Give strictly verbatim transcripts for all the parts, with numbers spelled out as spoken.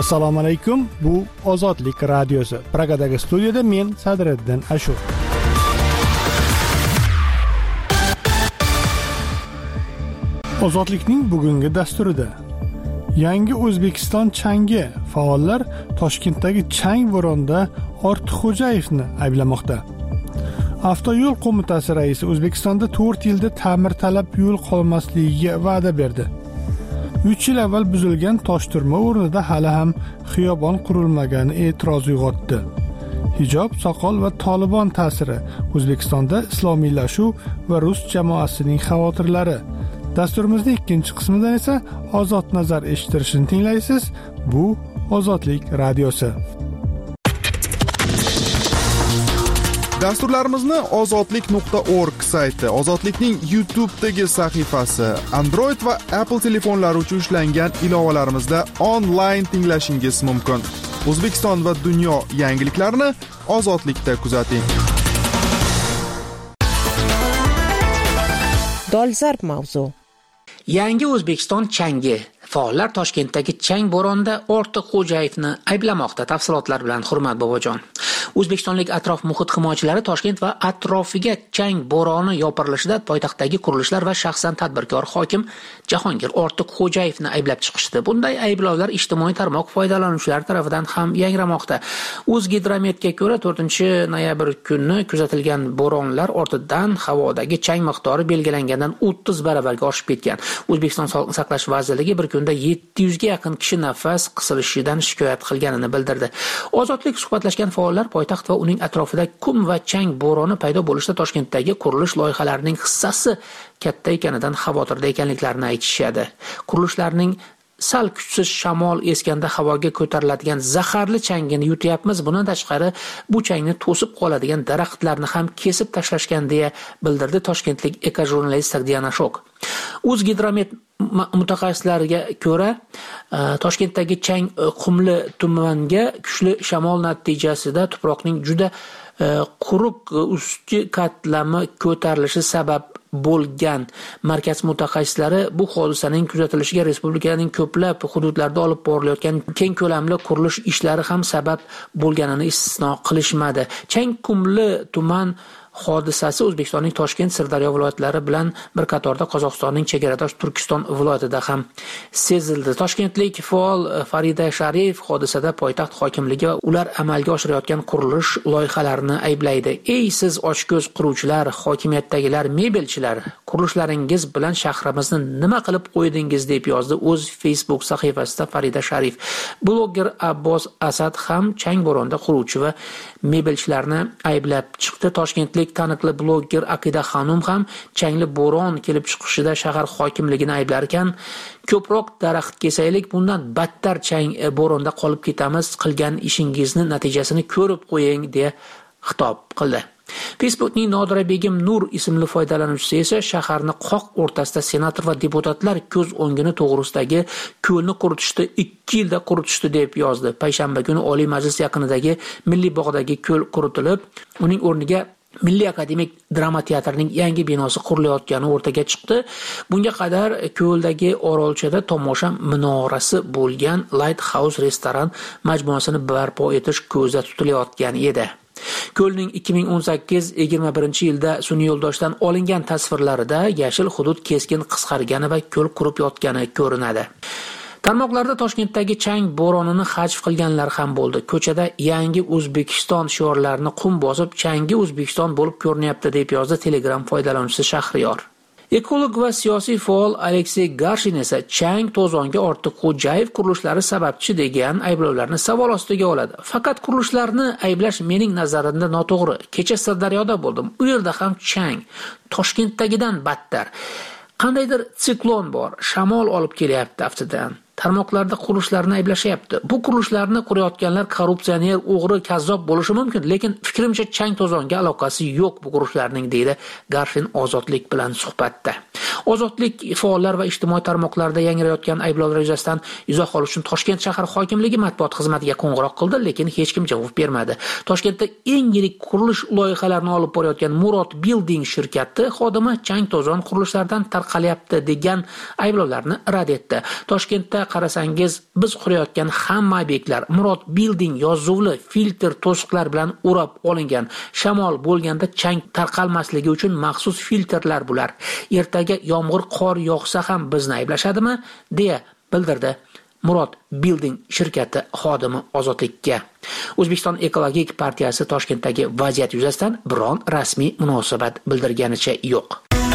Assalomu alaykum. Bu Ozodlik radiosi. Pragadagi studiyada men Sadriddin Ashur. Ozodlikning bugungi dasturida yangi O'zbekiston changi faollar Toshkentdagi chang bo'ronida Ortiqxo'jayevni ayblamoqda. Avtoyo'l qo'mitasi raisi O'zbekistonda to'rt yilda ta'mirtalab yo'l qolmasligiga va'da berdi. uch yil avval buzilgan toshturma o'rnida hali ham xiyobon qurilmagani e'tiroz uyg'otdi. Hijob, soqol va Tolibon ta'siri, O'zbekistonda islomiylashuv va rus jamoasining xavotirlari. Dasturimizning ikkinchi qismida esa Ozod nazar eshittirishni tinglaysiz. Bu Ozodlik radiosi. Dasturlarimizni ozodlik nuqta org sayti, Ozodlikning YouTube'dagi sahifasi, Android va Apple telefonlari uchun ishlangan ilovalarimizda onlayn tinglashingiz mumkin. O'zbekiston va dunyo yangiliklarini Ozodlikda kuzating. Dolzarb mavzu. Yangi O'zbekiston changi. Faollar Toshkentdagi chang bo'ronida Ortiqxo'jayevni ayblamoqda. Tafsilotlar bilan Hurmat Bobojon. O'zbekistonlik atrof muhit himoyachilari Toshkent va atrofiga chang bo'roni yopirilishida poytaxtdagi qurilishlar va shaxsan tadbirkor hokim Jahongir Ortiqxo'jayevni ayblab chiqishdi. Bunday ayblovlar ijtimoiy tarmoq foydalanuvchilari tomonidan ham yangramoqda. O'zgidrometga ko'ra to'rtinchi noyabr kuni kuzatilgan bo'ronlar ortidan havodagi chang miqdori belgilangandan o'ttiz baravarga oshib ketgan. O'zbekiston Sog'liqni saqlash vazirligi bir kunda yetti yuzga yaqin kishi nafas qisilishidan shikoyat qilganini bildirdi. Ozodlik suhbatlashgan faollar poytaxt va uning atrofida kum va chang bo'roni paydo bo'lishda Toshkentdagi qurilish loyihalarining hissasi katta ekanidan xavotirda ekanliklarini aytishadi. Qurilishlarning sal kuchsiz shamol esganda havoga ko'tariladigan zaharli changini yutyapmiz. Bundan tashqari bu changni to'sib qoladigan daraxtlarni ham kesib tashlashgan deya bildirdi toshkentlik ekojurnalist Diana Shok. O'zgidromet mutaxassislariga ko'ra, Toshkentdagi chang qumli tumanga kuchli shamol natijasida tuproqning juda quruq ustki qatlami ko'tarilishi sabab bo'lgan. Markaz mutaxassislari bu hodisaning kuzatilishiga respublikaning ko'plab hududlarida olib borilayotgan keng ko'lamli qurilish ishlari ham sabab bo'lganini istisno qilishmadi. Chang qumli tuman hodisasi O'zbekistonning Toshkent, Sirdaryo viloyatlari bilan bir qatorda Qozog'istonning chegaradosh Turkiston viloyatida ham sezildi. Toshkentlik faol Farida Sharif hodisada poytaxt hokimligi va ular amalga oshirayotgan qurilish loyihalarini ayblaydi. Ey siz ochko'z quruvchilar, hokimiyatdagilar, mebelchilar, qurishlaringiz bilan shahrimizni nima qilib qo'ydingiz deb yozdi o'z Facebook sahifasida Farida Sharif. Blogger Abbos Asad ham chang bo'ronida quruvchi va mebelchilarni ayblab chiqdi. Toshkentlik taniqli blogger Aqida Xanum ham changli bo'ron kelib chiqishida shahar hokimligini ayblar ekan. Ko'proq daraxt kesaylik, bundan battar chang bo'ronda qolib ketamiz. Qilgan ishingizni natijasini ko'rib qo'ying deya xitob qildi. Facebookning Nodira Begim Nur ismli foydalanuvchisi esa shaharni qoq o'rtasida senator va deputatlar ko'z o'ngini to'g'risidagi ko'lni quritishdi, ikki yilda quritishdi deb yozdi. Payshanba kuni Oliy Majlis yaqinidagi Milliy bog'dagi ko'l quritilib, uning o'rniga Milliy akademik drama teatrining yangi binosi qurilayotgani o'rtaga chiqdi. Bunga qadar ko'ldagi orolchada tomosha minorasi bo'lgan Lighthouse restoran majmuasini barpo etish ko'zda tutilayotgan edi. Ko'lning ikki ming o'n sakkiz yigirma birinchi yilda sun'iy yo'ldoshdan olingan tasvirlarida yashil hudud keskin qisqargani va ko'l qurib yotgani ko'rinadi. Tarmoqlarda Toshkentdagi chang bo'ronini hajv qilganlar ham bo'ldi. Ko'chada yangi O'zbekiston shiorlarini qum bosib, changi O'zbekiston bo'lib ko'rinyapti deb yozdi Telegram foydalanuvchisi Shahriyor. Ekolog va siyosiy faol Aleksey Garshin esa chang to'zonga Ortiqxo'jayev qurilishlari sababchi degan ayblovlarni savol ostiga oladi. Faqat qurilishlarni ayblash mening nazarimda noto'g'ri. Kecha Sirdaryoda bo'ldim. U yerda ham chang Toshkentdagidan battar. Qandaydir siklon bor, shamol olib kelyapti aftidan. Tarmoqlarda qurilishlarni ayblashyapti. Bu qurilishlarni qurayotganlar korrupsioner, o'g'ri, kazzob bo'lishi mumkin, lekin fikrimcha chang to'zonga aloqasi yo'q bu qurilishlarning, deydi Garshin Ozodlik bilan suhbatda. Ozodlik faollar va ijtimoiy tarmoqlarda yangrayotgan ayblovlar yuzasidan izoh olish uchun Toshkent shahar hokimligi matbuot xizmatiga qo'ng'iroq qildi, lekin hech kim javob bermadi. Toshkentda eng yirik qurilish loyihalarini olib borayotgan Murod Building shirkati xodimi chang to'zon qurilishlardan tarqalyapti degan ayblovlarni rad etdi. Toshkentda qarasangiz, biz qurayotgan hamma obyektlar Murod Building yozuvli filtr to'siqlar bilan o'rab olingan. Shamol bo'lganda chang tarqalmasligi uchun maxsus filtrlar bular. Ertaga yomg'ir, qor yog'sa ham bizni ayblashadimi, deya bildirdi Murod Building shirkati xodimi Ozodlikka. O'zbekiston Ekologik partiyasi Toshkentdagi vaziyat yuzasidan biron rasmiy munosabat bildirganicha yo'q.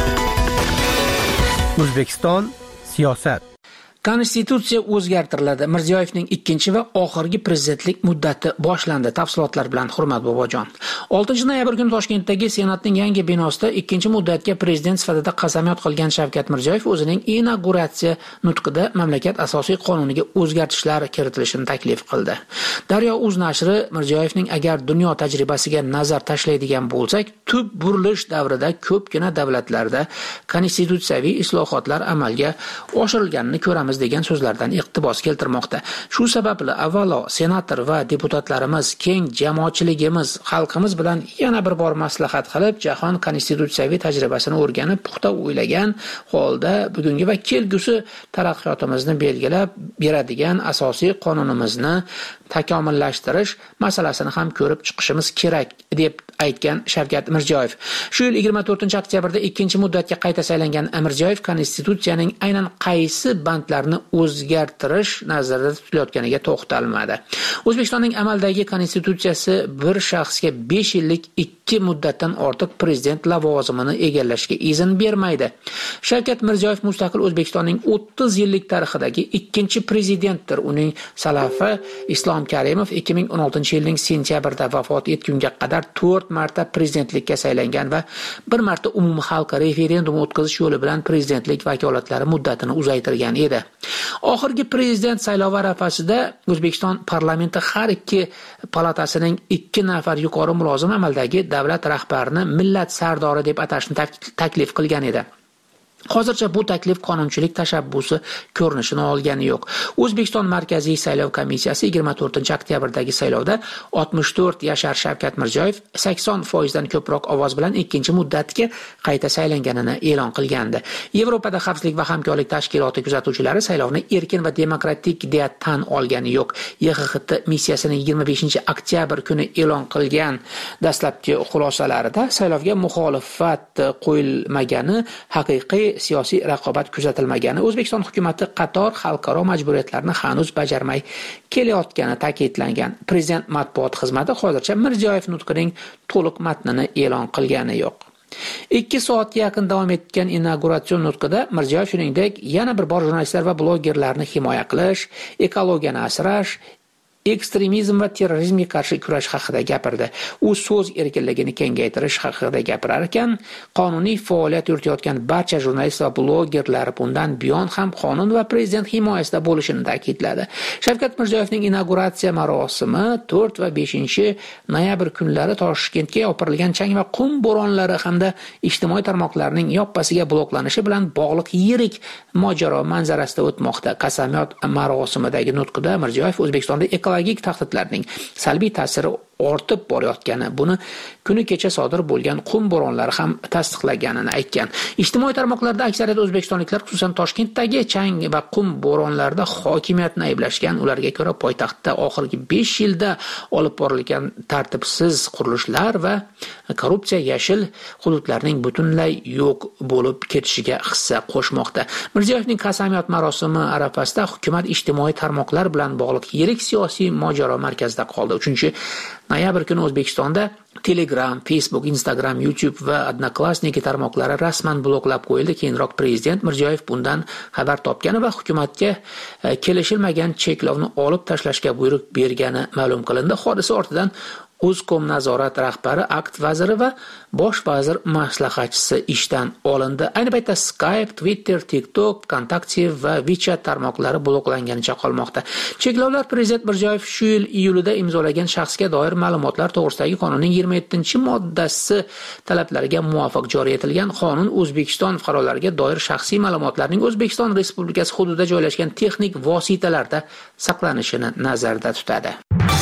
O'zbekiston siyosat. Konstitutsiya o'zgartiriladi. Mirziyoyevning ikkinchi va oxirgi prezidentlik muddati boshlandi. Tafsilotlar bilan Hurmat Bobojon. oltinchi noyabr kuni Toshkentdagi Senatning yangi binosida ikkinchi muddatga prezident sifatida qasamyod qilgan Shavkat Mirziyoyev o'zining inauguratsiya nutqida mamlakat asosiy qonuniga o'zgartishlar kiritilishini taklif qildi. Daryo.uz nashri Mirziyoyevning agar dunyo tajribasiga nazar tashlaydigan bo'lsak, tub burilish davrida ko'pgina davlatlarda konstitutsiyaviy islohotlar amalga oshirilganini ko'ramiz degan so'zlardan iqtibos keltirmoqda. Shu sababli avvalo senator va deputatlarimiz, keng jamoatchiligimiz, xalqimiz bilan yana bir bor maslahat qilib, jahon konstitutsiyaviy tajribasini o'rganib, puxta o'ylagan holda bugungi va kelgusi taraqqiyotimizni belgilab beradigan asosiy qonunimizni takomillashtirish masalasini ham ko'rib chiqishimiz kerak deb aytgan Shavkat Mirziyoyev. Shu yil yigirma to'rtinchi oktyabrda ikkinchi muddatga qayta saylangan Mirziyoyev konstitutsiyaning aynan qaysi bandlarini o'zgartirish nazarda tutilayotganiga to'xtalmadi. O'zbekistonning amaldagi konstitutsiyasi bir shaxsga besh yillik ikki muddatdan ortiq prezident lavozimini egallashga izn bermaydi. Shavkat Mirziyoyev mustaqil O'zbekistonning o'ttiz yillik tarixidagi ikkinchi prezidentdir. Uning salafi Islom Karimov ikki ming o'n oltinchi yilning sentyabrida vafot etgunga qadar to'rt marta prezidentlikka saylangan va bir marta umumxalq referendum o'tkazish yo'li bilan prezidentlik vakolatlari muddatini uzaytirgan edi. Oxirgi prezident saylovi arafasida O'zbekiston parlamenti har ikki palatasining ikki nafar yuqori mulozim amaldagi davlat rahbarini millat sardori deb atashni taklif qilgan edi. Hozircha bu taklif qonunchilik tashabbusi ko'rinishini olgani yo'q. O'zbekiston Markaziy saylov komissiyasi yigirma to'rtinchi oktyabrdagi saylovda oltmish to'rt yashar Shavkat Mirziyoyev sakson foiz dan ko'proq ovoz bilan ikkinchi muddatga qayta saylanganini e'lon qilgandi. Yevropada xavfsizlik va hamkorlik tashkiloti kuzatuvchilari saylovni erkin va demokratik deya tan olgani yo'q. Y X X T missiyasining yigirma beshinchi oktyabr kuni e'lon qilgan dastlabki xulosalarida saylovga muxolifat qo'yilmagani, haqiqiy siyosiy raqobat kuzatilmagani, O'zbekiston hukumatı qator xalqaro majburiyatlarni hanuz bajarmay kelayotgani ta'kidlangan. Prezident matbuot xizmati hozircha Mirziyoyev nutqining to'liq matnini e'lon qilgani yo'q. ikki soatga yaqin davom etgan inauguratsion nutqida Mirziyoyev shuningdek yana bir bor jurnalistlar va blogerlarni himoya qilish, ekologiyani asrash, ekstremizm va terrorizmga qarshi kurash haqida gapirdi. U so'z erkinligini kengaytirish haqida gapirar ekan, qonuniy faoliyat yuritayotgan barcha jurnalist va blogerlar bundan buyon ham qonun va prezident himoyasida bo'lishini ta'kidladi. Shavkat Mirziyoyevning inauguratsiya marosimi to'rt va beshinchi noyabr kunlari Toshkentga yopirilgan chang va qum bo'ronlari hamda ijtimoiy tarmoqlarning yoppasiga bloklanishi bilan bog'liq yirik mojaro manzarasida o'tmoqda. Qasamyod marosimidagi nutqida Mirziyoyev O'zbekistonda ekologik tahdidlarning salbiy ta'siri ortib borayotgani, buni kuni kecha sodir bo'lgan qum bo'ronlari ham tasdiqlaganini aytgan. Ijtimoiy tarmoqlarda aksariyat o'zbekistonliklar, xususan Toshkentdagi chang va qum bo'ronlarida hokimiyatni ayblashgan. Ularga ko'ra poytaxtda oxirgi besh yilda olib borilgan tartibsiz qurilishlar va korrupsiya yashil hududlarning butunlay yo'q bo'lib ketishiga hissa qo'shmoqda. Mirziyoyevning qasamyod marosimi arafasida hukumat ijtimoiy tarmoqlar bilan bog'liq yirik siyosiy mojaro markazida qoldi. uchinchi noyabr kuni O'zbekistonda Telegram, Facebook, Instagram, YouTube va Odnoklassniki tarmoqlari rasman bloklab qo'yildi. Keyinroq prezident Mirziyoyev bundan xabar topgani va hukumatga kelishilmagan cheklovni olib tashlashga buyruq bergani ma'lum qilindi. Hodisa ortidan O'zkomnazorat rahbari, akt vaziri va bosh vazir maslahatchisi ishdan olindi. Ayni paytda Skype, Twitter, TikTok, Kontakte va WeChat tarmoqlari bloklanganicha qolmoqda. Cheklovlar prezident Mirziyoyev shu yil iyulida imzolagan shaxsga doir ma'lumotlar to'g'risidagi qonunning yigirma yettinchi moddasi talablariga muvofiq joriy etilgan. Qonun O'zbekiston fuqarolariga doir shaxsiy ma'lumotlarning O'zbekiston Respublikasi hududida joylashgan texnik vositalarda saqlanishini nazarda tutadi.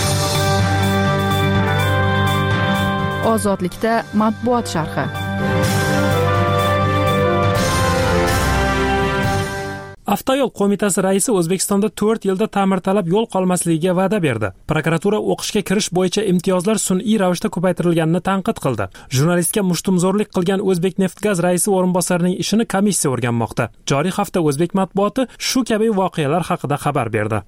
Ozodlikda matbuot sharhi. Avtoyo'l qo'mitasi raisi O'zbekistonda to'rt yilda ta'mirtalab yo'l qolmasligiga va'da berdi. Prokuratura o'qishga kirish bo'yicha imtiyozlar sun'iy ravishda ko'paytirilganini tanqid qildi. Jurnalistga mushtumzo'rlik qilgan O'zbekneftgaz raisi o'rinbosarining ishini komissiya o'rganmoqda. Joriy hafta o'zbek matbuoti shu kabi voqealar haqida xabar berdi.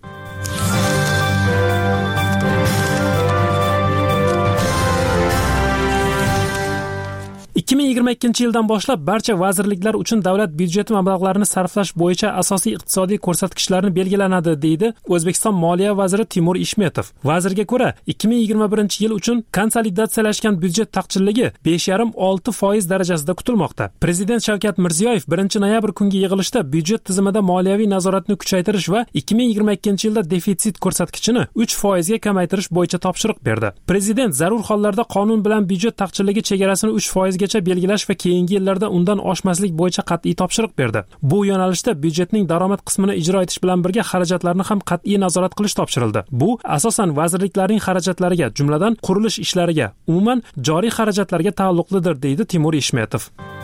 ikki ming yigirma ikkinchi yildan boshlab barcha vazirliklar uchun davlat byudjeti mablag'larini sarflash bo'yicha asosiy iqtisodiy ko'rsatkichlarni belgilanadi, deydi O'zbekiston Moliya vaziri Timur Ishmetov. Vazirga ko'ra, ikki ming yigirma birinchi yil uchun konsolidatsiyalashgan byudjet taqchilligi besh yarim olti foiz darajasida kutilmoqda. Prezident Shavkat Mirziyoyev birinchi noyabr kungi yig'ilishda byudjet tizimida moliyaviy nazoratni kuchaytirish va ikki ming yigirma ikkinchi yilda defitsit ko'rsatkichini uch foizga kamaytirish bo'yicha topshiriq berdi. Prezident zarur hollarda qonun bilan byudjet taqchilligi chegarasini uch foizga belgilash va keyingi yillarda undan oshmaslik bo'yicha qat'iy topshiriq berdi. Bu yo'nalishda byudjetning daromad qismini ijro etish bilan birga xarajatlarni ham qat'iy nazorat qilish topshirildi. Bu asosan vazirliklarning xarajatlariga, jumladan qurilish ishlariga, umuman joriy xarajatlarga taalluqlidir, deydi Timur Ishmetov.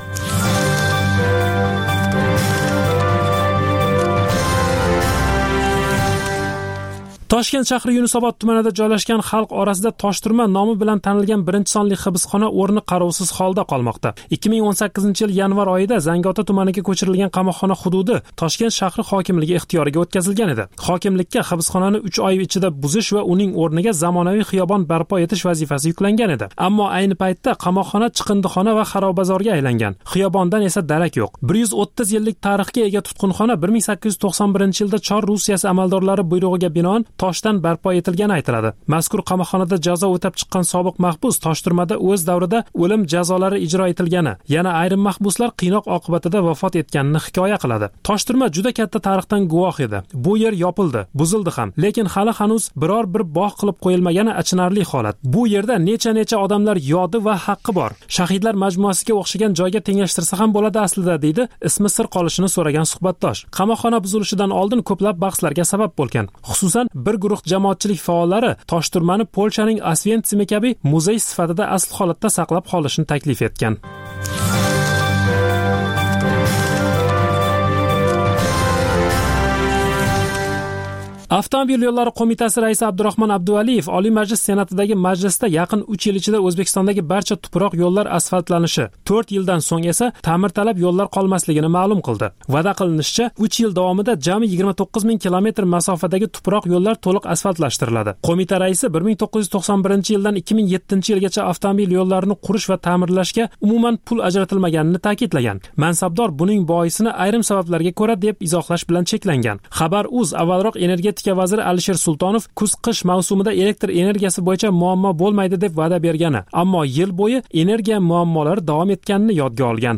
Toshkent shahri Yunusobod tumanida joylashgan xalq orasida Toshturma nomi bilan tanilgan birinchi sonli hibsxona o'rni qarovsiz holda qolmoqda. ikki ming o'n sakkizinchi yil yanvar oyida Zangiota tumaniga ko'chirilgan qamoqxona hududi Toshkent shahri hokimligi ixtiyoriga o'tkazilgan edi. Hokimlikka hibsxonani uch oy ichida buzish va uning o'rniga zamonaviy xiyobon barpo etish vazifasi yuklangan edi. Ammo ayni paytda qamoqxona chiqindixona va xarobazorga aylangan. Xiyobondan esa darak yo'q. bir yuz o'ttiz yillik tarixga ega tutqunxona bir ming sakkiz yuz to'qson birinchi yilda Chor Rusiyasi amaldorlari buyrug'iga binoan toshdan barpo etilgani aytiladi. Mazkur qamoqxonada jazo o'tab chiqqan sobiq mahbus Toshturmada o'z davrida o'lim jazolari ijro etilgani, yana ayrim mahbuslar qiynoq oqibatida vafot etganini hikoya qiladi. Toshturma juda katta tarixdan guvoh edi. Bu yer yopildi, buzildi ham, lekin hali hanuz biror bir bog' qilib qo'yilmagani achinarli holat. Bu yerda necha-necha odamlar yodi va haqqi bor. Shahidlar majmuasiga o'xshagan joyga tenglashtirsa ham bo'ladi aslida, deydi ismi sir qolishini so'ragan suhbatdosh. Qamoqxona buzilishidan oldin ko'plab bahslarga sabab bo'lgan. Xususan bir guruh jamoatchilik faollari Toshturmani Polshaning Osventsimi kabi muzey sifatida asl holatda saqlab qolishni taklif etgan. Avtomobil yo'llari qo'mitasi raisi Abdurahmon Abduvaliyev Oliy Majlis Senatidagi majlisda yaqin uch yil ichida O'zbekistondagi barcha tuproq yo'llar asfaltlanishi, to'rt yildan so'ng esa ta'mirtalab yo'llar qolmasligini ma'lum qildi. Va'da qilinishicha, uch yil davomida jami yigirma to'qqiz ming kilometr masofadagi tuproq yo'llar to'liq asfaltlashtiriladi. Qo'mita raisi bir ming to'qqiz yuz to'qson birinchi yildan ikki ming yettinchi yilgacha avtomobil yo'llarini qurish va ta'mirlashga umuman pul ajratilmaganini ta'kidlagan. Mansabdor buning boisini ayrim sabablarga ko'ra deb izohlash bilan cheklangan. Xabar.uz avvalroq energetika vaziri Alisher Sultonov kuz-qish mavsumida elektr energiyasi bo'yicha muammo bo'lmaydi deb va'da bergani, ammo yil bo'yi energiya muammolari davom etganini yodga olgan.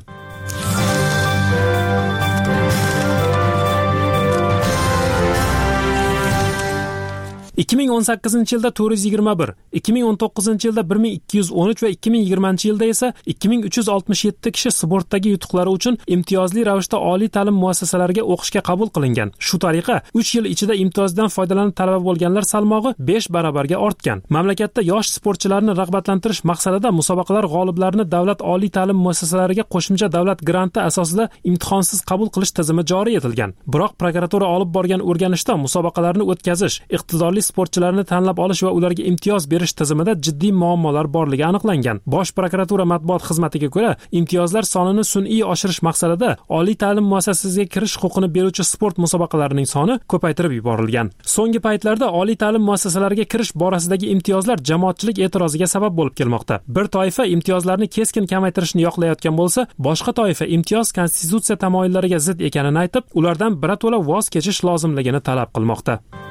ikki ming o'n sakkizinchi yilda to'rt yuz yigirma bir, ikki ming o'n to'qqizinchi yilda bir ming ikki yuz o'n uch va ikki ming yigirmanchi yilda esa ikki ming uch yuz oltmish yetti kishi sportdagi yutuqlari uchun imtiyozli ravishda oliy ta'lim muassasalariga o'qishga qabul qilingan. Shu tariqa uch yil ichida imtiyozdan foydalanib talaba bo'lganlar salmog'i besh barobarga ortgan. Mamlakatda yosh sportchilarni rag'batlantirish maqsadida musobaqalar g'oliblarini davlat oliy ta'lim muassasalariga qo'shimcha davlat granti asosida imtihonsiz qabul qilish tizimi joriy etilgan. Biroq prokuratura olib borgan o'rganishda musobaqalarni o'tkazish, iqtidorli sportchilarni tanlab olish va ularga imtiyoz berish tizimida jiddiy muammolar borligi aniqlangan. Bosh prokuratura matbuot xizmatiga ko'ra, imtiyozlar sonini sun'iy oshirish maqsadida oliy ta'lim muassasasiga kirish huquqini beruvchi sport musobaqalarining soni ko'paytirib yuborilgan. So'nggi paytlarda oliy ta'lim muassasalariga kirish borasidagi imtiyozlar jamoatchilik e'tiroziga sabab bo'lib kelmoqda. Bir toifa imtiyozlarni keskin kamaytirishni yoqlayotgan bo'lsa, boshqa toifa imtiyoz konstitutsiya tamoyillariga zid ekanini aytib, ulardan birato'la voz kechish lozimligini talab qilmoqda.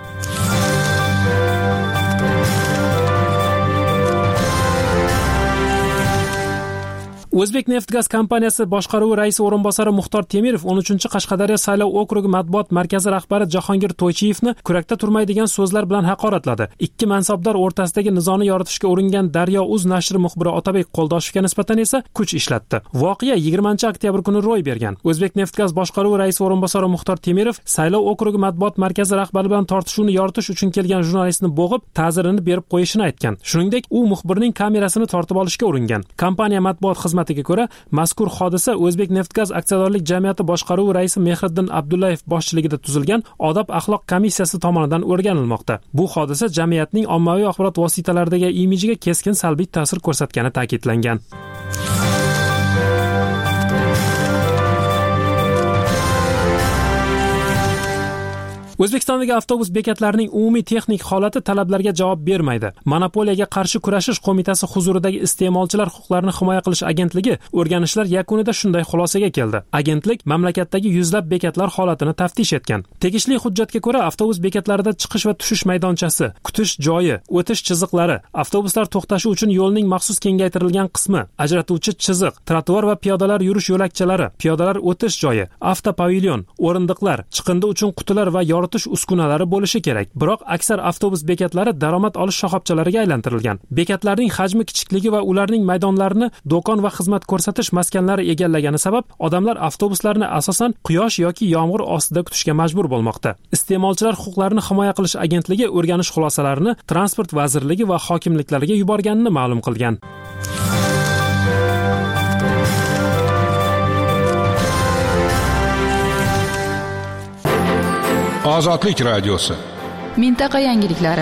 O'zbekneftgaz kompaniyasi boshqaruvi raisi o'rinbosari Muxtor Temirov o'n uchinchi Qashqadaryo saylov okrugi matbuot markazi rahbari Jahongir To'ychiyevni kurakda turmaydigan so'zlar bilan haqoratladi. Ikki mansabdor o'rtasidagi nizoni yoritishga uringan Daryo.uz nashri muxbiri Otabek Qo'ldoshevga nisbatan esa kuch ishlatdi. Voqea yigirmanchi oktyabr kuni ro'y bergan. O'zbekneftgaz boshqaruvi raisi o'rinbosari Muxtor Temirov saylov okrugi matbuot markazi rahbari bilan tortishuvni yoritish uchun kelgan jurnalistni bo'g'ib, ta'zirini berib qo'yishini aytgan. Shuningdek, u muxbirning kamerasini tortib olishga uringan. Kompaniya matbuot xizmati ma'lumotiga ko'ra, mazkur hodisa O'zbekneftgaz aksiyadorlik jamiyati boshqaruvi raisi Mehriddin Abdullayev boshchiligida tuzilgan odob axloq komissiyasi tomonidan o'rganilmoqda. Bu hodisa jamiyatning ommaviy axborot vositalaridagi imijiga keskin salbiy ta'sir ko'rsatgani ta'kidlangan. O'zbekistondagi avtobus bekatlarining umumiy texnik holati talablarga javob bermaydi. Monopoliyaga qarshi kurashish qo'mitasi huzuridagi iste'molchilar huquqlarini himoya qilish agentligi o'rganishlar yakunida shunday xulosaga keldi. Agentlik mamlakatdagi yuzlab bekatlar holatini taftish etgan. Tegishli hujjatga ko'ra, avtobus bekatlarida chiqish va tushish maydonchasi, kutish joyi, o'tish chiziqlari, avtobuslar to'xtashi uchun yo'lning maxsus kengaytirilgan qismi, ajratuvchi chiziq, trotuar va piyodalar yurish yo'lakchalari, piyodalar o'tish joyi, avtopavilyon, o'rindiqlar, chiqindi uchun qutilar va yoritish uskunalari bo'lishi kerak. Biroq aksar avtobus bekatlari daromad olish shoxobchalariga aylantirilgan. Bekatlarning hajmi kichikligi va ularning maydonlarini do'kon va xizmat ko'rsatish maskanlari egallagani sabab odamlar avtobuslarni asosan quyosh yoki yomg'ir ostida kutishga majbur bo'lmoqda. Iste'molchilar huquqlarini himoya qilish agentligi o'rganish xulosalarini Transport vazirligi va hokimliklarga yuborganini ma'lum qilgan. Ozodlik radiosi. Mintaqa yangiliklari.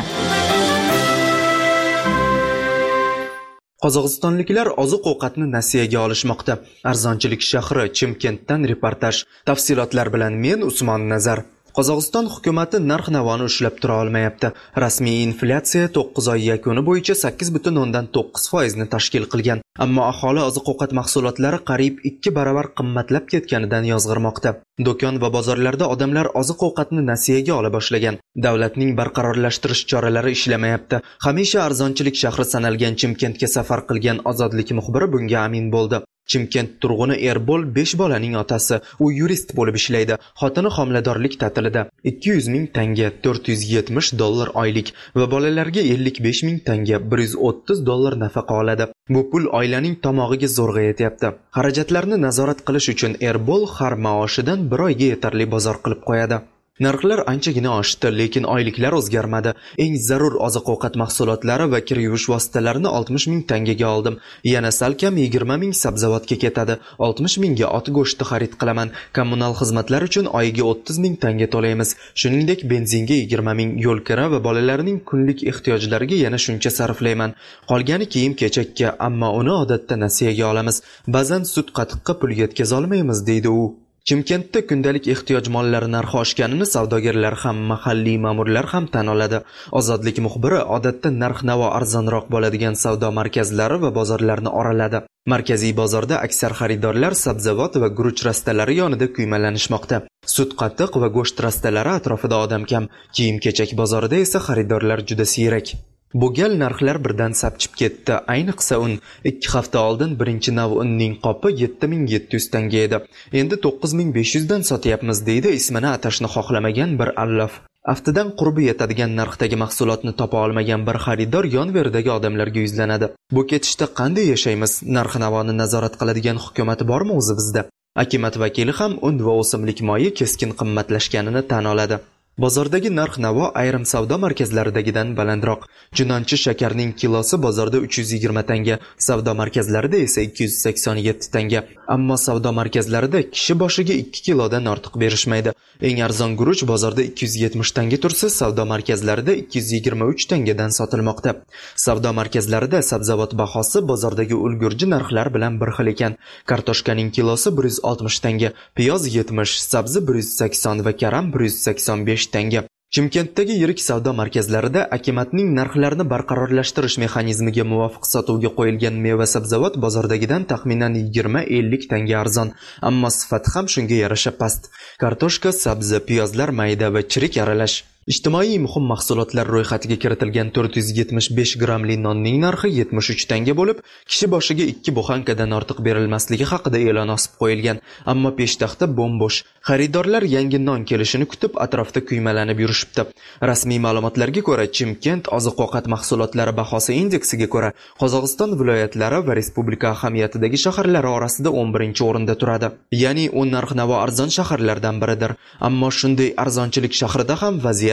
Qozog'istonliklar oziq-ovqatni nasiyaga olishmoqda. Arzonchilik shahri Chimkentdan reportaj. Tafsilotlar bilan men Usmon Nazar. Qozog'iston hukumati narx-navoni ushlab tura olmayapti. Rasmiy inflyatsiya to'qqiz oy yakuni bo'yicha sakkiz butun o'ndan to'qqiz foiz ni tashkil qilgan. Ammo aholi oziq-ovqat mahsulotlari qariyb ikki baravar qimmatlab ketganidan yozg'irmoqda. Do'kon va bozorlarda odamlar oziq-ovqatni nasiyaga ola boshlagan. Davlatning barqarorlashtirish choralari ishlamayapti. Hamisha arzonchilik shahri sanalgan Chimkentga safar qilgan ozodlik muxbiri bunga amin bo'ldi. Chimkent turg'uni Erbol besh bolaning otasi. U yurist bo'lib ishlaydi. Xotini homiladorlik ta'tilida. ikki yuz ming tanga, to'rt yuz yetmish dollar oylik va bolalarga ellik besh ming tanga, bir yuz o'ttiz dollar nafaqa oladi. Bu pul oilaning tomog'iga zo'rg'a yetyapti. Xarajatlarni nazorat qilish uchun Erbol har maoshidan bir oyga yetarli bozor qilib qo'yadi. Narxlar anchagina oshdi, lekin oyliklar o'zgarmadi. Eng zarur oziq-ovqat mahsulotlari va kir yuvish vositalarini oltmish ming tangaga oldim. Yana salkam yigirma ming sabzavotga ketadi. oltmish mingga ot go'shti xarid qilaman. Kommunal xizmatlar uchun oyiga o'ttiz ming tanga to'laymiz. Shuningdek, benzinga yigirma ming, yo'l kira va bolalarning kunlik ehtiyojlariga yana shuncha sarflayman. Qolgani kiyim-kechakka, ammo uni odatda nasiyaga olamiz. Ba'zan sut-qatiqqa pul yetkaza olmaymiz, deydi u. Chimkentda kundalik ehtiyoj mollari narxi oshganini savdogarlar ham, mahalliy ma'murlar ham tan oladi. Ozodlik muxbiri odatda narx-navo arzonroq bo'ladigan savdo markazlari va bozorlarni oraladi. Markaziy bozorda aksar xaridorlar sabzavot va guruch rastalari yonida kuymalanishmoqda. Sut-qatiq va go'sht rastalari atrofida odam kam. Kiyim-kechak bozorida esa xaridorlar juda siyrak. Bu gal narxlar birdan sapchib ketdi. Ayniqsa un. ikki hafta oldin birinchi nav unning qopi yetti ming yetti yuz tanga edi. Endi to'qqiz ming besh yuz dan sotyapmiz, deydi ismini atashni xohlamagan bir allof. Aftidan qurbi yetadigan narxdagi mahsulotni topa olmagan bir xaridor yon-veridagi odamlarga yuzlanadi. Bu ketishda qanday yashaymiz? Narx-navoni nazorat qiladigan hukumati bormi o'zi bizda? Akimat vakili ham un va o'simlik moyi keskin qimmatlashganini tan oladi. Bozordagi narx-navo ayrim savdo markazlaridagidan balandroq. Junonchi shakarning kilosi bozorda uch yuz yigirma tanga, savdo markazlarida esa ikki yuz sakson yetti tanga. Ammo savdo markazlarida kishi boshiga ikki kilodan ortiq berishmaydi. Eng arzon guruch bozorda ikki yuz yetmish tanga tursa, savdo markazlarida ikki yuz yigirma uch tangadan sotilmoqda. Savdo markazlarida sabzavot bahosi bozordagi ulgurji narxlar bilan bir xil ekan. Kartoshkaning kilosi bir yuz oltmish tanga, piyoz yetmish, sabzi bir yuz sakson va karam bir yuz sakson besh tanga. Chimkentdagi yirik savdo markazlarida akimatning narxlarni barqarorlashtirish mexanizmiga muvofiq sotuvga qo'yilgan meva-sabzavot bozordagidan taxminan yigirma ellik tanga arzon, ammo sifati ham shunga yarasha past. Kartoshka, sabzi, piyozlar mayda va chirik aralash. Ijtimoiy muhim mahsulotlar ro'yxatiga kiritilgan to'rt yuz yetmish besh grammli nonning narxi yetmish uch tanga bo'lib, kishi boshiga ikki buxankadan ortiq berilmasligi haqida e'lon osib qo'yilgan. Ammo peshtaxta bo'm-bo'sh. Xaridorlar yangi non kelishini kutib atrofda kuymalanib yurishibdi. Rasmiy ma'lumotlarga ko'ra, Chimkent oziq-ovqat mahsulotlari bahosi indeksiga ko'ra Qozog'iston viloyatlari va respublika ahamiyatidagi shaharlar orasida o'n birinchi o'rinda turadi. Ya'ni u narx-navo arzon shaharlardan biridir. Ammo shunday arzonchilik shahrida ham vaziyat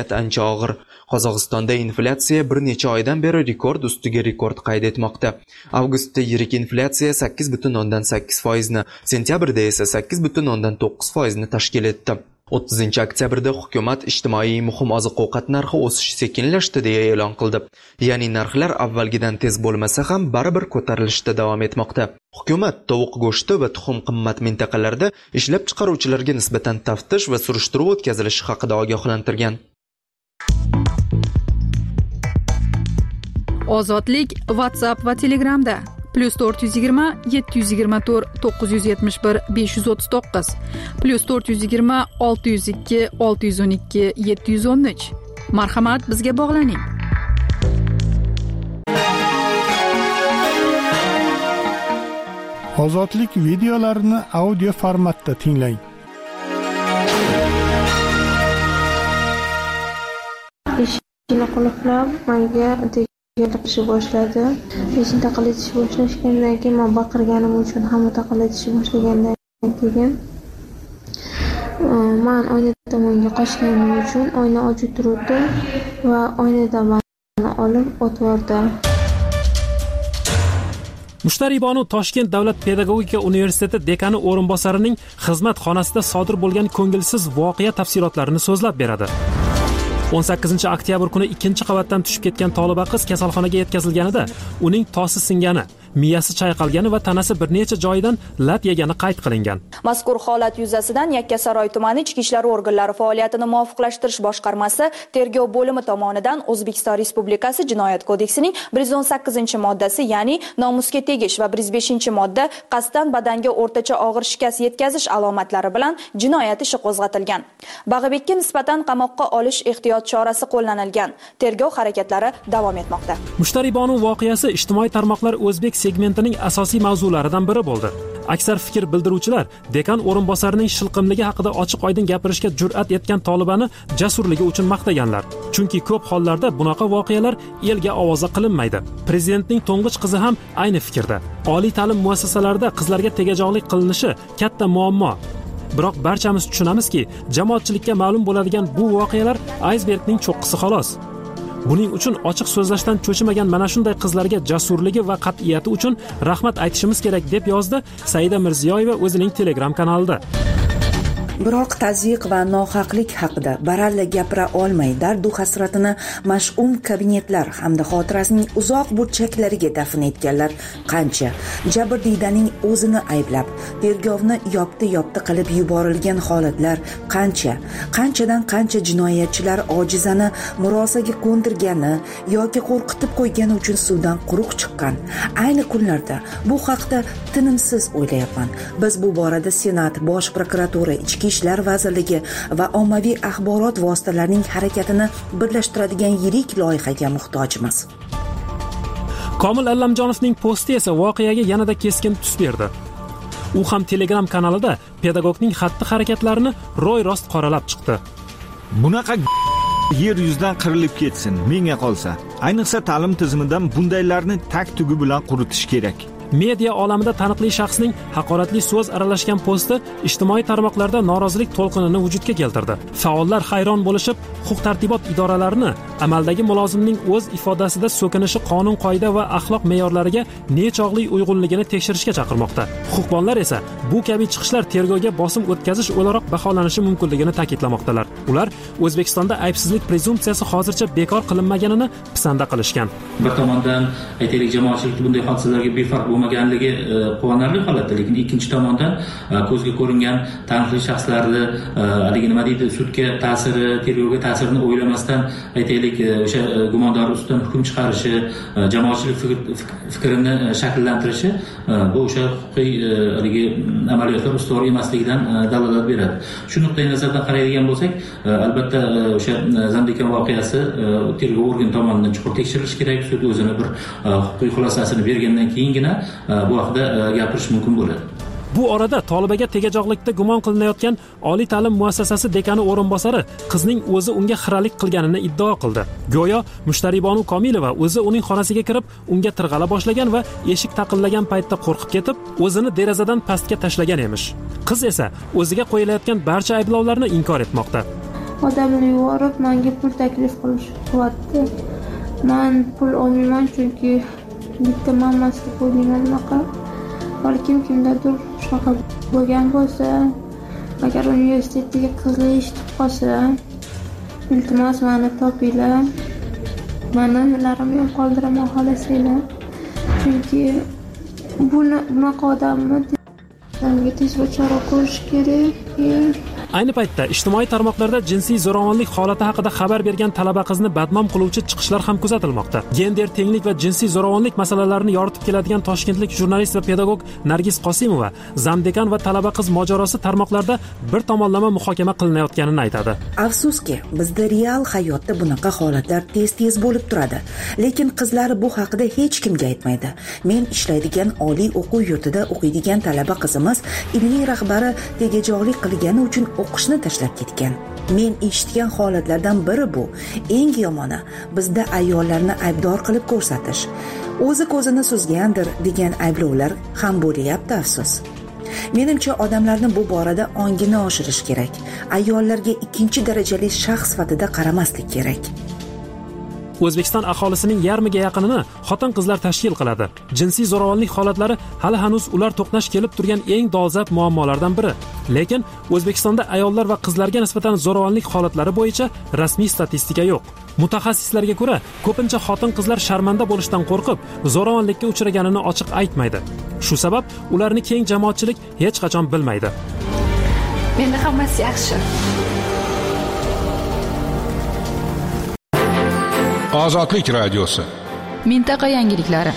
vaziyat ancha og'ir. Qozog'istonda inflyatsiya bir necha oydan beri rekord ustiga rekord qayd etmoqda. Avgustda yirik inflyatsiya sakkiz butun o'ndan sakkiz foizni, sentyabrda esa sakkiz butun o'ndan to'qqiz foizni tashkil etdi. o'ttizinchi oktyabrda hukumat ijtimoiy muhim oziq-ovqat narxi o'sishi sekinlashdi deya e'lon qildi. Ya'ni narxlar avvalgidan tez bo'lmasa ham baribir ko'tarilishda davom etmoqda. Hukumat tovuq go'shti va tuxum qimmat mintaqalarida ishlab chiqaruvchilarga nisbatan taftish va surishtiruv o'tkazilishi haqida ogohlantirgan. Ozodlik WhatsApp va Telegramda plus to'rt yuz yigirma yetti yuz yigirma to'rt to'qqiz yuz yetmish bir besh yuz o'ttiz to'qqiz plus to'rt yuz yigirma olti yuz ikki olti yuz o'n ikki yetti yuz o'n uch. Marhamat, bizga bog'laning. Ozodlik videolarini audio formatda tinglang. Eshikni qulflab, menga qilishni boshladi. Eshikni taqillatishni boshlashgandan keyin men baqirganim uchun hamma taqillatishni boshlagandan keyin men oyna tomonga qochganim uchun oyna ochib turibdi va oynadan meni olib o'tvordi. Mushtaribonu Toshkent davlat pedagogika universiteti dekani o'rinbosarining xizmat xonasida sodir bo'lgan ko'ngilsiz voqea tafsilotlarini so'zlab beradi. o'n sakkizinchi oktyabr kuni ikkinchi qavatdan tushib ketgan toliba qiz kasalxonaga yetkazilganida uning tosi singani, miyasi chayqalgani va tanasi bir necha joyidan lat yegani qayd qilingan. Mazkur holat yuzasidan Yakkasaroy tumani ichki ishlar organlari faoliyatini muvofiqlashtirish boshqarmasi tergov bo'limi tomonidan O'zbekiston Respublikasi Jinoyat kodeksining bir yuz o'n sakkizinchi moddasi, ya'ni nomusga tegish va bir yuz beshinchi modda qasddan badanga o'rtacha og'ir shikast yetkazish alomatlari bilan jinoyat ishi qo'zg'atilgan. Bag'ibekka nisbatan qamoqqa olish ehtiyot chorasi qo'llanilgan. Tergov harakatlari davom etmoqda. Mushtaribonu voqeasi ijtimoiy tarmoqlar o'zbek segmentining asosiy mavzularidan biri bo'ldi. Aksar fikr bildiruvchilar dekan o'rinbosarining shilqimligi haqida ochiq-oydin gapirishga jur'at etgan Tolibani jasurligi uchun maqtaganlar. Chunki ko'p hollarda bunaqa voqealar elga ovoza qilinmaydi. Prezidentning to'ng'ich qizi ham ayni fikrda. Oliy ta'lim muassasalarida qizlarga tegajog'lik qilinishi katta muammo. Biroq barchamiz tushunamizki, jamoatchilikka ma'lum bo'ladigan bu voqealar aysbergning cho'qqisi xolos. Buning uchun ochiq so'zlashdan cho'chimagan mana shunday qizlarga jasurligi va qat'iyati uchun rahmat aytishimiz kerak, deb yozdi Saida Mirziyoyeva o'zining Telegram kanalida. Biroq tazyiq va nohaqlik haqida baralla gapira olmay dardu hasratini mash'um kabinetlar hamda xotirasining uzoq burchaklariga dafn etganlar qancha. Jabrdiydaning o'zini ayblab, tergovni yopti-yopti qilib yuborilgan holatlar qancha. Qanchadan qancha jinoyatchilar ojizani murosaga ko'ndirgani yoki qo'rqitib qo'ygani uchun suvdan quruq chiqqan. Ayni kunlarda bu haqda tinimsiz o'ylayapman. Biz bu borada Senat, Bosh prokuratura, Ichki ishlar vazirligi va ommaviy axborot vositalarining harakatini birlashtiradigan yirik loyihaga muhtojmiz. Komil Allamjonovning posti esa voqeaga yanada keskin tus berdi. U ham Telegram kanalida pedagogning xatti-harakatlarini ro'y-rost qoralab chiqdi. Bunaqa yer yuzidan qirilib ketsin, menga qolsa. Ayniqsa ta'lim tizimidan bundaylarni tak-tugi bilan quritish kerak. Media olamida taniqli shaxsning haqoratli so'z aralashgan posti ijtimoiy tarmoqlarda norozilik to'lqinini vujudga keltirdi. Faollar hayron bo'lishib, huquq-tartibot idoralarini amaldagi mulozimning o'z ifodasida so'kinishi qonun qoida va axloq me'yorlariga nechog'li uyg'unligini tekshirishga chaqirmoqda. Huquqbonlar esa bu kabi chiqishlar tergovga bosim o'tkazish o'laroq baholanishi mumkinligini ta'kidlamoqdalar. Ular O'zbekistonda aybsizlik prezumpsiyasi hozircha bekor qilinmaganini pisanda qilishgan. Bir tomondan aytaylik, jamoatchilik bunday hodisalarga befarq bo'lmaganligi quvonarli holatda, lekin ikkinchi tomondan ko'zga ko'ringan taniqli shaxslarni haligi nima deydi, sudga ta'siri, tergovga ta'sirini o'ylamasdan aytaylik o'sha gumondor ustidan hukm chiqarishi, jamoatchilik fikrini shakllantirishi bu o'sha huquqiy haligi amaliyotlar ustuvor emasligidan dalolat beradi. Shu nuqtai nazardan qaraydigan bo'lsak, albatta o'sha Zandekan voqeasi tergov organi tomonidan chuqur tekshirilishi kerak. Sud o'zini bir huquqiy xulosasini bergandan keyingina bu haqda gapirish mumkin bo'ladi. Bu orada Tolibaga tegajog'likda gumon qilinayotgan oliy ta'lim muassasasi dekani o'rinbosari qizning o'zi unga xiralik qilganini iddao qildi. Go'yo Mushtaribonu Komilova o'zi uning xonasiga kirib, unga tirg'ala boshlagan va eshik taqillagan paytda qo'rqib ketib, o'zini derazadan pastga tashlagan emish. Qiz esa o'ziga qo'yilayotgan barcha ayblovlarni inkor etmoqda. odamni yuborib menga pul taklif qilishyapti. Men pul olmayman chunki bitta mamasi qo'ygan unaqa. Balkim kimdadir shunaqa bo'lgan bo'lsa, agar universitetga qizli ish qolsa, iltimos meni topinglar. Meni yo'llarimni yo'q qoldiraman xohlasanglar. Chunki buni bunaqa odamni menga tez chora ko'rish kerak. Ayni paytda ijtimoiy tarmoqlarda jinsiy zo'ravonlik holati haqida xabar bergan talaba qizni badnom qiluvchi chiqishlar ham kuzatilmoqda. Gender tenglik va jinsiy zo'ravonlik masalalarini yoritib keladigan toshkentlik jurnalist va pedagog Nargiz Qosimova zamdekan va talaba qiz mojarosi tarmoqlarda bir tomonlama muhokama qilinayotganini aytadi. Afsuski, bizda real hayotda bunaqa holatlar tez-tez bo'lib turadi, lekin qizlar bu haqida hech kimga aytmaydi. Men ishlaydigan oliy o'quv yurtida o'qiydigan talaba qizimiz ilmiy rahbari tegajog'lik qilgani uchun o'qishni tashlab ketgan. Men eshitgan holatlardan biri bu. Eng yomoni bizda ayollarni aybdor qilib ko'rsatish. O'zi ko'zini suzgandir degan ayblovlar ham bo'lyapti, afsus. Menimcha odamlarni bu borada ongini oshirish kerak. Ayollarga ikkinchi darajali shaxs sifatida qaramaslik kerak. O'zbekiston aholisining yarmiga yaqinini xotin-qizlar tashkil qiladi. Jinsiy zo'ravonlik holatlari hali hanuz ular to'qnash kelib turgan eng dolzarb muammolardan biri. Lekin O'zbekistonda ayollar va qizlarga nisbatan zo'ravonlik holatlari bo'yicha rasmiy statistika yo'q. Mutaxassislarga ko'ra, ko'pincha xotin-qizlar sharmanda bo'lishdan qo'rqib, zo'ravonlikka uchraganini ochiq aytmaydi. Shu sabab ularni keng jamoatchilik hech qachon bilmaydi. Menda hammasi yaxshi. Ozodlik radiosi. Mintaqa yangiliklari.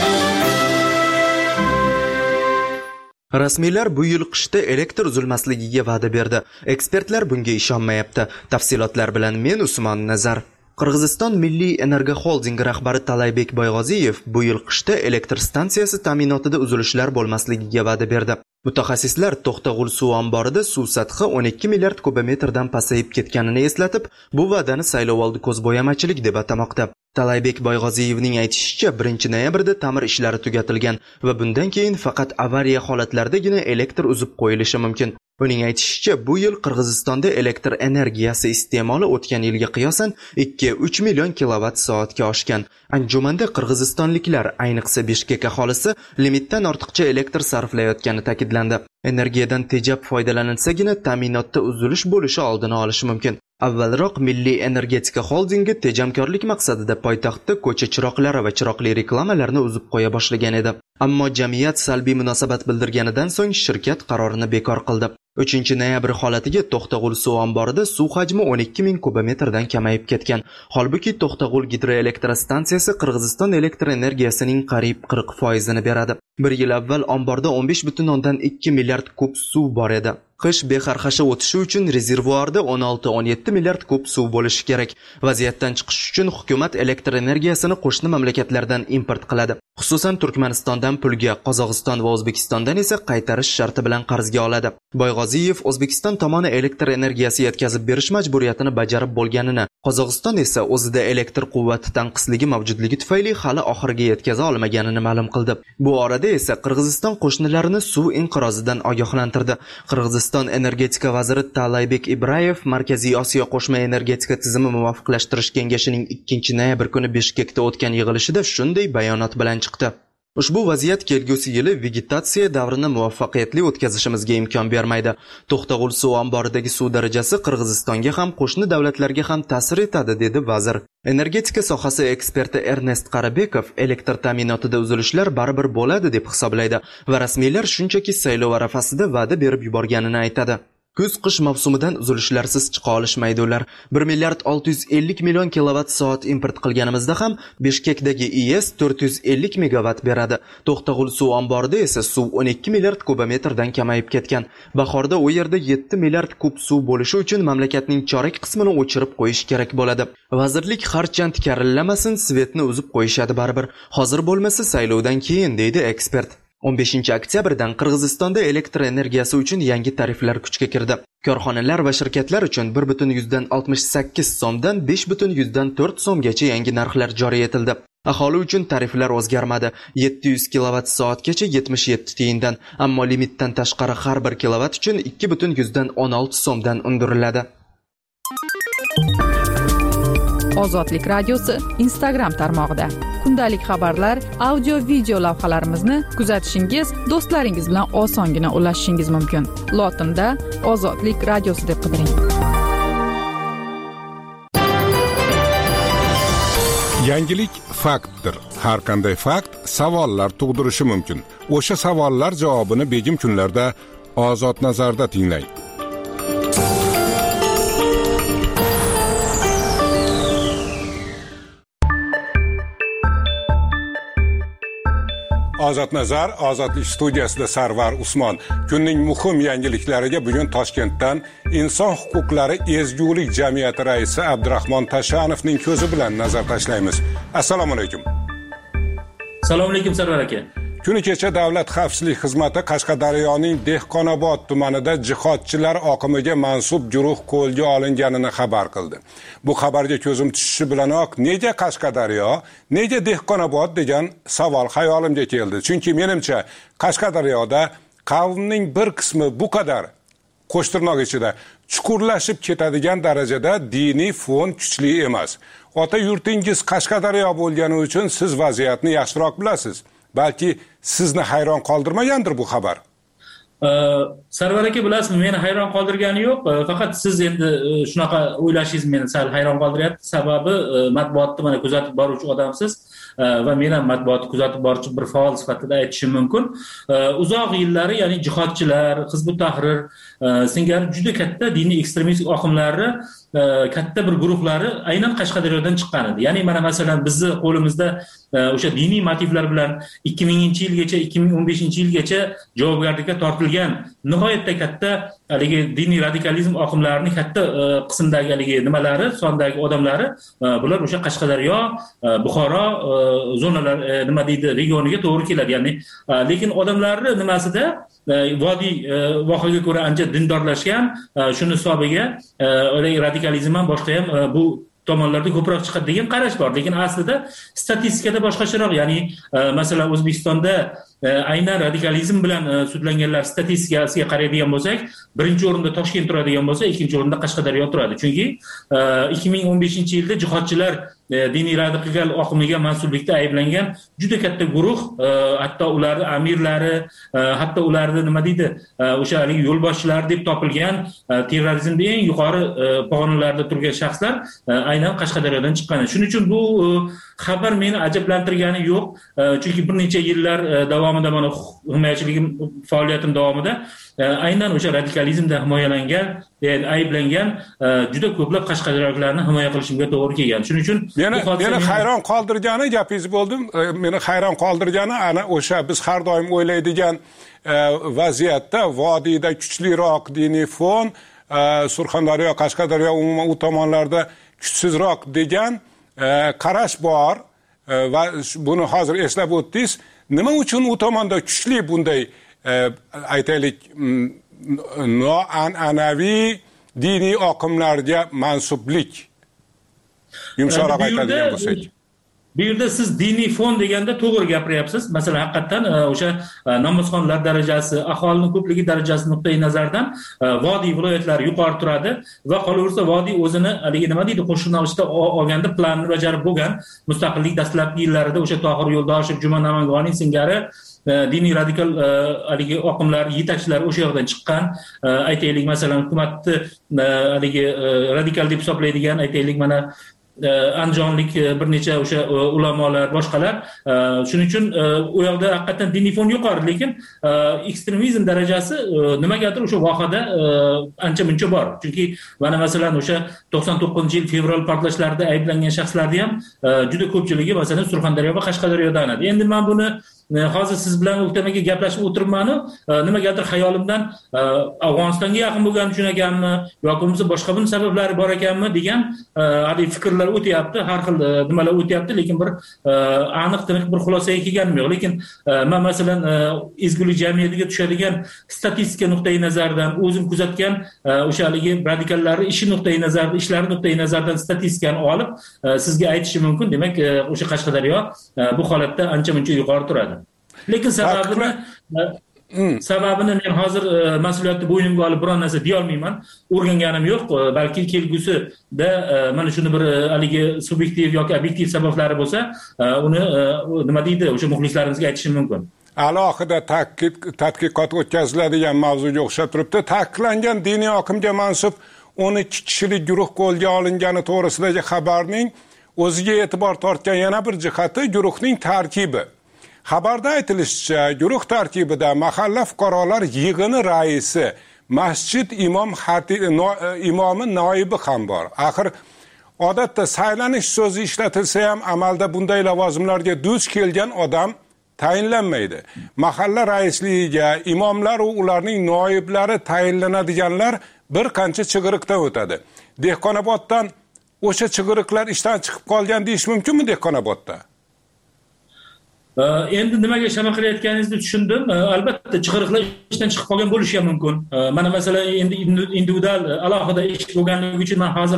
Rasmiylar bu yil qishda elektr uzilmasligiga va'da berdi. Ekspertlar bunga ishonmayapti. Tafsilotlar bilan men Usmon Nazar. Qirg'iziston Milliy Energo Holding rahbari Talaybek Boyg'oziyev bu yil qishda elektr stansiyasi ta'minotida uzilishlar bo'lmasligiga va'da berdi. Mutaxassislar To'xtag'ul suv omborida suv sathi o'n ikki milliard kubometrdan pasayib ketganini eslatib, bu va'dani saylovoldi ko'zbo'yamachilik deb atamoqda. Talaybek Boyg'oziyevning aytishicha, birinchi noyabrda ta'mir ishlari tugatilgan va bundan keyin faqat avariya holatlardagina elektr uzib qo'yilishi mumkin. Uning aytishicha, bu yil Qirg'izistonda elektr energiyasi iste'moli o'tgan yilga qiyosan ikki uch million kilovatt soatga oshgan. Anjumanda qirg'izistonliklar, ayniqsa Bishkek aholisi, limitdan ortiqcha elektr sarflayotgani ta'kidlandi. Energiyadan tejab foydalaninsagina ta'minotda uzilish bo'lishi oldini olish mumkin. Avvalroq Milliy energetika holdingi tejamkorlik maqsadida poytaxtda ko'cha chiroqlari va chiroqli reklamalarni uzib qo'ya boshlagan edi. Ammo jamiyat salbiy munosabat bildirganidan so'ng shirkat qarorini bekor qildi. uchinchi noyabr holatiga To'xtag'ul suv omborida suv hajmi o'n ikki ming kubometrdan kamayib ketgan. Holbuki To'xtag'ul gidroelektrostansiyasi Qirg'iziston elektr energiyasining qariyb qirq foizini beradi. Bir yil avval omborda o'n besh butun o'ndan ikki milliard kub suv bor edi. Qish bexarxasha o'tishi uchun rezervuarda o'n olti o'n yetti milliard kub suv bo'lishi kerak. Vaziyatdan chiqish uchun hukumat elektr energiyasini qo'shni mamlakatlardan import qiladi. Xususan Turkmanistondan pulga, Qozog'iston va O'zbekistondan esa qaytarish sharti bilan qarzga oladi. Boyg'oziyev O'zbekiston tomoni elektr energiyasi yetkazib berish majburiyatini bajarib bo'lganini, Qozog'iston esa o'zida elektr quvvati tanqisligi mavjudligi tufayli hali oxiriga yetkaza olmaganini ma'lum qildi. Bu orada esa Qirg'iziston qo'shnilarini suv inqirozidan ogohlantirdi. Qirg'iziston energetika vaziri Talaybek Ibrayev Markaziy Osiyo qo'shma energetika tizimi muvofiqlashtirish kengashining ikkinchi noyabr kuni Bishkekda o'tgan yig'ilishida shunday bayonot bilan chiqdi. Ushbu vaziyat kelgusi yili vegetatsiya davrini muvaffaqiyatli o'tkazishimizga imkon bermaydi. To'xtag'ul suv omboridagi suv darajasi Qirg'izistonga ham qo'shni davlatlarga ham ta'sir etadi, dedi vazir. Energetika sohasi eksperti Ernest Qarabekov elektr ta'minotida uzilishlar baribir bo'ladi deb hisoblaydi va rasmiylar shunchaki saylov arafasida va'da berib yuborganini aytadi. Kuz-qish mavsumidan uzilishlarsiz chiqa olishmaydi ular. bir milliard olti yuz ellik million kilovatt soat import qilganimizda ham Bishkekdagi I E S to'rt yuz ellik megawatt beradi. To'xtag'ul suv omborida esa suv o'n ikki milliard kubometrdan kamayib ketgan. Bahorda u yerda yetti milliard kub suv bo'lishi uchun mamlakatning chorak qismini o'chirib qo'yish kerak bo'ladi. Vazirlik harchand karillamasin, svetni uzib qo'yishadi baribir. Hozir bo'lmasa saylovdan keyin, deydi ekspert. o'n beshinchi oktyabrdan Qirg'izistonda elektr energiyasi uchun yangi tariflar kuchga kirdi. Korxonalar va shirkatlar uchun bir butun yuzdan oltmish sakkiz so'mdan besh butun yuzdan to'rt so'mgacha yangi narxlar joriy etildi. Aholi uchun tariflar o'zgarmadi. yetti yuz kilovatt soatgacha yetmish yetti tiyindan, ammo limitdan tashqari har bir kilovatt uchun ikki butun yuzdan o'n olti so'mdan undiriladi. Ozodlik radiosi Instagram tarmog'ida kundalik xabarlar, audio video lavhalarimizni kuzatishingiz, do'stlaringiz bilan osongina ulashishingiz mumkin. Lotinda Ozodlik radiosi deb qidiring. Yangilik faktdir. Har qanday fakt savollar tug'dirishi mumkin. O'sha savollar javobini begim kunlarda Ozod nazarda tinglang. Ozod nazar, Ozodlik studiyasida Sarvar Usmon. Kunning muhim yangiliklariga bugun Toshkentdan Inson huquqlari ezgulik jamiyati raisi Abdurahmon Tashanovning ko'zi bilan nazar tashlaymiz. Assalomu alaykum. Assalomu alaykum Sarvar aka. Kuni kecha Davlat xavfsizlik xizmati Qashqadaryoning Dehqonobod tumanida jihodchilar oqimiga mansub guruh qo'lga olinganini xabar qildi. Bu xabarga ko'zim tushishi bilanoq nega Qashqadaryo, nega Dehqonobod degan savol xayolimga keldi. Chunki menimcha Qashqadaryoda qavmning bir qismi bu qadar qo'shtirnoq ichida chuqurlashib ketadigan darajada diniy fon kuchli emas. Ota yurtingiz Qashqadaryo bo'lgani uchun siz vaziyatni yaxshiroq bilasiz. Balki sizni hayron qoldirmagandir bu xabar. Sarvar aka, bilasizmi, meni hayron qoldirgani yo'q. Faqat siz endi shunaqa o'ylashingiz meni sal hayron qoldiryapti. Sababi matbuotni mana kuzatib boruvchi odamsiz va men ham matbuotni kuzatib boruvchi bir faol sifatida aytishim mumkin. Uzoq yillari, ya'ni jihodchilar, Hizbut Tahrir singari juda katta diniy ekstremistik oqimlari katta bir guruhlari aynan Qashqadaryodan chiqqan edi. Ya'ni mana masalan bizni qo'limizda o'sha diniy motivlar bilan ikki minginchi yilgacha, ikki ming o'n beshinchi yilgacha javobgarlikka tortilgan nihoyatda katta haligi diniy radikalizm oqimlarining katta qismdagi haligi nimalari, sondagi odamlari bular o'sha Qashqadaryo, Buxoro zonalar nima deydi, regioniga to'g'ri keladi. Ya'ni lekin odamlarni nimasida vodiy vohaga ko'ra ancha dindorlashgan, shuni hisobiga radikalizm ham boshqa ham bu tomonlarda ko'proq chiqadi degan qarash bor. Lekin aslida statistikada boshqacharoq. Ya'ni masalan O'zbekistonda aynan radikalizm bilan sudlanganlar statistikasiga qaraydigan bo'lsak, birinchi o'rinda Toshkent turadigan bo'lsa, ikkinchi o'rinda Qashqadaryo turadi. Chunki ikki ming o'n beshinchi yilda jihodchilar diniy radikal oqimiga mansublikda ayblangan juda katta guruh, hatto ularning amirlari, hatto ularning nima deydi, o'sha haligi yo'lboshchilar deb topilgan terrorizmda eng yuqori pog'onalarda turgan shaxslar aynan Qashqadaryodan chiqqan. Shuning uchun bu xabar meni ajablantirgani yo'q. Chunki bir necha yillar davomida mana himoyachiligim faoliyatim davomida aynan o'sha radikalizmda himoyalangan, ayblangan juda ko'plab Qashqadaryoliklarni himoya qilishimga to'g'ri kelgan. Shuning uchun meni meni hayron qoldirgani, gapingiz bo'ldim, meni hayron qoldirgani ana o'sha biz har doim o'ylaydigan vaziyatda vodiyda kuchliroq diniy fon, Surxondaryo, Qashqadaryo umuman u tomonlarda kuchsizroq degan qarash bor va buni hozir eslab o'tdingiz. Nima uchun u tomonda kuchli bunday aytaylik noan'anaviy diniy oqimlarga mansublik? Yumshoqroq aytadigan bo'lsak. Bu yerda siz diniy fon deganda to'g'ri gapiryapsiz. Masalan, haqiqatan o'sha namozxonlar darajasi, aholining ko'pligi darajasi nuqtai nazardan vodiy viloyatlari yuqori turadi va qolaversa vodiy o'zini haligi nima deydi, qo'shin olishda olganda planni bajarib bo'lgan. Mustaqillik dastlabki yillarida o'sha Tohir Yo'ldoshev, Juma Namangoniy singari diniy radikal haligi oqimlar yetakchilari o'sha yoqdan chiqqan. Aytaylik, masalan, hukumatni haligi radikal deb hisoblaydigan, aytaylik, mana andijonlik bir necha o'sha ulamolar, boshqalar. Shuning uchun u yoqda haqiqatan diniy fon yuqori, lekin ekstremizm darajasi nimagadir o'sha vohada ancha muncha bor. Chunki mana masalan o'sha to'qson to'qqizinchi yil fevral portlashlarida ayblangan shaxslarni ham juda ko'pchiligi masalan Surxondaryo va Qashqadaryodan edi. Endi men buni hozir siz bilan o'tamaga gaplashib o'tiribman-u, nimagadir xayolimdan Afg'onistonga yaqin bo'lgan uchun ekanmi yoki bo'lmasa boshqa bir sabablari bor ekanmi degan hali fikrlar o'tyapti, har xil nimalar o'tyapti, lekin bir aniq tiniq bir xulosaga kelganim yo'q. Lekin men masalan ezgulik jamiyatiga tushadigan statistika nuqtai nazaridan, o'zim kuzatgan o'sha haligi radikallarning ishi nuqtai nazaridan, ishlari nuqtai nazaridan statistikani olib sizga aytishim mumkin. Demak, o'sha Qashqadaryo bu holatda ancha muncha yuqori turadi. Lekin sababini Sababini men hozir mas'uliyatni bo'ynimga olib biron narsa deya olmayman. O'rganganim yo'q, balki kelgusida mana shuni bir haligi subyektiv yoki obyektiv sabablari bo'lsa, uni nima deydi, o'sha muxlislarimizga aytishim mumkin. Alohida tadqiqot o'tkaziladigan mavzuga o'xshab turibdi. Ta'kidlangan diniy oqimga mansub o'n ikki kishilik guruh qo'lga olingani to'g'risidagi xabarning o'ziga e'tibor tortgan yana bir jihati guruhning tarkibi. Xabarda aytilishicha, guruh tarkibida mahalla fuqarolar yig'ini raisi, masjid imom xatibi, imomi noibi ham bor. Axir odatda saylanish so'zi ishlatilsa ham amalda bunday lavozimlarga duch kelgan odam tayinlanmaydi. Mahalla raisligiga imomlar va ularning noiblari tayinlanadiganlar bir qancha chig'iriqdan o'tadi. Dehqonoboddan o'sha chig'iriqlar ishdan chiqib qolgan deyish mumkinmi Dehqonobodda? Endi nimaga shama qilayotganingizni tushundim. Albatta chig'iriqlar ishdan chiqib qolgan bo'lishi ham mumkin. Mana masalan endi individual alohida ish bo'lganligi uchun men hozir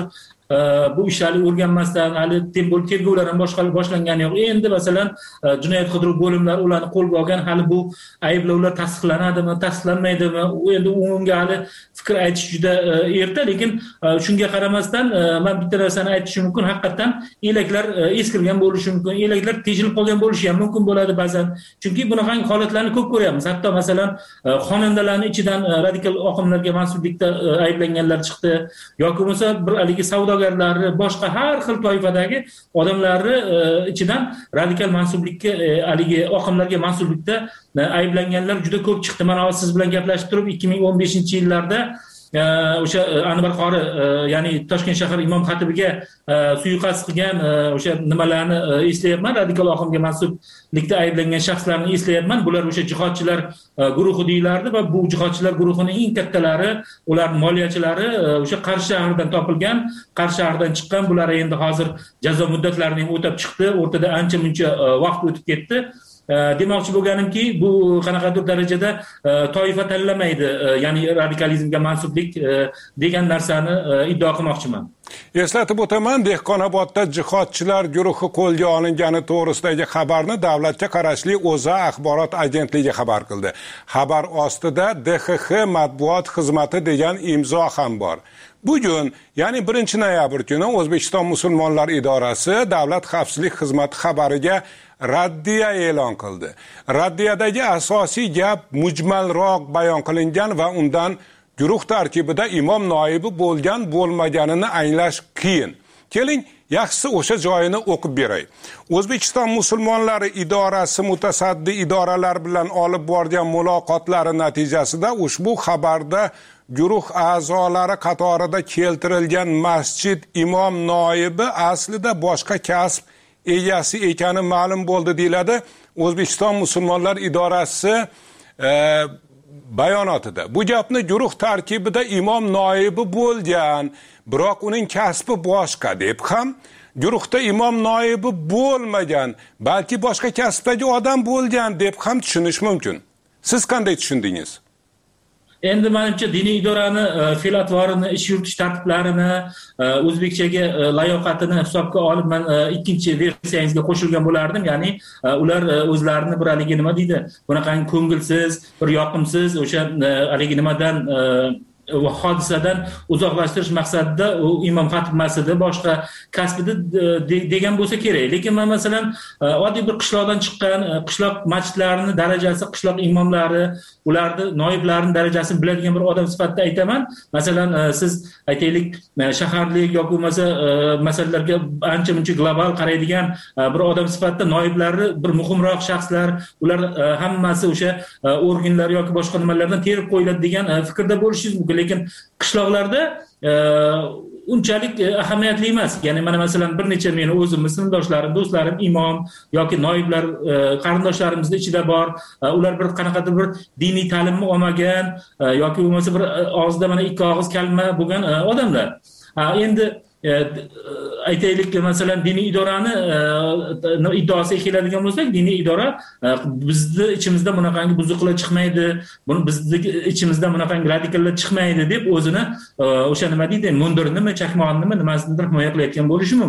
bu ishlarni o'rganmasdan hali tergovlar ham boshlangani yo'q. Endi masalan jinoyat qidiruv bo'limlari ularni qo'lga olgan, hali bu ayblovlar tasdiqlanadimi, tasdiqlanmaydimi? Endi unga hali fikr aytish juda erta, lekin shunga qaramasdan men bitta narsani aytishim mumkin, haqiqatan elaklar eskirgan bo'lishi mumkin, elaklar tejilib qolgan bo'lishi ham mumkin bo'ladi ba'zan. Chunki bunaqa holatlarni ko'p ko'ryapmiz. Hatto masalan xonandalarning ichidan radikal oqimlarga mansublikda ayblanganlar chiqdi yoki bo'lmasa bir haligi savdo boshqa har xil toifadagi odamlarni ichidan radikal mansublikka haligi oqimlarga mansublikda ayblanganlar juda ko'p chiqdi. Mana siz bilan gaplashib turib ikki ming o'n beshinchi yillarda o'sha Anvar qori, ya'ni Toshkent shahar imom xatibiga suiqasd qilgan o'sha nimalarni eslayapman, radikal oqimga mansublikda ayblangan shaxslarni eslayapman. Bular o'sha jihodchilar guruhi deyilardi va bu jihodchilar guruhining eng kattalari, ularning moliyachilari o'sha Qarshi shahridan topilgan, Qarshi shahridan chiqqan. Bular endi hozir jazo muddatlarini ham o'tab chiqdi. O'rtada ancha-muncha vaqt o'tib ketdi. Demoqchi bo'lganimki, bu qanaqadir darajada toifa tanlamaydi, ya'ni radikalizmga mansublik degan narsani iddao qilmoqchiman. Eslatib o'taman, Dehqonobodda jihodchilar guruhi qo'lga olingani to'g'risidagi xabarni davlatga qarashli O'zA axborot agentligi xabar qildi. Xabar ostida D X X matbuot xizmati degan imzo ham bor. Bugun, ya'ni birinchi noyabr kuni O'zbekiston musulmonlar idorasi Davlat xavfsizlik xizmati xabariga raddiya e'lon qildi. Raddiyadagi asosiy gap mujmalroq bayon qilingan va undan guruh tarkibida imom noibi bo'lgan bo'lmaganini anglash qiyin. Keling, yaxshisi o'sha joyini o'qib beray. O'zbekiston musulmonlari idorasi mutasaddi idoralar bilan olib borgan muloqotlari natijasida ushbu xabarda guruh a'zolari qatorida keltirilgan masjid imom noibi aslida boshqa kasb egasi ekani ma'lum bo'ldi deyiladi O'zbekiston musulmonlar idorasi e, bayonotida. Bu gapni guruh tarkibida imom noibi bo'lgan, biroq uning kasbi boshqa deb ham, guruhda imom noibi bo'lmagan, balki boshqa kasbdagi odam bo'lgan deb ham tushunish mumkin. Siz qanday tushundingiz? Endi menimcha diniy idorani fe'l-atvorini, ish yuritish tartiblarini, o'zbekchaga layoqatini hisobga olib men ikkinchi versiyangizga qo'shilgan bo'lardim. Ya'ni ular o'zlarini bir haligi nima deydi, bunaqangi ko'ngilsiz, bir yoqimsiz o'sha haligi nimadan hodisadan uzoqlashtirish maqsadida u imom xatib masjidi boshqa kasbida degan bo'lsa kerak. Lekin men masalan oddiy bir qishloqdan chiqqan, qishloq masjidlarining darajasi, qishloq imomlari, ularni noiblarining darajasini biladigan bir odam sifatida aytaman. Masalan, siz aytaylik shaharlik yoki bo'lmasa masalalarga ancha-muncha global qaraydigan bir odam sifatida noiblari bir muhimroq shaxslar, ular hammasi o'sha organlar yoki boshqa nimalardan terib qo'yiladi degan fikrda bo'lishingiz mumkin. Lekin qishloqlarda unchalik ahamiyatli emas. Ya'ni mana masalan bir necha meni o'zim, sinfdoshlarim, do'stlarim imom yoki noiblar qarindoshlarimizning ichida bor. Ular bir qanaqadir bir diniy ta'limni olmagan yoki bo'lmasa bir og'zida mana ikki og'iz kalima bo'lgan odamlar. Endi aytaylik masalan diniy idorani iddaosiga keladigan bo'lsak, diniy idora bizni ichimizda bunaqangi buzuqlar chiqmaydi, buni bizni ichimizda bunaqangi radikallar chiqmaydi deb o'zini o'sha nima deydi, mundirinimi, chakmonimi, nimasidir himoya qilayotgan bo'lishi mumkin.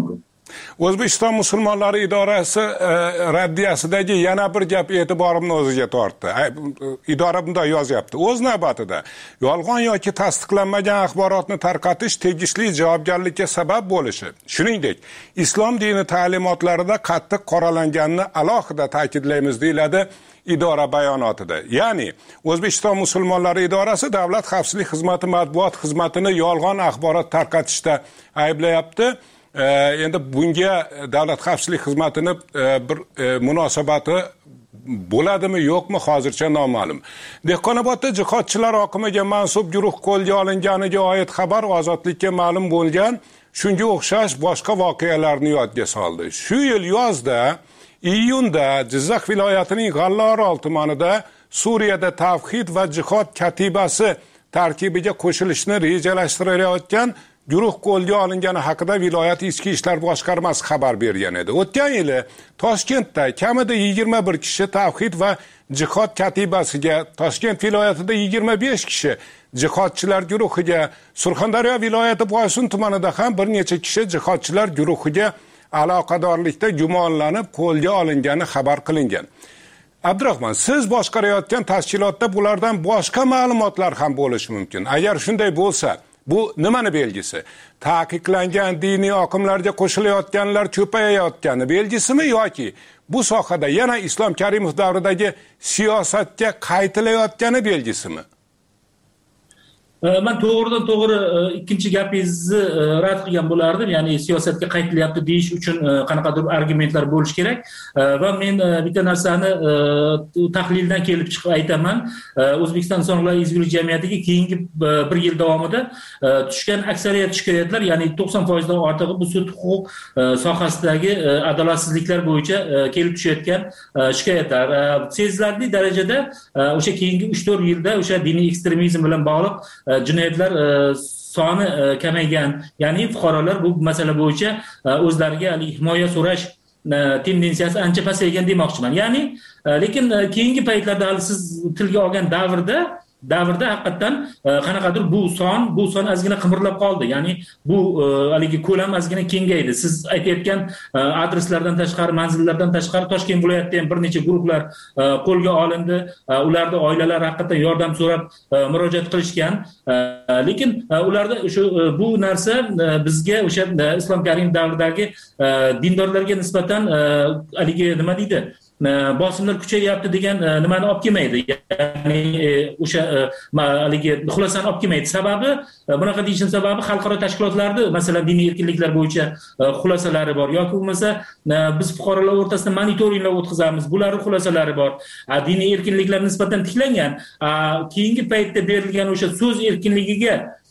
O'zbekiston musulmonlari idorasi e, raddiyasidagi yana bir gap e'tiborimni o'ziga tortdi. Idora bunday yozyapti. O'z navbatida yolg'on yoki tasdiqlanmagan axborotni tarqatish tegishli javobgarlikka sabab bo'lishi, shuningdek, islom dini ta'limotlarida qattiq qoralanganini alohida ta'kidlaymiz deyiladi idora bayonotida. Ya'ni O'zbekiston musulmonlari idorasi Davlat xavfsizlik xizmati matbuot xizmatini yolg'on axborot tarqatishda ayblayapti. Endi bunga Davlat xavfsizlik xizmatini bir munosabati bo'ladimi yo'qmi hozircha noma'lum. Dehqonobodda jihodchilar oqimiga mansub guruh qo'lga olinganiga oid xabar Ozodlikka ma'lum bo'lgan, shunga o'xshash boshqa voqealarni yodga soldi. Shu yil yozda, iyunda Jizzax viloyatining G'allaorol tumanida Suriyada tavhid va jihod katibasi tarkibiga qo'shilishni rejalashtirayotgan guruh qo'lga olingani haqida viloyat ichki ishlar boshqarmasi xabar bergan edi. O'tgan yili Toshkentda kamida yigirma bir kishi tavhid va jihod katibasiga, Toshkent viloyatida yigirma besh kishi jihodchilar guruhiga, Surxondaryo viloyati Boysun tumanida ham bir necha kishi jihodchilar guruhiga aloqadorlikda gumonlanib qo'lga olingani xabar qilingan. Abdurahmon, siz boshqarayotgan tashkilotda bulardan boshqa ma'lumotlar ham bo'lishi mumkin. Agar shunday bo'lsa, bu nimani belgisi? Taqiqlangan diniy oqimlarga qo'shilayotganlar ko'payayotgani belgisimi yoki bu sohada yana Islom Karimov davridagi siyosatga qaytilayotgani belgisimi? Men to'g'ridan to'g'ri ikkinchi gapingizni rad qilgan bo'lardim. Ya'ni siyosatga qaytilyapti deyish uchun qanaqadir argumentlar bo'lish kerak. Va men bitta narsani tahlildan kelib chiqib aytaman. O'zbekiston insonlar ezgulik jamiyatiga keyingi bir yil davomida tushgan aksariyat shikoyatlar, ya'ni to'qson foiz dan ortig'i bu sud huquq sohasidagi adolatsizliklar bo'yicha kelib tushayotgan shikoyatlar. Sezilarli darajada o'sha keyingi uch to'rt yilda o'sha diniy ekstremizm bilan bog'liq jinoyatlar soni kamaygan, ya'ni fuqarolar bu masala bo'yicha o'zlariga himoya so'rash tendensiyasi ancha pasaygan demoqchiman. Ya'ni lekin keyingi paytlarda hali siz tilga olgan davrda davrda haqiqatan qanaqadir bu son bu son ozgina qimirlab qoldi. Ya'ni bu haligi ko'lam ozgina kengaydi. Siz aytayotgan adreslardan tashqari, manzillardan tashqari Toshkent viloyatida ham bir necha guruhlar qo'lga olindi. Ularda oilalar haqiqatan yordam so'rab murojaat qilishgan. Lekin ularda shu bu narsa bizga o'sha Islom Karimov davridagi dindorlarga nisbatan haligi nima deydi? bosimlar kuchayyapti degan nimani olib kelmaydi. Ya'ni o'sha haligi xulosani olib kelmaydi. Sababi, bunaqa deyishim sababi xalqaro tashkilotlarda, masalan, diniy erkinliklar bo'yicha xulosalari bor yoki bo'lmasa biz fuqarolar o'rtasida monitoringlar o'tkazamiz. Bularning xulosalari bor. Diniy erkinliklar nisbatan tiklangan. Keyingi paytda berilgan o'sha so'z erkinligiga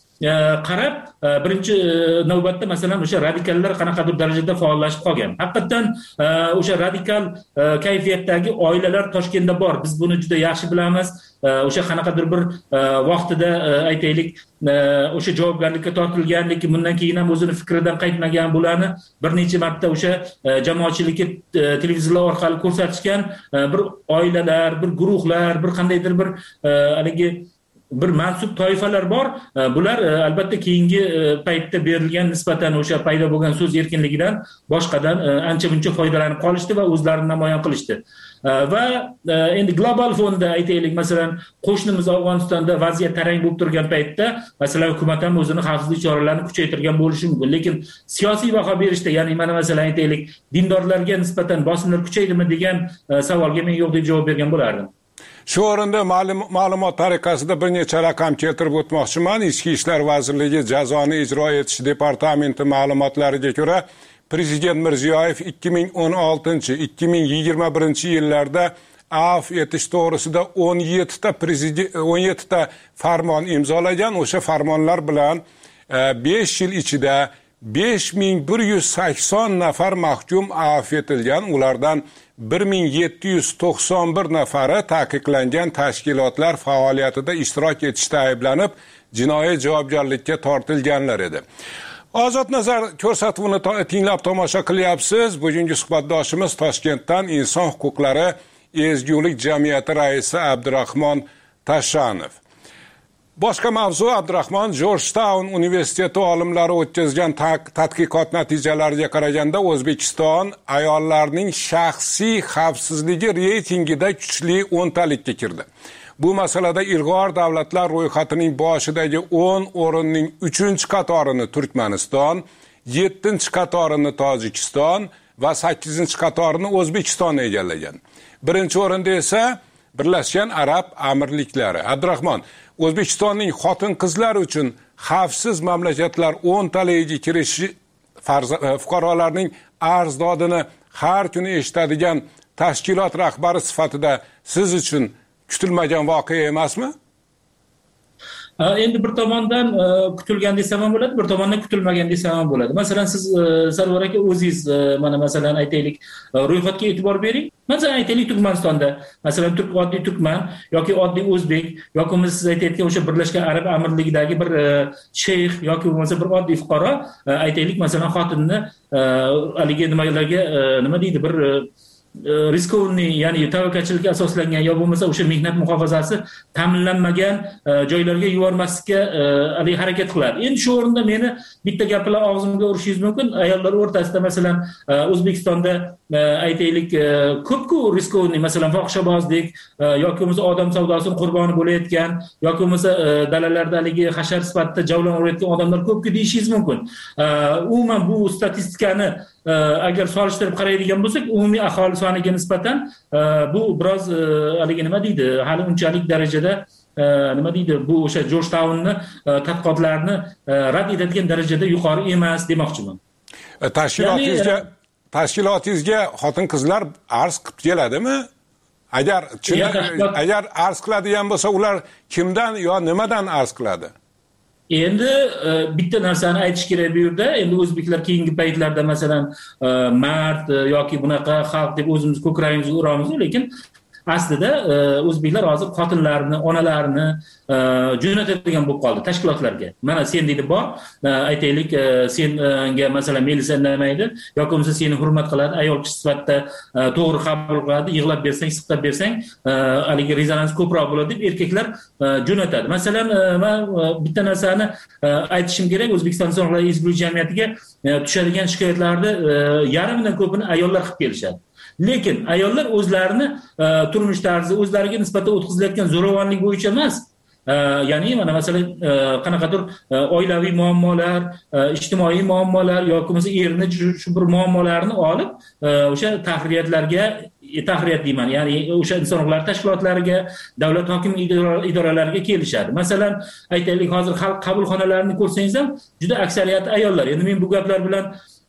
qarab birinchi navbatda masalan o'sha radikallar qanaqadir darajada faollashib qolgan. Haqiqatan o'sha radikal kayfiyatdagi oilalar Toshkentda bor. Biz buni juda yaxshi bilamiz. O'sha qanaqadir bir vaqtida aytaylik o'sha javobgarlikka tortilgan, lekin bundan keyin ham o'zini fikridan qaytmagan, bularni bir necha marta o'sha jamoatchilikka televizorlar orqali ko'rsatishgan bir oilalar, bir guruhlar, bir qandaydir bir haligi bir mansub toifalar bor. Bular albatta keyingi paytda berilgan nisbatan o'sha paydo bo'lgan so'z erkinligidan boshqadan ancha buncha foydalanib qolishdi va o'zlarini namoyon qilishdi. Va endi global fonda aytaylik, masalan, qo'shnimiz Afg'onistonda vaziyat tarang bo'lib turgan paytda masalan hukumat ham o'zini xavfsizlik choralarini kuchaytirgan bo'lishi mumkin. Lekin siyosiy baho berishda, ya'ni mana masalan aytaylik, dindorlarga nisbatan bosimlar kuchaydimi degan savolga men yo'q deb javob bergan bo'lardim. Shu o'rinda ma'lumot tariqasida bir necha raqam keltirib o'tmoqchiman. Ichki ishlar vazirligi jazoni ijro etish departamenti ma'lumotlariga ko'ra, Prezident Mirziyoyev ikki ming o'n oltinchi ikki ming yigirma birinchi yillarda afv etish to'g'risida o'n yettita prezident o'n yettita farmon imzolagan. O'sha farmonlar bilan besh yil ichida besh ming bir yuz sakson nafar mahkum afv etilgan. Ulardan bir ming yetti yuz to'qson bir nafari taqiqlangan tashkilotlar faoliyatida ishtirok etishda ayblanib, jinoiy javobgarlikka tortilganlar edi. Ozod nazar ko'rsatuvini tinglab tomosha qilyapsiz. Bugungi suhbatdoshimiz Toshkentdan Inson huquqlari ezgulik jamiyati raisi Abdurahmon Tashanov. Boshqa mavzu Abdurahmon Georgetown universiteti olimlari o'tkazgan tadqiqot natijalariga qaraganda O'zbekiston ayollarning shaxsiy xavfsizligi reytingida kuchli o'ntalikka kirdi. Bu masalada ilg'or davlatlar ro'yxatining boshidagi o'n o'rinning uchinchi qatorini Turkmaniston, yettinchi qatorini Tojikiston va sakkizinchi qatorini O'zbekiston egallagan. Birinchi o'rinda esa Birlashgan Arab Amirliklari. Abdurahmon, O'zbekistonning xotin-qizlar uchun xavfsiz mamlakatlar o'ntaligiga kirishi fuqarolarning arzdodini har kuni eshitadigan tashkilot rahbari sifatida siz uchun kutilmagan voqea emasmi? Endi bir tomondan kutilgan desam ham bo'ladi, bir tomondan kutilmagan desam ham bo'ladi. Masalan, siz Sarvar aka o'zingiz mana masalan aytaylik, ro'yxatga e'tibor bering. Masalan aytaylik Turkmanistonda, masalan turk oddiy turkman yoki oddiy o'zbek yoki siz aytayotgan o'sha Birlashgan Arab Amirligidagi bir sheyx yoki bo'lmasa bir oddiy fuqaro aytaylik masalan xotinni haligi nimalarga nima deydi bir riskovniy, ya'ni tavakkalchilikka asoslangan yo bo'lmasa o'sha mehnat muhofazasi ta'minlanmagan joylarga yubormaslikka hali harakat qiladi. Endi shu o'rinda meni bitta gap bilan og'zimga urishingiz mumkin. Ayollar o'rtasida masalan O'zbekistonda aytaylik ko'p-ku riskovniy, masalan fohishabozlik yoki bo'lmasa odam savdosining qurboni bo'layotgan yoki bo'lmasa dalalarda haligi hashar sifatida javlanayotgan odamlar ko'p-ku deyishingiz mumkin. Umuman bu statistikani agar solishtirib qaraydigan bo'lsak, umumiy aholi soniga nisbatan bu biroz haligi nima deydi, hali unchalik darajada nima deydi, bu o'sha Georgetownni tadqiqotlarini rad etadigan darajada yuqori emas demoqchiman. Tashkilotingizga tashkilotingizga xotin-qizlar arz qilib keladimi? Agar agar arz qiladigan bo'lsa, ular kimdan yo nimadan arz qiladi? Endi bitta narsani aytish kerak bu yerda. Endi o'zbeklar keyingi paytlarda masalan mard yoki bunaqa xalq deb o'zimiz ko'kragimizga uramiz, lekin aslida o'zbeklar hozir xotinlarni, onalarini jo'natadigan bo'lib qoldi tashkilotlarga. Mana sen deydi bor, aytaylik senga masalan Melisa indamaydi yoki bo'lmasa seni hurmat qiladi, ayol kishi sifatida to'g'ri qabul qiladi, yig'lab bersang, siqtab bersang, haligi rezonans ko'proq bo'ladi deb erkaklar jo'natadi. Masalan, men bitta narsani aytishim kerak, O'zbekiston insonlar ezgulik jamiyatiga tushadigan shikoyatlarni yarmidan ko'pini ayollar qilib kelishadi. Lekin ayollar o'zlarini turmush tarzi, o'zlariga nisbatan o'tkazilayotgan zo'ravonlik bo'yicha emas, ya'ni mana masalan qanaqadir oilaviy muammolar, ijtimoiy muammolar yoki bo'lmasa erini shu bir muammolarni olib o'sha tahririyatlarga tahririyat deyman, ya'ni o'sha inson huquqlari tashkilotlariga, davlat hokimlik idoralariga kelishadi. Masalan, aytaylik hozir xalq qabulxonalarini ko'rsangiz ham juda aksariyati ayollar. Endi men bu gaplar bilan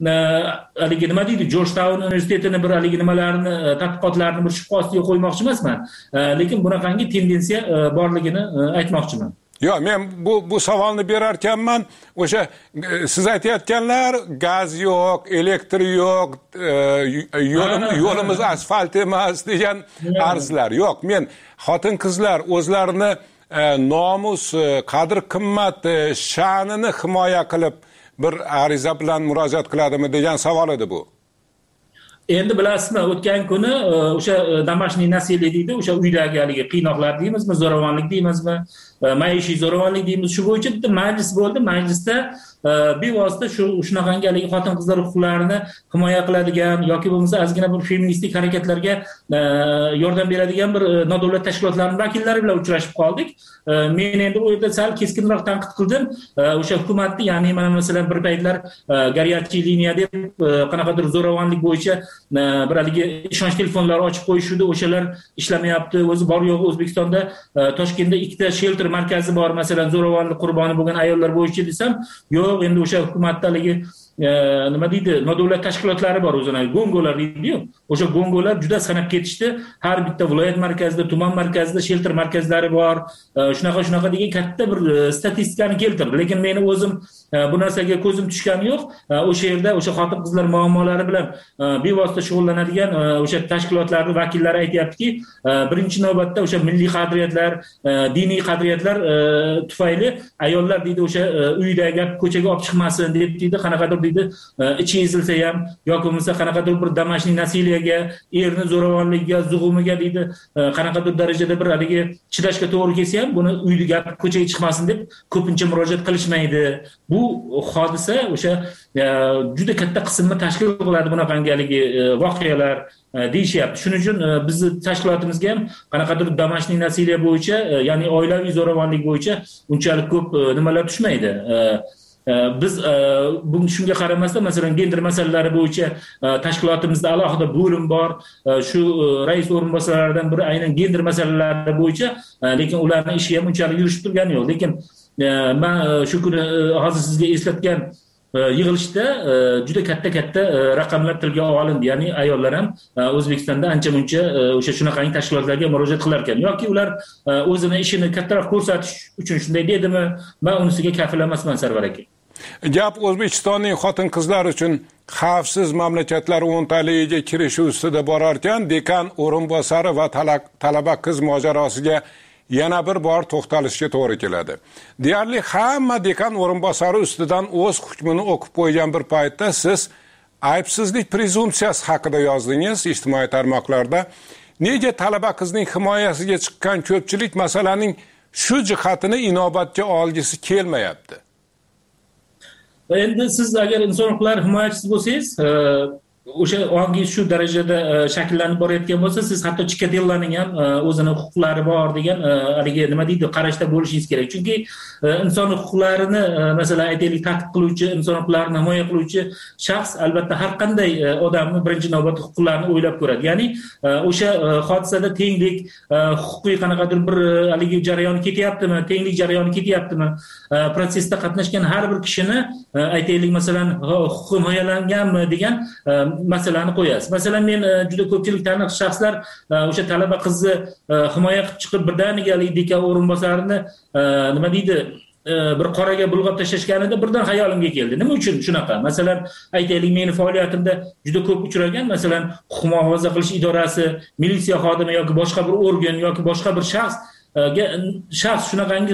haligi nima deydi, Georgetown universitetini bir haligi nimalarni, tadqiqotlarni bir shubha ostiga qo'ymoqchi emasman, lekin bunaqangi tendensiya borligini aytmoqchiman. Yo'q, men bu bu savolni berar ekanman, o'sha siz aytayotganlar gaz yo'q, elektr yo'q, yo'limiz asfalt emas degan arzlar yo'q. Men xotin-qizlar o'zlarini nomus, qadr-qimmat, sha'nini himoya qilib bir ariza bilan murojaat qiladimi degan savol edi bu. Endi bilasizmi, o'tgan kuni o'sha домашний насилие deydi, o'sha uydagi haligi qiynoqlar deymizmi, zo'ravonlik deymizmi, maishiy zo'ravonlik deymiz, shu bo'yicha bitta majlis bo'ldi. Majlisda bevosita shu shunaqangi haligi xotin-qizlar huquqlarini himoya qiladigan yoki bo'lmasa ozgina bir feministik harakatlarga yordam beradigan bir nodavlat tashkilotlarning vakillari bilan uchrashib qoldik. Men endi u yerda sal keskinroq tanqid qildim o'sha hukumatni, ya'ni mana masalan bir paytlar горячая liniya deb qanaqadir zo'ravonlik bo'yicha bir haligi ishonch telefonlari ochib qo'yishdi, o'shalar ishlamayapti. O'zi bor yo'q O'zbekistonda Toshkentda ikkita shelter markazi bor, masalan zo'ravonlik qurboni bo'lgan ayollar bo'yicha desam, yo'q, endi o'sha hukumatdagi nima deydi, nodavlat tashkilotlari bor, o'zini gongolar deydi-yu, o'sha gongolar juda sanab ketishdi. Har bitta viloyat markazida, tuman markazida shelter markazlari bor, shunaqa shunaqa degan katta bir statistikani keltirdi. Lekin meni o'zim bu narsaga ko'zim tushgani yo'q. O'sha yerda o'sha xotin-qizlar muammolari bilan bevosita shug'ullanadigan o'sha tashkilotlarning vakillari aytayaptiki, birinchi navbatda o'sha milliy qadriyatlar, diniy qadriyatlar tufayli ayollar deydi o'sha uyda gap ko'chaga olib chiqmasin deb deydi, qanaqadir deydi ichi ezilsa ham yoki bo'lmasa qanaqadir bir damashniy nasiliyaga, erni zo'ravonligiga, zug'umiga deydi qanaqadir darajada bir haligi chidashga to'g'ri kelsa ham buni uyda gap ko'chaga chiqmasin deb ko'pincha murojaat qilishmaydi. Bu hodisa o'sha juda katta qismni tashkil qiladi bunaqangi haligi voqealar deyishyapti. Shuning uchun bizni tashkilotimizga ham qanaqadir damashniy nasiliya bo'yicha, ya'ni oilaviy zo'ravonlik bo'yicha unchalik ko'p nimalar tushmaydi. Biz bunga shunga qaramasdan, masalan, gender masalalari bo'yicha tashkilotimizda alohida bo'lim bor. Shu rais o'rinbosarlaridan biri aynan gender masalalari bo'yicha, lekin ularning ishi ham unchalik yurishib turgani yo'q. Lekin men shu kuni hozir sizga eslatgan yig'ilishda juda katta-katta raqamlar tilga olindi. Ya'ni ayollar ham O'zbekistonda ancha-muncha o'sha shunaqangi tashkilotlarga murojaat qilar ekan. Yoki ular o'zini ishini kattaroq ko'rsatish uchun shunday dedimi? Men unisiga kafil emasman, Sarvar aka. Gap O'zbekistonning xotin-qizlar uchun xavfsiz mamlakatlar o'ntaligiga kirishi ustida borar ekan, dekan o'rinbosari va talaba qiz mojarosiga yana bir bor to'xtalishga to'g'ri keladi. Deyarli hamma dekan o'rinbosari ustidan o'z hukmini o'qib qo'ygan bir paytda siz aybsizlik prezumpsiyasi haqida yozdingiz ijtimoiy tarmoqlarda. Nega talaba qizning himoyasiga chiqqan ko'pchilik masalaning shu jihatini inobatga olgisi kelmayapti? Endi siz agar inson huquqlari himoyachisi bo'lsangiz, o'sha ongingiz shu darajada shakllanib borayotgan bo'lsa, siz hatto Chikatillaning ham o'zini huquqlari bor degan haligi nima deydi, qarashda bo'lishingiz kerak. Chunki inson huquqlarini, masalan, aytaylik, tadqiq qiluvchi, inson huquqlarini himoya qiluvchi shaxs albatta har qanday odamning birinchi navbatda huquqlarini o'ylab ko'radi. Ya'ni o'sha hodisada tenglik, huquqiy qanaqadir bir haligi jarayon ketyaptimi, tenglik jarayoni ketyaptimi, protsessda qatnashgan har bir kishini aytaylik, masalan, huquqi himoyalanganmi degan masalani qo'yasiz. Masalan, men juda ko'pchilik taniq shaxslar o'sha talaba qizni himoya qilib chiqib birdaniga dekan o'rinbosarini nima deydi, bir qoraga bulg'ab tashlashganida birdan xayolimga keldi. Nima uchun shunaqa? Masalan, aytaylik, meni faoliyatimda juda ko'p uchragan, masalan, huquq muhofaza qilish idorasi, militsiya xodimi yoki boshqa bir organ yoki boshqa bir shaxs shaxs shunaqangi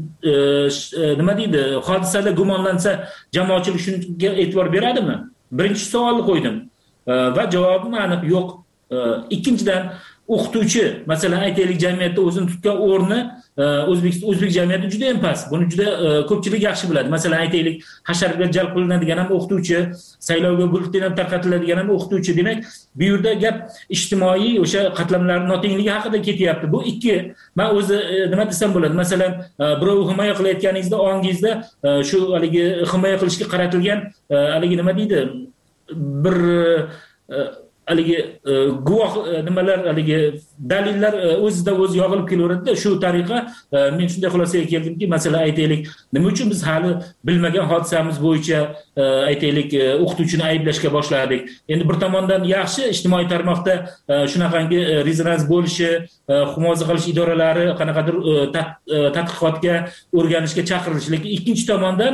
nima deydi, hodisada gumonlansa, jamoatchilik shunga e'tibor beradimi? Birinchi savolni qo'ydim va javobim aniq yo'q. Ikkinchidan, o'qituvchi, masalan, aytaylik, jamiyatda o'zini tutgan o'rni o'zbek o'zbek jamiyati juda ham past. Buni juda ko'pchilik yaxshi biladi. Masalan, aytaylik, hasharga jalb qilinadigan ham o'qituvchi, saylovga bulletin ham tarqatiladigan ham o'qituvchi. Demak, bu yerda gap ijtimoiy o'sha qatlamlarning notengligi haqida ketyapti. Bu ikki. Men o'zi nima desam bo'ladi? Masalan, birov himoya qilayotganingizda ongingizda shu haligi himoya qilishga qaratilgan haligi nima deydi, bir haligi guvoh nimalar, haligi dalillar o'zida o'z yog'ilib kelaveradi. Shu tariqa men shunday xulosaga keldimki, masalan, aytaylik, nima uchun biz hali bilmagan hodisamiz bo'yicha aytaylik o'qituvchini ayblashga boshladik. Endi bir tomondan yaxshi, ijtimoiy tarmoqda shunaqangi rezonans bo'lishi, himoya qilish idoralari qanaqadir tadqiqotga, o'rganishga chaqirilishi, lekin ikkinchi tomondan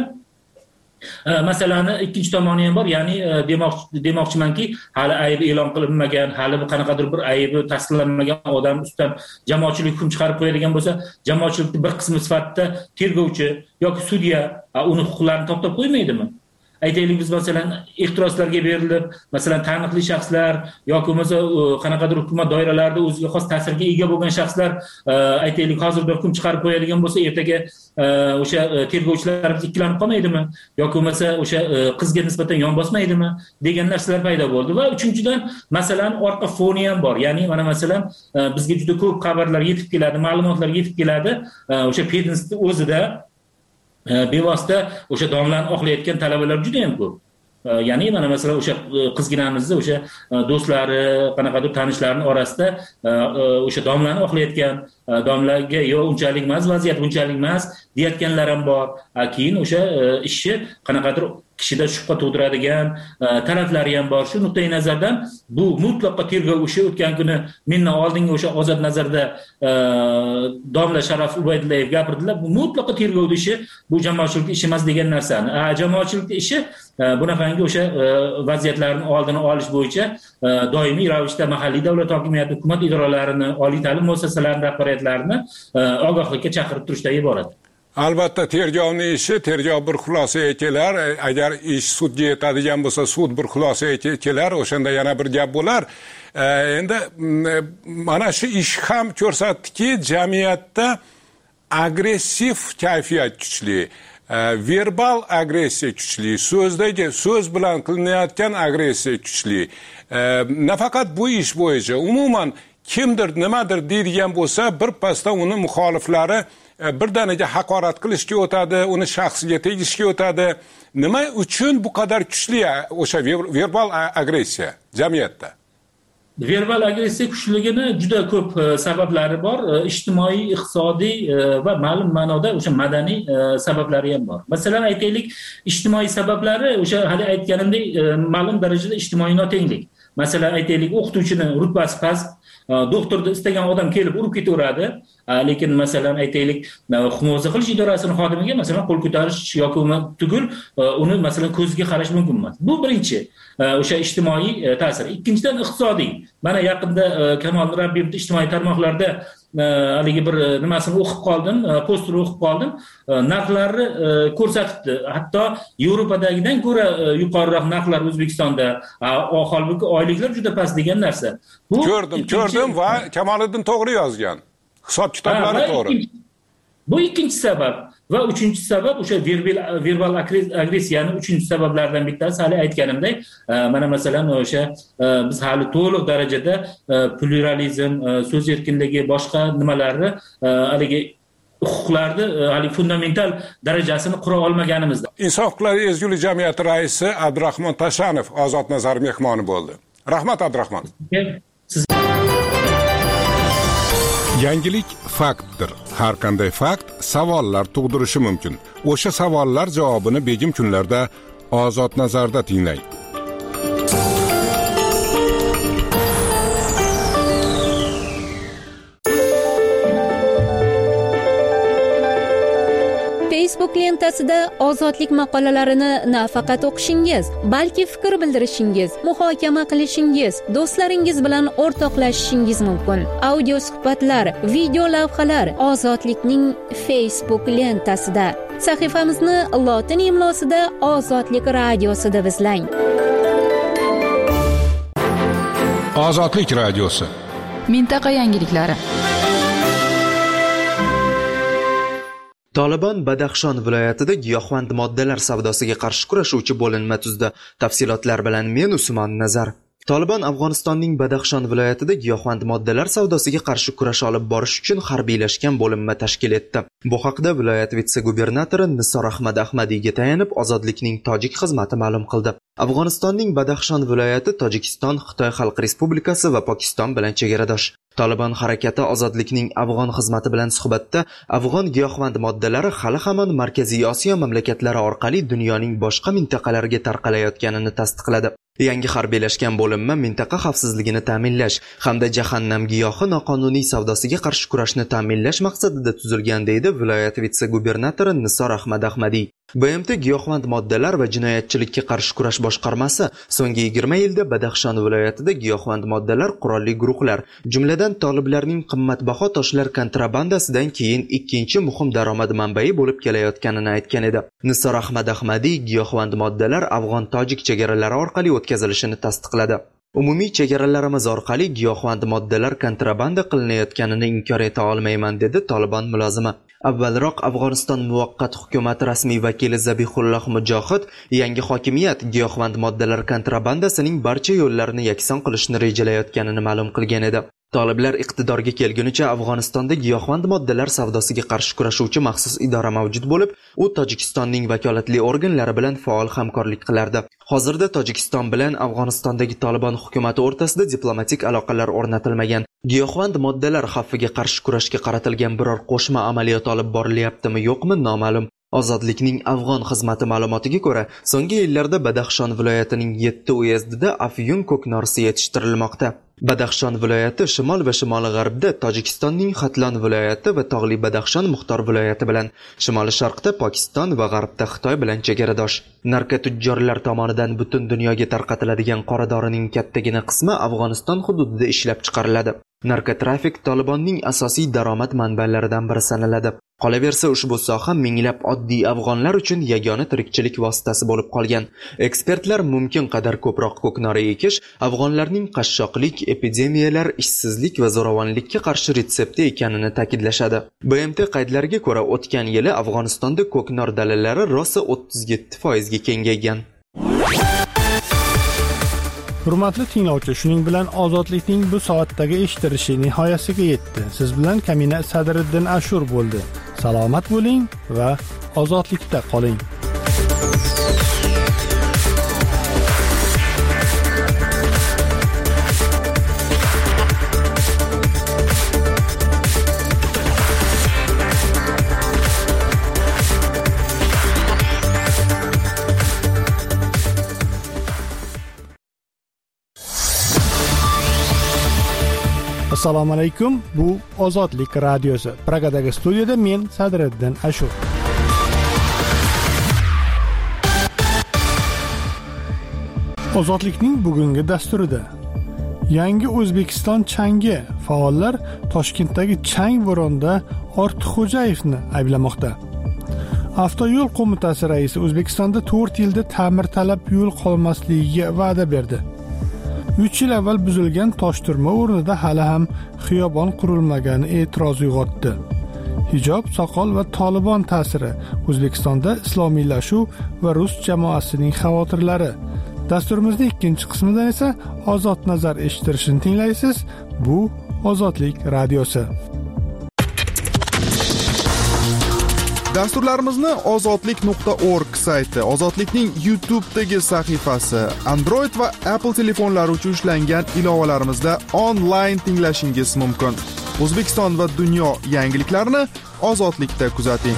masalani ikkinchi tomoni ham bor. Ya'ni demoqchimanki, hali aybi e'lon qilinmagan, hali qanaqadir bir aybi tasdiqlanmagan odam ustidan jamoatchilik hukm chiqarib qo'yadigan bo'lsa, jamoatchilikning bir qismi sifatida tergovchi yoki sudya uni huquqlarini to'xtatib qo'ymaydimi? Aytaylik, biz masalan ehtiroslarga berilib, masalan, taniqli shaxslar yoki bo'lmasa qanaqadir hukumat doiralarida o'ziga xos ta'sirga ega bo'lgan shaxslar aytaylik hozirda hukm chiqarib qo'yadigan bo'lsa, ertaga o'sha tergovchilarimiz ikkilanib qolmaydimi? Yoki bo'lmasa o'sha qizga nisbatan yon bosmaydimi degan narsalar paydo bo'ldi. Va uchinchidan, masalan, orqa foni ham bor. Ya'ni mana masalan, bizga juda ko'p xabarlar yetib keladi, ma'lumotlar yetib keladi. O'sha pedinstni o'zida bevosita o'sha domlani oqlayotgan talabalar juda ham ko'p. Ya'ni mana masalan o'sha qizginamizni o'sha do'stlari, qanaqadir tanishlarining orasida o'sha domlani oqlayotgan, domlaga yo'q unchalik emas, vaziyat unchalik emas deyotganlar ham bor. Keyin o'sha ishni qanaqadir kishida shubha tug'diradigan taraflari ham bor. Shu nuqtai nazardan bu mutlaqo tergov ishi. O'tgan kuni mendan oldingi o'sha Ozod Nazarda domla Sharaf Ubaydullayev gapirdilar. Bu mutlaqo tergov ishi, bu jamoatchilik ishi emas degan narsani. Jamoatchilik ishi bunaqangi o'sha vaziyatlarning oldini olish bo'yicha doimiy ravishda mahalliy davlat hokimiyati, hukumat idoralarini, oliy ta'lim muassasalarini rahbariyatlarini ogohlikka chaqirib turishdan iborat. Albatta tergovning ishi, tergov bir xulosaga kelar. Agar ish sudga yetadigan bo'lsa, sud bir xulosaga kelar, o'shanda yana bir gap bo'lar. Endi mana shu ish ham ko'rsatdiki, jamiyatda agressiv kayfiyat kuchli, verbal agressiya kuchli, so'zdagi so'z bilan qilinayotgan agressiya kuchli. Nafaqat bu ish bo'yicha, umuman kimdir nimadir deydigan bo'lsa, bir pasda uni muxoliflari birdaniga haqorat qilishga o'tadi, uni shaxsiga tegishga o'tadi. Nima uchun bu qadar kuchli o'sha verbal agressiya jamiyatda? Verbal agressiya kuchligini juda ko'p sabablari bor. Ijtimoiy, iqtisodiy va ma'lum ma'noda o'sha madaniy sabablari ham bor. Masalan, aytaylik, ijtimoiy sabablari o'sha hali aytganimdek ma'lum darajada ijtimoiy notenglik. Masalan, aytaylik, o'qituvchini rutbasi past, doktorni istagan odam kelib urib ketaveradi, lekin masalan aytaylik, himoya qilish idorasining xodimiga masalan qo'l ko'tarish yoki tugul uni masalan ko'ziga qarash mumkin emas. Bu birinchi o'sha ijtimoiy ta'sir. Ikkinchidan iqtisodiy. Mana yaqinda Kamol Rabbiyevning ijtimoiy tarmoqlarda haligi bir nimasini o'qib qoldim, postini o'qib qoldim. Narxlarni ko'rsatibdi. Hatto Yevropadagidan ko'ra yuqoriroq narxlar O'zbekistonda, holbuki oyliklar juda past degan narsa. Bu ko'rdim, ko'rdim va Kamoliddin to'g'ri yozgan. Hisob kitoblari to'g'ri. Bu ikkinchi sabab va uchinchi sabab o'sha verbal verbal agressiyaning uchinchi sabablaridan bittasi hali aytganimdek, mana masalan o'sha biz hali to'liq darajada pluralizm, so'z erkinligi, boshqa nimalarni haligi huquqlarni hali fundamental darajasini qura olmaganimizda. Inson huquqlari ezgulik jamiyati raisi Abdurahmon Tashanov Ozod Nazar mehmoni bo'ldi. Rahmat Abdurahmon. Siz Yangilik faktdir. Har qanday fakt savollar tug'dirishi mumkin. O'sha savollar javobini begim kunlarda Ozod Nazarda tinglang. Facebook lentasida ozodlik maqolalarini nafaqat o'qishingiz, balki fikr bildirishingiz, muhokama qilishingiz, do'stlaringiz bilan o'rtoqlashishingiz mumkin. Audio suhbatlar, video lavhalar Ozodlikning Facebook lentasida. Sahifamizni lotin imlosida Ozodlik radiosida izlang. Ozodlik radiosi. Mintaqa yangiliklari. Tolibon Badaxshon viloyatida giyohvand moddalar savdosiga qarshi kurashuvchi bo'linma tuzdi. Tafsilotlar bilan men Usmon Nazar. Tolibon Afg'onistonning Badaxshon viloyatida giyohvand moddalar savdosiga qarshi kurash olib borish uchun harbiylashgan bo'linma tashkil etdi. Bu haqda viloyat vitse-gubernatori Nisor Ahmad Ahmadiyga tayanib Ozodlikning tojik xizmati ma'lum qildi. Afg'onistonning Badaxshon viloyati Tojikiston, Xitoy Xalq Respublikasi va Pokiston bilan chegaradosh. Tolibon harakati Ozodlikning Afg'on xizmati bilan suhbatda afg'on giyohvand moddalari hali hamon Markaziy Osiyo mamlakatlari orqali dunyoning boshqa mintaqalariga tarqalayotganini tasdiqladi. Yangi harbiylashgan bo'linma mintaqa xavfsizligini ta'minlash hamda jahannam giyohi noqonuniy savdosiga qarshi kurashni ta'minlash maqsadida tuzilgan deydi viloyat vitse-gubernatori Nisor Ahmad Ahmadiy. B M T giyohvand moddalar va jinoyatchilikka qarshi kurash boshqarmasi so'nggi yigirma yilda Badaxshon viloyatida giyohvand moddalar qurolli guruhlar, jumladan toliblarning qimmatbaho toshlar kontrabandasidan keyin ikkinchi muhim daromad manbai bo'lib kelayotganini aytgan edi. Nisor Ahmad Ahmadiy giyohvand moddalar afg'on-tojik chegaralari orqali o'tkazilishini tasdiqladi. Umumiy chegaralarimiz orqali giyohvand moddalar kontrabanda qilinayotganini inkor eta olmayman dedi Tolibon mulozimi. Avvalroq Afg'oniston muvaqqat hukumati rasmiy vakili Zabihulloh Mujohid yangi hokimiyat giyohvand moddalar kontrabandasining barcha yo'llarini yakson qilishni rejalayotganini ma'lum qilgan edi. Toliblar iqtidorga kelgunicha Afg'onistonda giyohvand moddalar savdosiga qarshi kurashuvchi maxsus idora mavjud bo'lib, u Tojikistonning vakolatli organlari bilan faol hamkorlik qilardi. Hozirda Tojikiston bilan Afg'onistondagi Tolibon hukumati o'rtasida diplomatik aloqalar o'rnatilmagan. Giyohvand moddalar xavfiga qarshi kurashga qaratilgan biror qo'shma amaliyot olib borilyaptimi yo'qmi noma'lum. Ozodlikning Afg'on xizmati ma'lumotiga ko'ra, so'nggi yillarda Badaxshon viloyatining yetti uyezdida afyun ko'knorisi yetishtirilmoqda. Badaxshon viloyati shimol va shimoli-g'arbda Tojikistonning Xatlon viloyati va tog'li Badaxshon Muxtor viloyati bilan, shimoli-sharqda Pokiston va g'arbda Xitoy bilan chegaradosh. Narkotujjorlar tomonidan butun dunyoga tarqatiladigan qora dorining kattagina qismi Afg'oniston hududida ishlab chiqariladi. Narkotrafik Tolibonning asosiy daromad manbalaridan biri sanaladi. Qolaversa, ushbu soha minglab oddiy afg'onlar uchun yagona tirikchilik vositasi bo'lib qolgan. Ekspertlar mumkin qadar ko'proq ko'knori ekish afg'onlarning qashshoqlik, epidemiyalar, ishsizlik va zo'ravonlikka qarshi retsepti ekanini ta'kidlashadi. B M T qaydlariga ko'ra, o'tgan yili Afg'onistonda ko'knor dalalari rosa o'ttiz yetti foizga kengaygan. Hurmatli tinglovchi, shuning bilan ozodlikning bu soatdagi eshittirishi nihoyasiga yetdi. Siz bilan Kamina Sadriddin Ashur bo'ldi. Salomat bo'ling va ozodlikda qoling. Assalomu alaykum. Bu Ozodlik radiosi. Pragadagi studiyada men Sadriddin Ashur. Ozodlikning bugungi dasturida Yangi O'zbekiston changi faollar Toshkentdagi chang bo'ronida Ortiqxo'jayevni ayblamoqda. Avtoyo'l qo'mitasi raisi O'zbekistonda to'rt yilda ta'mirtalab yo'l qolmasligiga va'da berdi. uch yil avval buzilgan toshturma o'rnida hali ham xiyobon qurilmagani e'tiroz uyg'otdi. Hijob, soqol va Tolibon ta'siri, O'zbekistonda islomiylashuv va rus jamoasining xavotirlari. Dasturimizning ikkinchi qismida esa Ozod nazar eshittirishni tinglaysiz. Bu Ozodlik radiosi. Dasturlarimizni ozodlik nuqta org sayti, Ozodlikning YouTube'dagi sahifasi, Android va Apple telefonlari uchun ishlangan ilovalarimizda onlayn tinglashingiz mumkin. O'zbekiston va dunyo yangiliklarini Ozodlikda kuzating.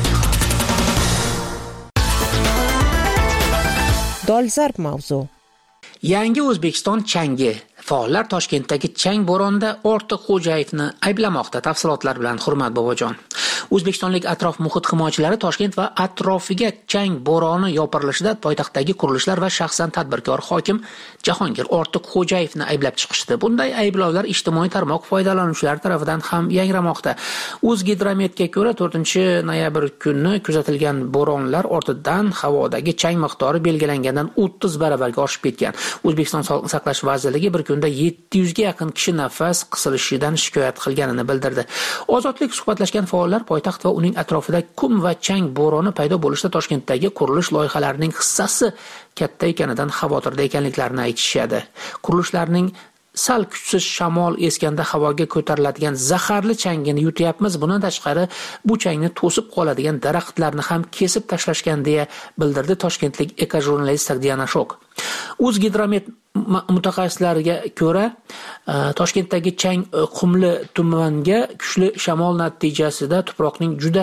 Dolzarb mavzu. Yangi O'zbekiston changi. Faollar Toshkentdagi chang bo'ronida Ortiqxo'jayevni ayblamoqda. Tafsilotlar bilan Hurmat bobojon. O'zbekistonlik atrof muhit himoyachilari Toshkent va atrofiga chang bo'roni yopirilishida poytaxtdagi qurilishlar va shaxsan tadbirkor hokim Jahongir Ortiqxo'jayevni ayblab chiqishdi. Bunday ayblovlar ijtimoiy tarmoq foydalanuvchilari tomonidan ham yangramoqda. O'zgidrometga ko'ra to'rtinchi noyabr kuni kuzatilgan bo'ronlar ortidan havodagi chang miqdori belgilangandan o'ttiz baravarga oshib ketgan. O'zbekiston Sog'liqni saqlash vazirligi bir kunda yetti yuz ga yaqin kishi nafas qisilishidan shikoyat qilganini bildirdi. Ozodlik suhbatlashgan faollar poytaxt va uning atrofida kum va chang bo'roni paydo bo'lishda Toshkentdagi qurilish loyihalarining hissasi katta ekanidan xavotirda ekanliklarini aytishadi. Qurilishlarning sal kuchsiz shamol esganda havoga ko'tariladigan zaharli changini yutyapmiz. Bundan tashqari bu changni to'sib qoladigan daraxtlarni ham kesib tashlashgan deya bildirdi toshkentlik ekojurnalist Diana Shok. O'zgidromet mutaxassislariga ko'ra, Toshkentdagi chang Qumli tumaniga kuchli shamol natijasida tuproqning juda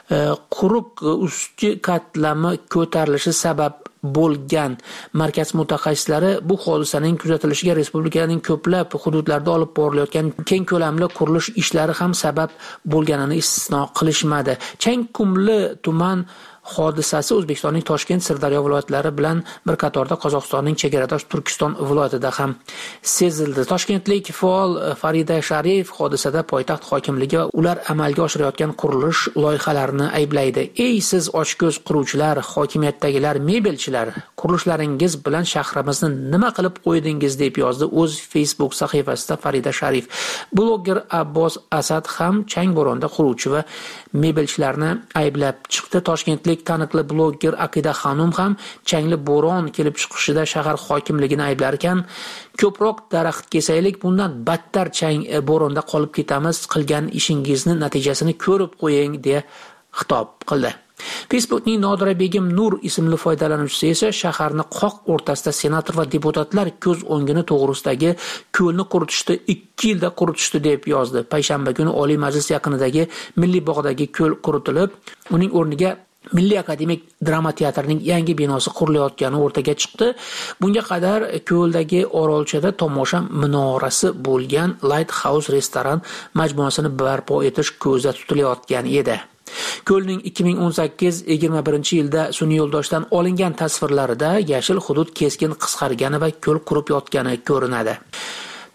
quruq ustki qatlami ko'tarilishi sabab bo'lgan. Markaz mutaxassislari bu hodisaning kuzatilishiga respublikaning ko'plab hududlarida olib borilayotgan keng ko'lamli qurilish ishlari ham sabab bo'lganini istisno qilishmadi. Chang Qumli tuman hodisasi O'zbekistonning Toshkent, Sirdaryo viloyatlari bilan bir qatorda Qozog'istonning chegaradosh Turkiston viloyatida ham sezildi. Toshkentlik faol Farida Sharif hodisada poytaxt hokimligi ular amalga oshirayotgan qurilish loyihalarini ayblaydi. Ey siz ochko'z quruvchilar, hokimiyatdagilar, mebelchilar, qurishlaringiz bilan shahrimizni nima qilib qo'ydingiz deb yozdi o'z Facebook sahifasida Farida Sharif. Bloger Abbos Asad ham chang bo'ronida quruvchi va mebelchilarni ayblab chiqdi. Toshkentlik taniqli bloger Aqida Xanum ham changli bo'ron kelib chiqishida shahar hokimligini ayblar ekan. Ko'proq daraxt kesaylik, bundan battar chang bo'ronda qolib ketamiz, qilgan ishingizni natijasini ko'rib qo'ying deya xitob qildi. Facebookning Nodira Begim Nur ismli foydalanuvchisi esa shaharni qoq o'rtasida senator va deputatlar ko'z o'ngini to'g'risidagi ko'lni quritishdi, ikki yilda quritishdi deb yozdi. Payshanba kuni Oliy Majlis yaqinidagi Milliy bog'dagi ko'l quritilib, uning o'rniga Milliy akademik drama teatrining yangi binosi qurilayotgani o'rtaga chiqdi. Bunga qadar ko'ldagi orolchada tomosha minorasi bo'lgan Lighthouse restoran majmuasini barpo etish ko'zda tutilayotgan edi. Ko'lning ikki ming o'n sakkiz yigirma birinchi yilda sun'iy yo'ldoshdan olingan tasvirlarida yashil hudud keskin qisqargani va ko'l qurib yotgani ko'rinadi.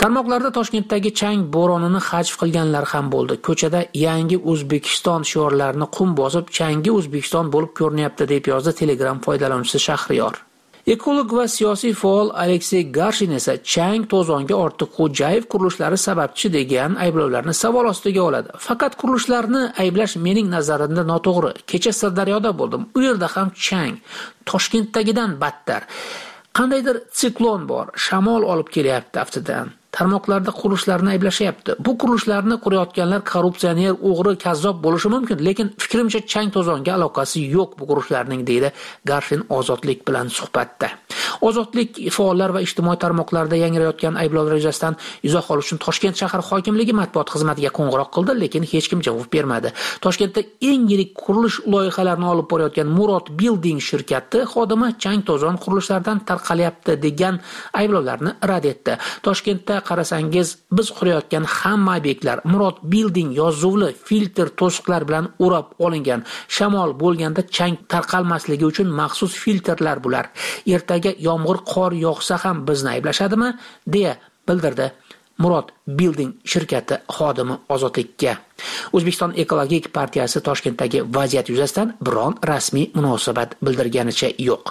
Tarmoqlarda Toshkentdagi chang bo'ronini hajv qilganlar ham bo'ldi. Ko'chada yangi O'zbekiston shiorlarini qum bosib, changi O'zbekiston bo'lib ko'rinyapti deb yozdi Telegram foydalanuvchisi Shahriyor. Ekolog va siyosiy faol Aleksey Garshin esa chang to'zonga Ortiqxo'jayev qurilishlari sababchi degan ayblovlarni savol ostiga oladi. Faqat qurilishlarni ayblash mening nazarimda noto'g'ri. Kecha Sirdaryoda bo'ldim. U yerda ham chang Toshkentdagidan battar. Qandaydir siklon bor, shamol olib kelyapti aftidan. Tarmoqlarda qurilishlarni ayblashyapti. Bu qurilishlarni qurayotganlar korrupsioner, o'g'ri, kazzob bo'lishi mumkin, lekin fikrimcha chang to'zonga aloqasi yo'q bu qurilishlarning, deydi Garshin Ozodlik bilan suhbatda. Ozodlik faollar va ijtimoiy tarmoqlarda yangrayotgan ayblovlar yuzasidan izoh olish uchun Toshkent shahar hokimligi matbuot xizmatiga qo'ng'iroq qildi, lekin hech kim javob bermadi. Toshkentda eng yirik qurilish loyihalarini olib borayotgan Murod Building shirkati xodimi chang to'zon qurilishlardan tarqalyapti degan ayblovlarni rad etdi. Toshkentda qarasangiz, biz qurayotgan hamma obyektlar Murod Building yozuvli filtr to'siqlar bilan o'rab olingan. Shamol bo'lganda chang tarqalmasligi uchun maxsus filtrlar bular. Ertaga yomg'ir, qor yog'sa ham bizni ayblashadimi, deya bildirdi Murod Building shirkati xodimi Ozodlikka. O'zbekiston ekologik partiyasi Toshkentdagi vaziyat yuzasidan biron rasmiy munosabat bildirganicha yo'q.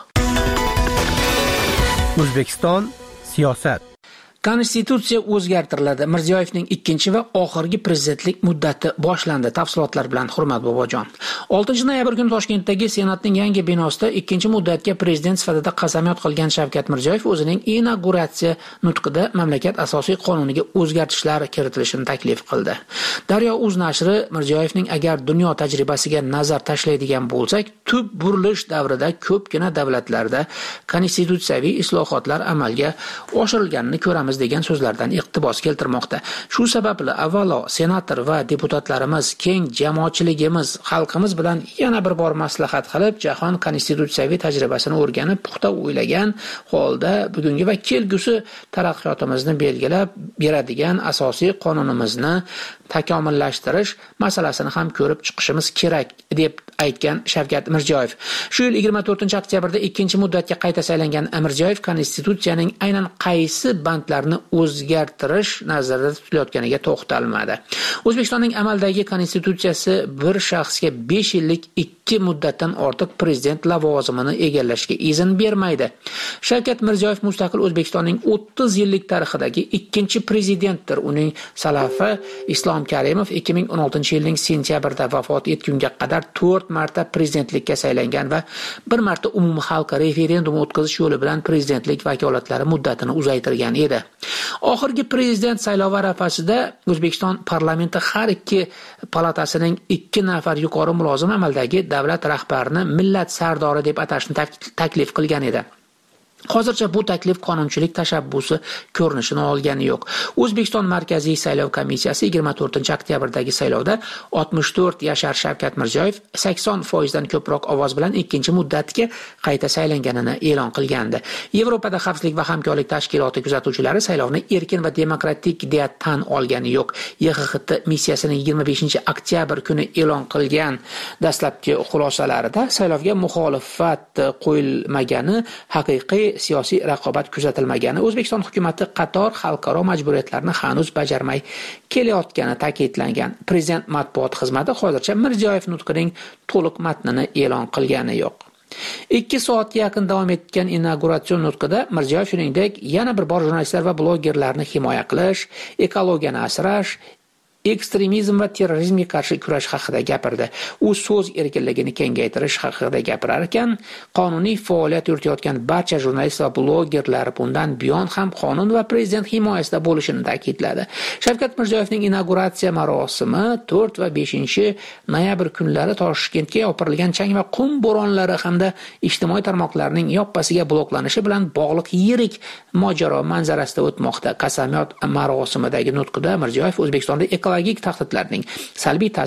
O'zbekiston siyosat. Konstitutsiya o'zgartiriladi. Mirziyoyevning ikkinchi va oxirgi prezidentlik muddati boshlandi. Tafsilotlar bilan Hurmat Bobojon. oltinchi noyabr kuni Toshkentdagi Senatning yangi binosida ikkinchi muddatga prezident sifatida qasamyod qilgan Shavkat Mirziyoyev o'zining inauguratsiya nutqida mamlakat asosiy qonuniga o'zgartishlar kiritilishini taklif qildi. Daryo.uz nashri Mirziyoyevning agar dunyo tajribasiga nazar tashlaydigan bo'lsak, tub burilish davrida ko'pgina davlatlarda konstitutsiyaviy islohotlar amalga oshirilganini ko'ramiz degan so'zlardan iqtibos keltirmoqda. Shu sababli avvalo senator va deputatlarimiz, keng jamoatchiligimiz, xalqimiz bilan yana bir bor maslahat qilib, jahon konstitutsiyaviy tajribasini o'rganib, puxta o'ylagan holda bugungi va kelgusi taraqqiyotimizni belgilab beradigan asosiy qonunimizni takomillashtirish masalasini ham ko'rib chiqishimiz kerak deb aytgan Shavkat Mirziyoyev. Shu yil yigirma to'rtinchi oktyabrda ikkinchi muddatga qayta saylangan Mirziyoyev konstitutsiyaning aynan qaysi bandlarini o'zgartirish nazarda tutilayotganiga to'xtalmadi. O'zbekistonning amaldagi konstitutsiyasi bir shaxsga besh yillik ikki muddatdan ortiq prezident lavozimini egallashga izn bermaydi. Shavkat Mirziyoyev mustaqil O'zbekistonning o'ttiz yillik tarixidagi ikkinchi prezidentdir. Uning salafi Islom Karimov ikki ming o'n oltinchi yilning sentyabrida vafot etgunga qadar to'rt marta prezidentlikka saylangan va bir marta umumxalq referendum o'tkazish yo'li bilan prezidentlik vakolatlari muddatini uzaytirgan edi. Oxirgi prezident saylovi arafasida O'zbekiston parlamenti har ikki palatasining ikki nafar yuqori mulozim amaldagi davlat rahbarini millat sardori deb atashni taklif qilgan edi. Hozircha bu taklif qonunchilik tashabbusi ko'rinishini olgani yo'q. O'zbekiston Markaziy saylov komissiyasi yigirma to'rtinchi oktyabrdagi saylovda oltmish to'rt yashar Shavkat Mirziyoyev sakson foiz dan ko'proq ovoz bilan ikkinchi muddatga qayta saylanganini e'lon qilgandi. Yevropada xavfsizlik va hamkorlik tashkiloti kuzatuvchilari saylovni erkin va demokratik deya tan olgani yo'q. Y X X T missiyasining yigirma beshinchi oktyabr kuni e'lon qilgan dastlabki xulosalarida saylovga muxolifat qo'yilmagani, haqiqiy siyosiy raqobat kuzatilmagani, O'zbekiston hukumatı qator xalqaro majburiyatlarni hanuz bajarmay kelayotgani ta'kidlangan. Prezident matbuot xizmati hozircha Mirziyoyev nutqining to'liq matnini e'lon qilgani yo'q. ikki soatga yaqin davom etgan inauguratsion nutqida Mirziyoyev shuningdek yana bir bor jurnalistlar va blogerlarni himoya qilish, ekologiyani asrash, ekstremizm va terrorizmga qarshi kurash haqida gapirdi. U so'z erkinligini kengaytirish haqida gapirar ekan, qonuniy faoliyat yuritayotgan barcha jurnalist va blogerlar bundan buyon ham qonun va prezident himoyasida bo'lishini ta'kidladi. Shavkat Mirziyoyevning inauguratsiya marosimi to'rt va beshinchi noyabr kunlari Toshkentga yopirilgan chang va qum bo'ronlari hamda ijtimoiy tarmoqlarning yoppasiga bloklanishi bilan bog'liq yirik mojaro manzarasida o'tmoqda. Qasamyod marosimidagi nutqida Mirziyoyev O'zbekistonda ekologik tahdidlarning salbiy ta'siri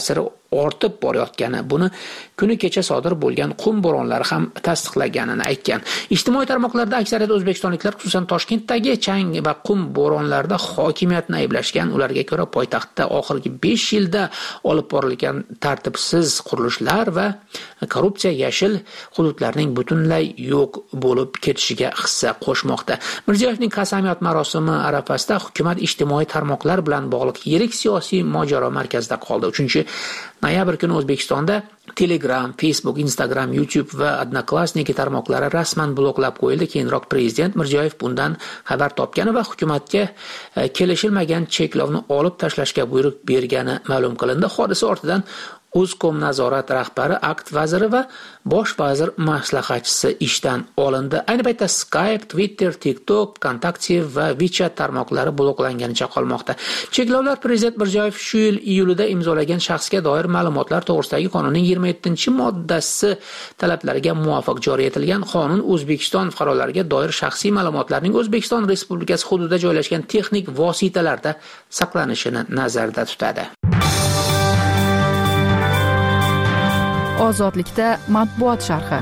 ortib borayotgani, buni kuni kecha sodir bo'lgan qum bo'ronlari ham tasdiqlaganini aytgan. Ijtimoiy tarmoqlarda aksariyat o'zbekistonliklar, xususan Toshkentdagi chang va qum bo'ronlarida hokimiyatni ayblashgan. Ularga ko'ra, poytaxtda oxirgi besh yilda olib borilgan tartibsiz qurilishlar va korrupsiya yashil hududlarning butunlay yo'q bo'lib ketishiga hissa qo'shmoqda. Mirziyoyevning qasamyod marosimi arafasida hukumat ijtimoiy tarmoqlar bilan bog'liq yirik siyosiy mojaro markazida qoldi. uchinchi noyabr kuni O'zbekistonda Telegram, Facebook, Instagram, YouTube va Odnoklassniki tarmoqlari rasman bloklab qo'yildi. Keyinroq prezident Mirziyoyev bundan xabar topgani va hukumatga kelishilmagan cheklovni olib tashlashga buyruq bergani ma'lum qilindi. Hodisa ortidan O'zkom nazorat rahbari, akt vaziri va bosh vazir maslahatchisi ishdan olindi. Ayni paytda Skype, Twitter, TikTok, Kontakte va WeChat tarmoqlari bloklanganicha qolmoqda. Cheklovlar prezident Mirziyoyev shu yil iyulida imzolagan shaxsga doir ma'lumotlar to'g'risidagi qonunning yigirma yettinchi moddasi talablariga muvofiq joriy etilgan. Qonun O'zbekiston fuqarolariga doir shaxsiy ma'lumotlarning O'zbekiston Respublikasi hududida joylashgan texnik vositalarda saqlanishini nazarda tutadi. Ozodlikda matbuot sharhi.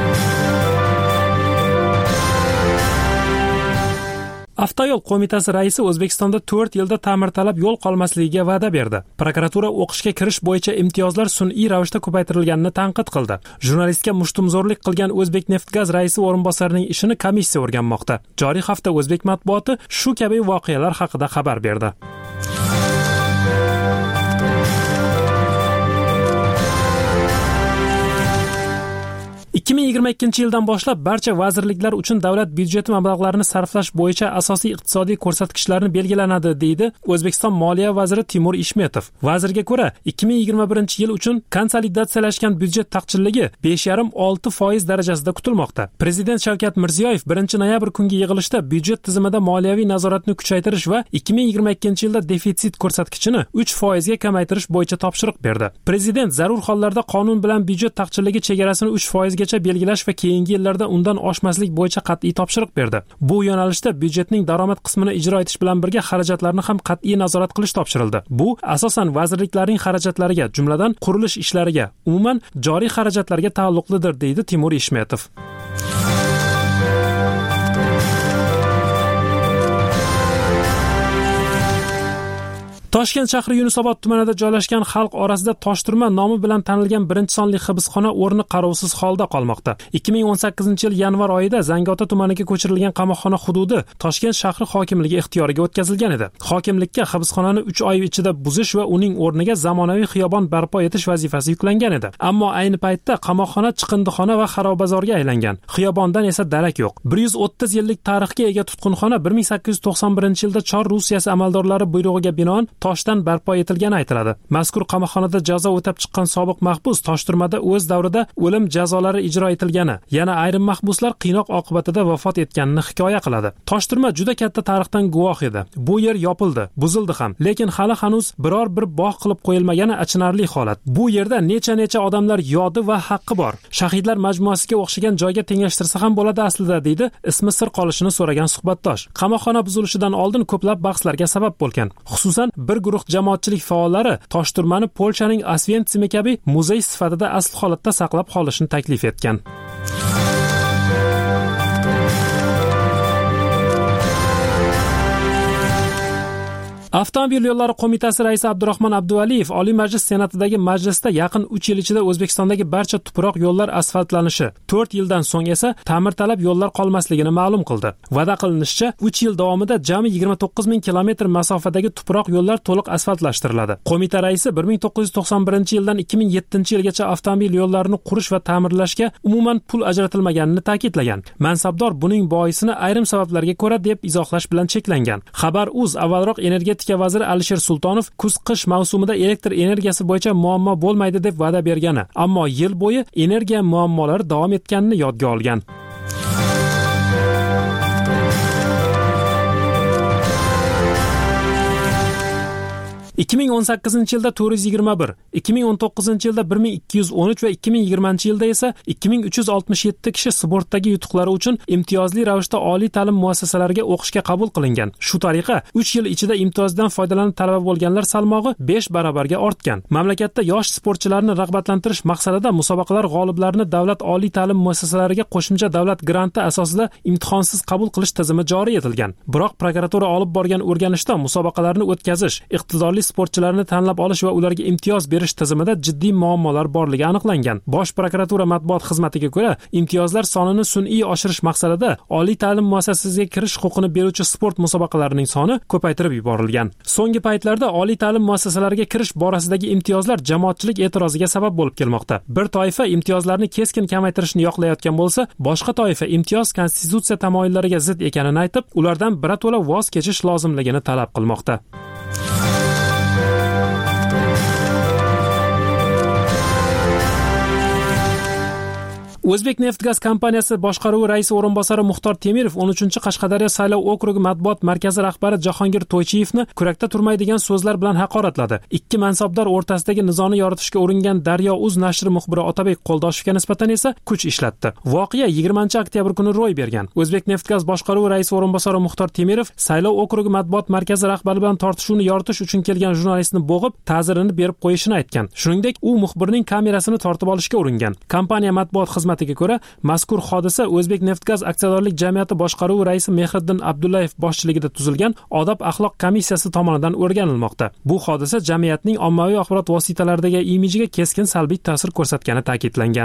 Avtoyo'l qo'mitasi raisi O'zbekistonda to'rt yilda ta'mirtalab yo'l qolmasligiga va'da berdi. Prokuratura o'qishga kirish bo'yicha imtiyozlar sun'iy ravishda ko'paytirilganini tanqid qildi. Jurnalistga mushtumzo'rlik qilgan O'zbekneftgaz raisi o'rinbosarining ishini komissiya o'rganmoqda. Joriy hafta o'zbek matbuoti shu kabi voqealar haqida xabar berdi. ikki ming yigirma ikkinchi yildan boshlab barcha vazirliklar uchun davlat byudjeti mablag'larini sarflash bo'yicha asosiy iqtisodiy ko'rsatkichlarni belgilanadi, deydi O'zbekiston Moliya vaziri Timur Ishmetov. Vazirga ko'ra, ikki ming yigirma birinchi yil uchun konsolidatsiyalashgan byudjet taqchilligi besh yarim olti foiz darajasida kutilmoqda. Prezident Shavkat Mirziyoyev birinchi noyabr kungi yig'ilishda byudjet tizimida moliyaviy nazoratni kuchaytirish va ikki ming yigirma ikkinchi yilda defitsit ko'rsatkichini uch foizga kamaytirish bo'yicha topshiriq berdi. Prezident zarur hollarda qonun bilan byudjet taqchilligi chegarasini uch foizga belgilash va keyingi yillarda undan oshmaslik bo'yicha qat'iy topshiriq berdi. Bu yo'nalishda byudjetning daromad qismini ijro etish bilan birga xarajatlarni ham qat'iy nazorat qilish topshirildi. Bu asosan vazirliklarning xarajatlariga, jumladan qurilish ishlariga, umuman joriy xarajatlarga taalluqlidir, deydi Timur Ishmetov. Toshkent shahri Yunusobod tumanida joylashgan xalq orasida Toshturma nomi bilan tanilgan birinchi sonli hibsxona o'rni qarovsiz holda qolmoqda. ikki ming o'n sakkizinchi yil yanvar oyida Zangiota tumaniga ko'chirilgan qamoqxona hududi Toshkent shahri hokimligi ixtiyoriga o'tkazilgan edi. Hokimlikka hibsxonani uch oy ichida buzish va uning o'rniga zamonaviy xiyobon barpo etish vazifasi yuklangan edi. Ammo ayni paytda qamoqxona chiqindixona va xarobazorga aylangan. Xiyobondan esa darak yo'q. bir yuz o'ttiz yillik tarixga ega tutqunxona bir ming sakkiz yuz to'qson birinchi yilda Chor Rusiyasi amaldorlari buyrug'iga binoan toshdan barpo etilgani aytiladi. Mazkur qamoqxonada jazo o'tab chiqqan sobiq mahbus Toshturmada o'z davrida o'lim jazolari ijro etilgani, yana ayrim mahbuslar qiynoq oqibatida vafot etganini hikoya qiladi. Toshturma juda katta tarixdan guvoh edi. Bu yer yopildi, buzildi ham, lekin hali hanuz biror bir bog' qilib qo'yilmagani achinarli holat. Bu yerda necha-necha odamlar yodi va haqqi bor. Shahidlar majmuasiga o'xshagan joyga tenglashtirsa ham bo'ladi aslida, deydi ismi sir qolishini so'ragan suhbatdosh. Qamoqxona buzilishidan oldin ko'plab bahslarga sabab bo'lgan. Xususan bir guruh jamoatchilik faollari Toshturmani Polshaning Osventsimi kabi muzey sifatida asl holatda saqlab qolishni taklif etgan. Avtomobil yo'llari qo'mitasi raisi Abdurahmon Abduvaliyev Oliy Majlis Senatidagi majlisda yaqin uch yil ichida O'zbekistondagi barcha tuproq yo'llar asfaltlanishi, to'rt yildan so'ng esa ta'mirtalab yo'llar qolmasligini ma'lum qildi. Va'da qilinishicha, uch yil davomida jami yigirma to'qqiz ming kilometr masofadagi tuproq yo'llar to'liq asfaltlashtiriladi. Qo'mita raisi bir ming to'qqiz yuz to'qson birinchi yildan ikki ming yettinchi yilgacha avtomobil yo'llarini qurish va ta'mirlashga umuman pul ajratilmaganini ta'kidlagan. Mansabdor buning boisini ayrim sabablarga ko'ra deb izohlash bilan cheklangan. Xabar.uz avvalroq energetika vaziri Alisher Sultonov kuz-qish mavsumida elektr energiyasi bo'yicha muammo bo'lmaydi deb va'da bergani, ammo yil bo'yi energiya muammolari davom etganini yodga olgan. ikki ming o'n sakkizinchi yilda to'rt yuz yigirma bir, ikki ming o'n to'qqizinchi yilda bir ming ikki yuz o'n uch va ikki ming yigirmanchi yilda esa ikki ming uch yuz oltmish yetti kishi sportdagi yutuqlari uchun imtiyozli ravishda oliy ta'lim muassasalariga o'qishga qabul qilingan. Shu tariqa uch yil ichida imtiyozdan foydalanib talaba bo'lganlar salmog'i besh barobarga ortgan. Mamlakatda yosh sportchilarni rag'batlantirish maqsadida musobaqalar g'oliblarini davlat oliy ta'lim muassasalariga qo'shimcha davlat granti asosida imtihonsiz qabul qilish tizimi joriy etilgan. Biroq prokuratura olib borgan o'rganishda musobaqalarni o'tkazish, iqtidorli sportchilarni tanlab olish va ularga imtiyoz berish tizimida jiddiy muammolar borligi aniqlangan. Bosh prokuratura matbuot xizmatiga ko'ra, imtiyozlar sonini sun'iy oshirish maqsadida oliy ta'lim muassasasiga kirish huquqini beruvchi sport musobaqalarining soni ko'paytirib yuborilgan. So'nggi paytlarda oliy ta'lim muassasalariga kirish borasidagi imtiyozlar jamoatchilik e'tiroziga sabab bo'lib kelmoqda. Bir toifa imtiyozlarni keskin kamaytirishni yoqlayotgan bo'lsa, boshqa toifa imtiyoz konstitutsiya tamoyillariga zid ekanini aytib, ulardan birato'la voz kechish lozimligini talab qilmoqda. O'zbekneftgaz kompaniyasi boshqaruvi raisi o'rinbosari Muxtor Temirov o'n uchinchi Qashqadaryo saylov okrugi matbuot markazi rahbari Jahongir To'ychiyevni kurakda turmaydigan so'zlar bilan haqoratladi. Ikki mansabdor o'rtasidagi nizoni yoritishga uringan Daryo Uz nashri muxbiri Otabek Qo'ldoshevga nisbatan esa kuch ishlatdi. Voqea yigirmanchi oktyabr kuni ro'y bergan. O'zbekneftgaz boshqaruvi raisi o'rinbosari Muxtor Temirov saylov okrugi matbuot markazi rahbari bilan tortishuvni yoritish uchun kelgan jurnalistni bo'g'ib, ta'zirini berib qo'yishini aytgan. Shuningdek, u muxbirning kamerasini tortib olishga uringan. Kompaniya matbuot xizmati xizmatiga ko'ra, mazkur hodisa O'zbekneftgaz aksiyadorlik jamiyati boshqaruvi raisi Mehriddin Abdullayev boshchiligida tuzilgan odob axloq komissiyasi tomonidan o'rganilmoqda. Bu hodisa jamiyatning ommaviy axborot vositalaridagi imijiga keskin salbiy ta'sir ko'rsatgani ta'kidlangan.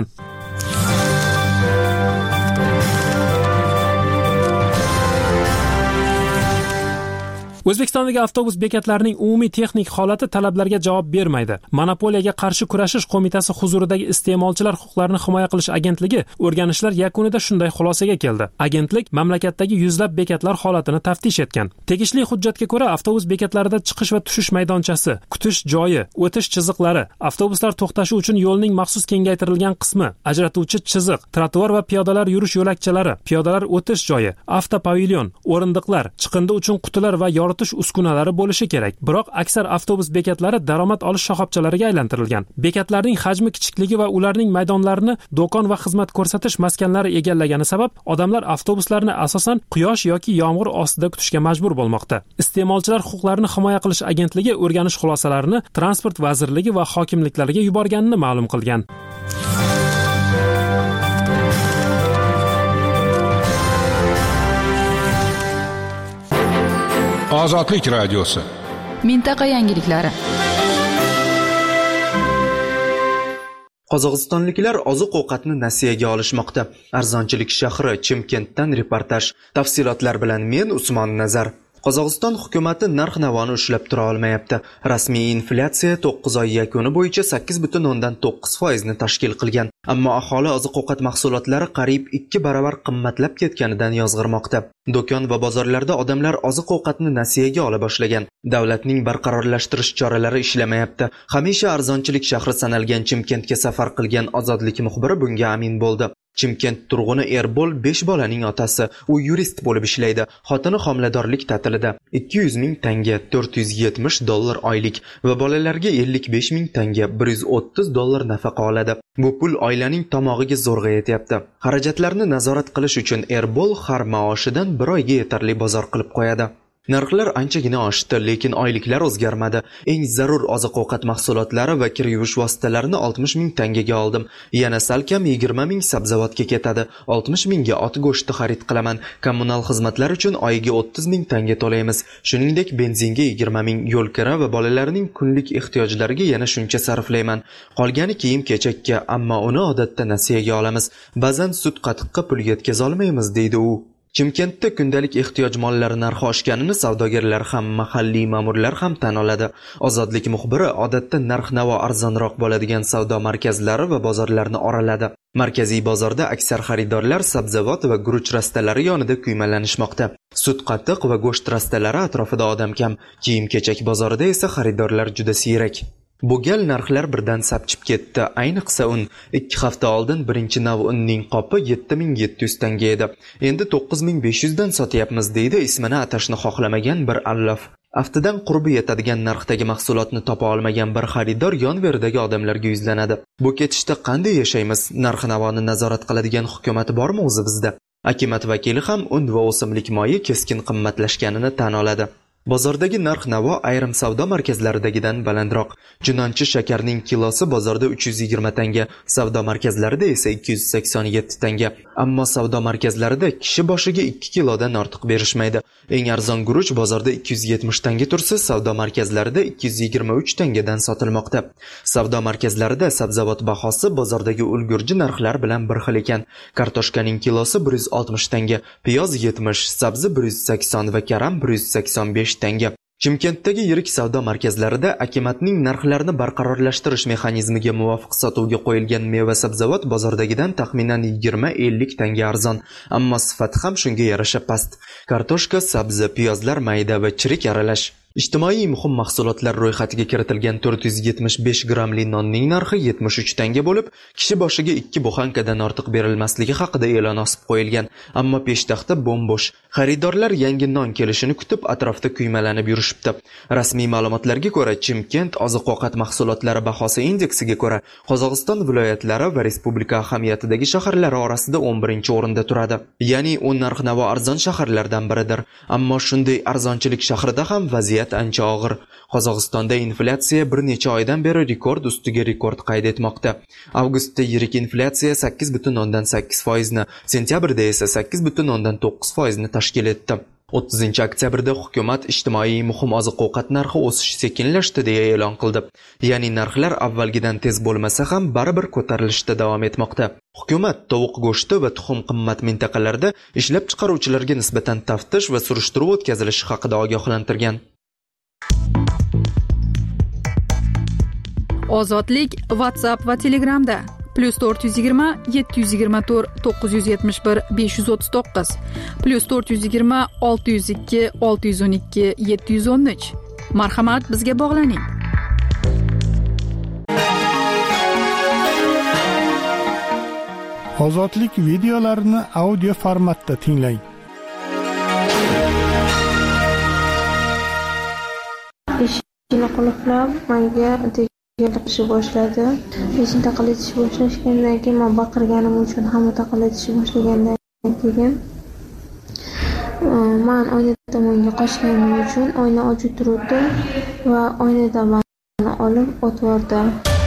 O'zbekistondagi avtobus bekatlarining umumiy texnik holati talablarga javob bermaydi. Monopoliyaga qarshi kurashish qo'mitasi huzuridagi iste'molchilar huquqlarini himoya qilish agentligi o'rganishlar yakunida shunday xulosaga keldi. Agentlik mamlakatdagi yuzlab bekatlar holatini taftish etgan. Tegishli hujjatga ko'ra, avtobus bekatlarida chiqish va tushish maydonchasi, kutish joyi, o'tish chiziqlari, avtobuslar to'xtashi uchun yo'lning maxsus kengaytirilgan qismi, ajratuvchi chiziq, trotuar va piyodalar yurish yo'lakchalari, piyodalar o'tish joyi, avtopavilyon, o'rindiqlar, chiqindi uchun qutilar va yoritish uskunalari bo'lishi kerak. Biroq aksar avtobus bekatlari daromad olish shoxobchalariga aylantirilgan. Bekatlarning hajmi kichikligi va ularning maydonlarini do'kon va xizmat ko'rsatish maskanlari egallagani sabab odamlar avtobuslarni asosan quyosh yoki yomg'ir ostida kutishga majbur bo'lmoqda. Iste'molchilar huquqlarini himoya qilish agentligi o'rganish xulosalarini Transport vazirligi va hokimliklarga yuborganini ma'lum qilgan. Ozodlik radiosi. Mintaqa yangiliklari. Qozog'istonliklar oziq-ovqatni nasiyaga olishmoqda. Arzonchilik shahri Chimkentdan reportaj. Tafsilotlar bilan men Usmon Nazar. Qozog'iston hukumati narx-navoni ushlab tura olmayapti. Rasmiy inflyatsiya to'qqiz oy yakuni bo'yicha sakkiz butun o'ndan to'qqiz foiz ni tashkil qilgan. Ammo aholi oziq-ovqat mahsulotlari qariyb ikki barobar qimmatlab ketganidan yozg'irmoqda. Do'kon va bozorlarda odamlar oziq-ovqatni nasiyaga ola boshlagan. Davlatning barqarorlashtirish choralari ishlamayapti. Hamisha arzonchilik shahri sanalgan Chimkentga safar qilgan Ozodlik muxbiri bunga amin bo'ldi. Chimkent turg'uni Erbol besh bolaning otasi. U yurist bo'lib ishlaydi. Xotini homiladorlik ta'tilida. ikki yuz ming tanga, to'rt yuz yetmish dollar oylik va bolalarga ellik besh ming tanga, bir yuz o'ttiz dollar nafaqa oladi. Bu pul oilaning tomog'iga zo'rg'a yetyapti. Xarajatlarni nazorat qilish uchun Erbol har maoshidan bir oyga yetarli bozor qilib qo'yadi. Narxlar anchagina oshdi, lekin oyliklar o'zgarmadi. Eng zarur oziq-ovqat mahsulotlari va kir yuvish vositalarini oltmish ming tangaga oldim. Yana salkam yigirma ming sabzavotga ketadi. oltmish mingga ot go'shti xarid qilaman. Kommunal xizmatlar uchun oyiga o'ttiz ming tanga to'laymiz. Shuningdek, benzinga yigirma ming, yo'l kira va bolalarning kunlik ehtiyojlariga yana shuncha sarflayman. Qolgani kiyim-kechakka, ammo uni odatda nasiyaga olamiz. Ba'zan sut-qatiqqa pul yetkaza olmaymiz, deydi u. Chimkentda kundalik ehtiyoj mollari narxi oshganini savdogarlar ham, mahalliy ma'murlar ham tan oladi. Ozodlik muxbiri odatda narx-navo arzonroq bo'ladigan savdo markazlari va bozorlarni oraladi. Markaziy bozorda aksar xaridorlar sabzavot va guruch rastalari yonida kuymalanishmoqda. Sut-qatiq va go'sht rastalari atrofida odam kam. Kiyim-kechak bozorida esa xaridorlar juda siyrak. Bu gal narxlar birdan sapchib ketdi. Ayniqsa un. ikki hafta oldin birinchi nav unning qopi yetti ming yetti yuz tanga edi. Endi to'qqiz ming besh yuz dan sotyapmiz, deydi ismini atashni xohlamagan bir allof. Aftidan qurbi yetadigan narxdagi mahsulotni topa olmagan bir xaridor yon-veridagi odamlarga yuzlanadi. Bu ketishda qanday yashaymiz? Narx-navoni nazorat qiladigan hukumat bormi o'zi bizda? Akimat vakili ham un va o'simlik moyi keskin qimmatlashganini tan oladi. Bozordagi narx-navo ayrim savdo markazlaridagidan balandroq. Junonchi shakarning kilosi bozorda uch yuz yigirma tanga, savdo markazlarida esa ikki yuz sakson yetti tanga. Ammo savdo markazlarida kishi boshiga ikki kilodan ortiq berishmaydi. Eng arzon guruch bozorda ikki yuz yetmish tanga tursa, savdo markazlarida ikki yuz yigirma uch tangadan sotilmoqda. Savdo markazlarida sabzavot bahosi bozordagi ulgurji narxlar bilan bir xil ekan. Kartoshkaning kilosi bir yuz oltmish tanga, piyoz yetmish, sabzi bir yuz sakson va karam bir yuz sakson besh tanga. Chimkentdagi yirik savdo markazlarida akimatning narxlarini barqarorlashtirish mexanizmiga muvofiq sotuvga qo'yilgan meva-sabzavot bozordagidan taxminan yigirma ellik tanga arzon, ammo sifati ham shunga yarasha past. Kartoshka, sabzi, piyozlar mayda va chirik aralash. Ijtimoiy muhim mahsulotlar ro'yxatiga kiritilgan to'rt yuz yetmish besh grammli nonning narxi yetmish uch tanga bo'lib, kishi boshiga ikki buxankadan ortiq berilmasligi haqida e'lon osib qo'yilgan, ammo peshtaxta bo'm-bo'sh. Xaridorlar yangi non kelishini kutib atrofda kuymalanib yurishibdi. Rasmiy ma'lumotlarga ko'ra, Chimkent oziq-ovqat mahsulotlari bahosi indeksiga ko'ra, Qozog'iston viloyatlari va respublika ahamiyatidagi shaharlari orasida o'n birinchi o'rinda turadi. Ya'ni u narx-navo arzon shaharlardan biridir. Ammo shunday arzonchilik shahrida ham vaziyat ancha og'ir. Qozog'istonda inflyatsiya bir necha oydan beri rekord ustiga rekord qayd etmoqda. Avgustda yirik inflyatsiya sakkiz butun o'ndan sakkiz foizni, sentyabrda esa sakkiz butun o'ndan to'qqiz foizni tashkil etdi. o'ttizinchi oktyabrda hukumat ijtimoiy muhim oziq-ovqat narxi o'sishi sekinlashdi deya e'lon qildi. Ya'ni narxlar avvalgidan tez bo'lmasa ham baribir ko'tarilishda davom etmoqda. Hukumat tovuq go'shti va tuxum qimmat mintaqalarida ishlab chiqaruvchilarga nisbatan taftish va surishtiruv o'tkazilishi haqida ogohlantirgan. Ozodlik WhatsApp va Telegramda plus to'rt yuz yigirma yetti yuz yigirma to'rt to'qqiz yuz yetmish bir besh yuz o'ttiz to'qqiz plus to'rt yuz yigirma olti yuz ikki olti yuz o'n ikki yetti yuz o'n uch. Marhamat, bizga bog'laning. Ozodlik videolarini audio formatda tinglang. Eshikni qulflab, menga yig'ilishni boshladi. Eshikni taqil etish boshlashgandan keyin men baqirganim uchun hamma taqil etishni boshlagandan keyin men oyna tomonga qochganim uchun oyna ochib turibdi va oynadan meni olib o'tvordi.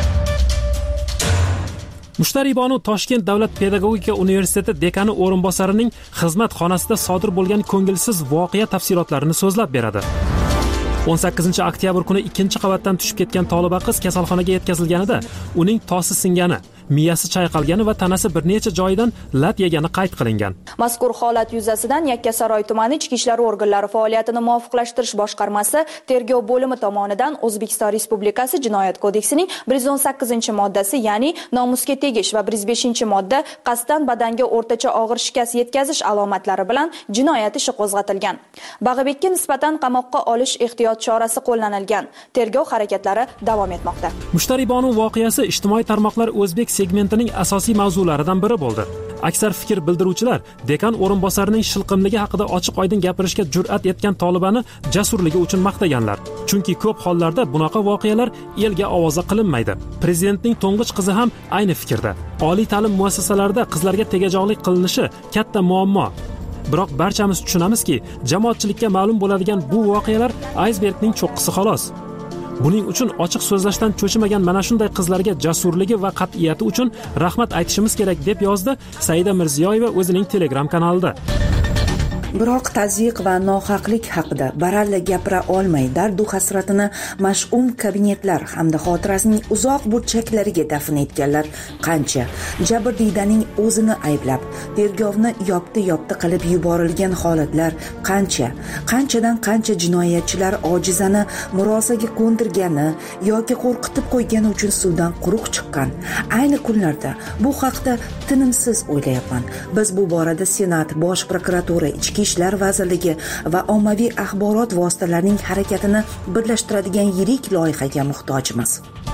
Mushtaribonu Toshkent davlat pedagogika universiteti dekani o'rinbosarining xizmat xonasida sodir bo'lgan ko'ngilsiz voqea tafsilotlarini so'zlab beradi. o'n sakkizinchi oktyabr kuni ikkinchi qavatdan tushib ketgan toliba qiz kasalxonaga yetkazilganida uning tosi singani, miyasi chayqalgani va tanasi bir necha joyidan lat yegani qayd qilingan. Mazkur holat yuzasidan Yakkasaroy tumani Ichki ishlar organlari faoliyatini muvofiqlashtirish boshqarmasi tergov bo'limi tomonidan O'zbekiston Respublikasi Jinoyat kodeksining bir yuz o'n sakkizinchi moddasi, ya'ni nomusga tegish va bir yuz beshinchi modda qasddan badanga o'rtacha og'ir shikast yetkazish alomatlari bilan jinoyat ishi qo'zg'atilgan. Bag'ibekka nisbatan qamoqqa olish ehtiyot chorasi qo'llanilgan. Tergov harakatlari davom etmoqda. Mushtaribonu voqeasi ijtimoiy tarmoqlar O'zbek segmentining asosiy mavzularidan biri bo'ldi. Aksar fikr bildiruvchilar dekan o'rinbosarining shilqimligi haqida ochiq-oydin gapirishga jur'at etgan tolibani jasurligi uchun maqtaganlar. Chunki ko'p hollarda bunaqa voqealar elga ovoza qilinmaydi. Prezidentning to'ng'ich qizi ham ayni fikrda. Oliy ta'lim muassasalarida qizlarga tegajog'lik qilinishi katta muammo. Biroq barchamiz tushunamizki, jamoatchilikka ma'lum bo'ladigan bu voqealar aysbergning cho'qqisi xolos. Buning uchun ochiq so'zlashdan cho'chimagan mana shunday qizlarga jasurligi va qat'iyati uchun rahmat aytishimiz kerak, deb yozdi Saida Mirziyoyeva o'zining Telegram kanalida. Biroq tazyiq va nohaqlik haqida baralla gapira olmay dardu hasratini mash'um kabinetlar hamda xotirasining uzoq burchaklariga dafn etganlar qancha. Jabrdiydaning o'zini ayblab, tergovni yopti-yopti qilib yuborilgan holatlar qancha. Qanchadan qancha jinoyatchilar ojizani murosaga ko'ndirgani yoki qo'rqitib qo'ygani uchun suvdan quruq chiqqan. Ayni kunlarda bu haqda tinimsiz o'ylayapman. Biz bu borada Senat, Bosh prokuratura, Ichki ishlar vazirligi va ommaviy axborot vositalarining harakatini birlashtiradigan yirik loyihaga muhtojmiz.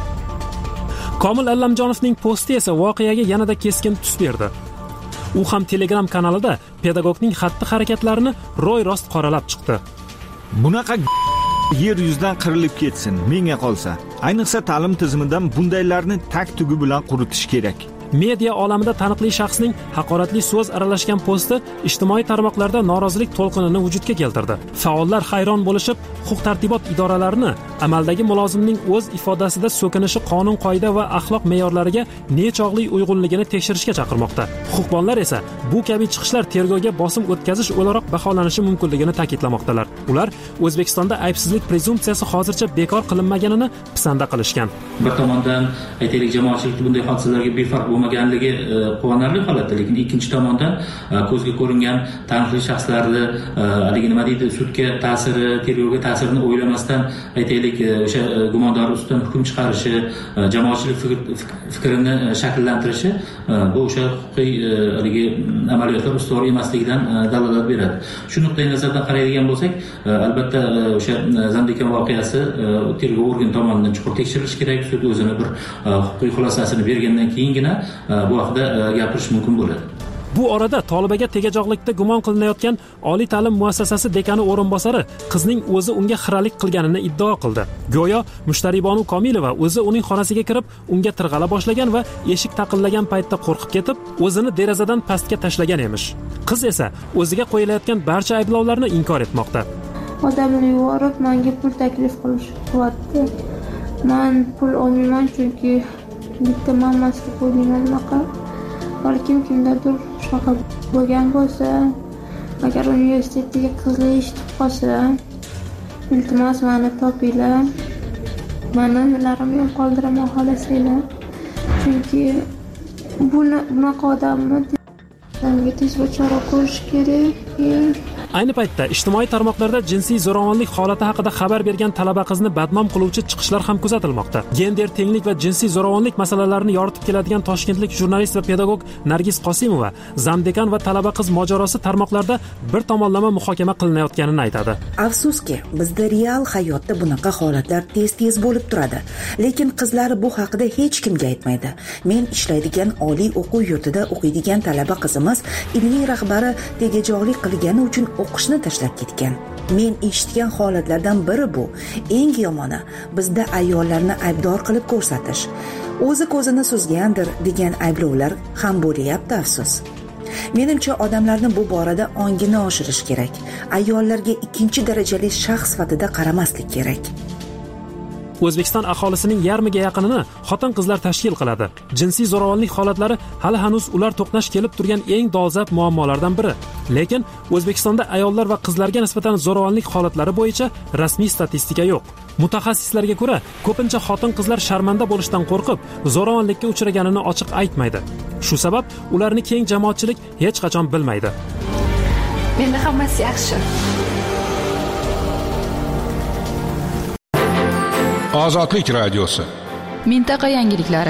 Komil Allamjonovning posti esa voqeaga yanada keskin tus berdi. U ham Telegram kanalida pedagogning xatti harakatlarini ro'y-rost qoralab chiqdi. Bunaqa yer yuzidan qirilib ketsin, menga qolsa. Ayniqsa ta'lim tizimidan bundaylarni tak tugi bilan quritish kerak. Media olamida taniqli shaxsning haqoratli so'z aralashgan posti ijtimoiy tarmoqlarda norozilik to'lqinini vujudga keltirdi. Faollar hayron bo'lishib, huquq-tartibot idoralarini amaldagi mulozimning o'z ifodasida so'kinishi qonun qoida va axloq me'yorlariga nechog'li uyg'unligini tekshirishga chaqirmoqda. Huquqbonlar esa bu kabi chiqishlar tergovga bosim o'tkazish o'laroq baholanishi mumkinligini ta'kidlamoqdalar. Ular O'zbekistonda aybsizlik prezumpsiyasi hozircha bekor qilinmaganini pisanda qilishgan. Bir tomondan aytaylik, jamoatchilik bunday hodisalarga befarq bo'lmaganligi quvonarli holatda, lekin ikkinchi tomondan ko'zga ko'ringan taniqli shaxslarni haligi nima deydi, sudga ta'siri, tergovga ta'sirini o'ylamasdan aytaylik o'sha gumondor ustidan hukm chiqarishi, jamoatchilik fikrini shakllantirishi bu o'sha huquqiy haligi amaliyotlar ustuvor emasligidan dalolat beradi. Shu nuqtai nazardan qaraydigan bo'lsak, albatta o'sha Zandekan voqeasi tergov organi tomonidan chuqur tekshirilishi kerak. Sud o'zini bir huquqiy xulosasini bergandan keyingina bu haqda gapirish mumkin bo'ladi. Bu orada Tolibaga tegajoqlikda gumon qilinayotgan oliy ta'lim muassasasi dekani o'rinbosari qizning o'zi unga xiralik qilganini iddao qildi. Go'yo Mushtaribonu Komilova o'zi uning xonasiga kirib, unga tirg'ala boshlagan va eshik taqillagan paytda qo'rqib ketib, o'zini derazadan pastga tashlagan emish. Qiz esa o'ziga qo'yilayotgan barcha ayblovlarni inkor etmoqda. Odamni yuborib, menga pul taklif qilishyapti. Men pul olmayman, chunki bitta mamasi qo'ymayman bunaqa. Balkim kimdadir shunaqa bo'lgan bo'lsa, agar universitetga qizli eshitib qolsa, iltimos meni topinglar. Meni yo'llarimni yo'q qoldiraman xohlasanglar. Chunki buni bunaqa odamni menga tez chora ko'rish kerak. Ayni paytda ijtimoiy tarmoqlarda jinsiy zo'ravonlik holati haqida xabar bergan talaba qizni badnom qiluvchi chiqishlar ham kuzatilmoqda. Gender tenglik va jinsiy zo'ravonlik masalalarini yoritib keladigan toshkentlik jurnalist va pedagog Nargiz Qosimova Zamdekan va talaba qiz mojarosi tarmoqlarda bir tomonlama muhokama qilinayotganini aytadi. Afsuski, bizda real hayotda bunaqa holatlar tez-tez bo'lib turadi, lekin qizlar bu haqida hech kimga aytmaydi. Men ishlaydigan oliy o'quv yurtida o'qiydigan talaba qizimiz ilmiy rahbari tegajoqlik qilgani uchun o'qishni tashlab ketgan. Men eshitgan holatlardan biri bu. Eng yomoni bizda ayollarni aybdor qilib ko'rsatish, o'zi ko'zini suzgandir degan ayblovlar ham bo'lyapti, afsus. Menimcha odamlarni bu borada ongini oshirish kerak. Ayollarga ikkinchi darajali shaxs sifatida qaramaslik kerak. O'zbekiston aholisining yarmiga yaqinini xotin-qizlar tashkil qiladi. Jinsiy zo'ravonlik holatlari hali hanuz ular to'qnash kelib turgan eng dolzarb muammolardan biri. Lekin O'zbekistonda ayollar va qizlarga nisbatan zo'ravonlik holatlari bo'yicha rasmiy statistika yo'q. Mutaxassislarga ko'ra, ko'pincha xotin-qizlar sharmanda bo'lishdan qo'rqib, zo'ravonlikka uchraganini ochiq aytmaydi. Shu sabab ularni keng jamoatchilik hech qachon bilmaydi. Menda hammasi yaxshi. Ozodlik radiosi. Mintaqa yangiliklari.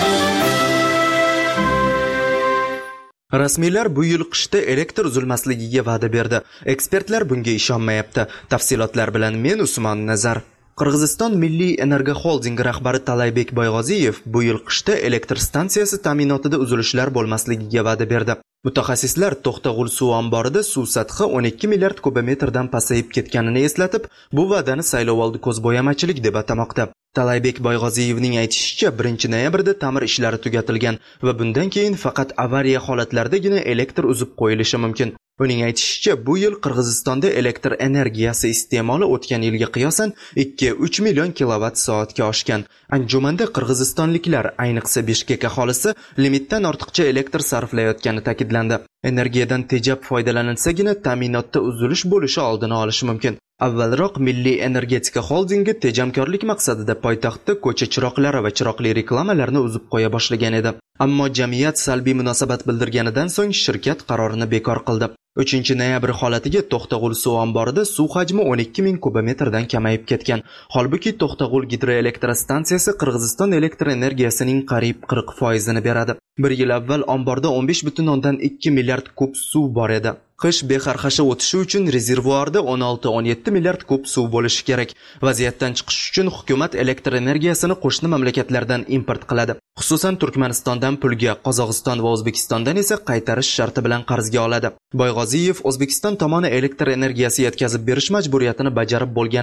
Rasmiylar bu yil qishda elektr uzilmasligiga va'da berdi. Ekspertlar bunga ishonmayapti. Tafsilotlar bilan men Usmon Nazar. Qirg'iziston Milliy Energo Holding rahbari Talaybek Boyg'oziyev bu yil qishda elektr stansiyasi ta'minotida uzilishlar bo'lmasligiga va'da berdi. Mutaxassislar To'xtag'ul suv omborida suv sathi o'n ikki milliard kubometrdan pasayib ketganini eslatib, bu va'dani saylovoldi ko'zbo'yamachilik deb atamoqda. Talaybek Boyg'oziyevning aytishicha, birinchi noyabrda ta'mir ishlari tugatilgan va bundan keyin faqat avariya holatlaridagina elektr uzib qo'yilishi mumkin. Uning aytishicha, bu yil Qirg'izistonda elektr energiyasi iste'moli o'tgan yilga qiyosan ikki uch million kilovatt soatga oshgan. Anjumanda qirg'izistonliklar, ayniqsa Bishkek aholisi, limitdan ortiqcha elektr sarflayotgani ta'kidlandi. Energiyadan tejab foydalanilsagina ta'minotda uzilish bo'lishi oldini olish mumkin. Avvalroq Milliy energetika holdingi tejamkorlik maqsadida poytaxtda ko'cha chiroqlari va chiroqli reklamalarni uzib qo'ya boshlagan edi. Ammo jamiyat salbiy munosabat bildirganidan so'ng shirkat qarorini bekor qildi. uchinchi noyabr holatiga To'xtag'ul suv omborida suv hajmi o'n ikki ming kubometrdan kamayib ketgan. Holbuki To'xtag'ul gidroelektrostansiyasi Qirg'iziston elektr energiyasining qariyb qirq foizini beradi. Bir yil avval omborda o'n besh butun o'ndan ikki milliard kub suv bor edi. Qish bexarxasha o'tishi uchun rezervuarda o'n olti o'n yetti milliard kub suv bo'lishi kerak. Vaziyatdan chiqish uchun hukumat elektr energiyasini qo'shni mamlakatlardan import qiladi. Xususan Turkmanistondan pulga, Qozog'iston va O'zbekistondan esa qaytarish sharti bilan qarzga oladi. Boyg'oziyev O'zbekiston tomoni elektr energiyasi yetkazib berish majburiyatini bajarib bo'lganini,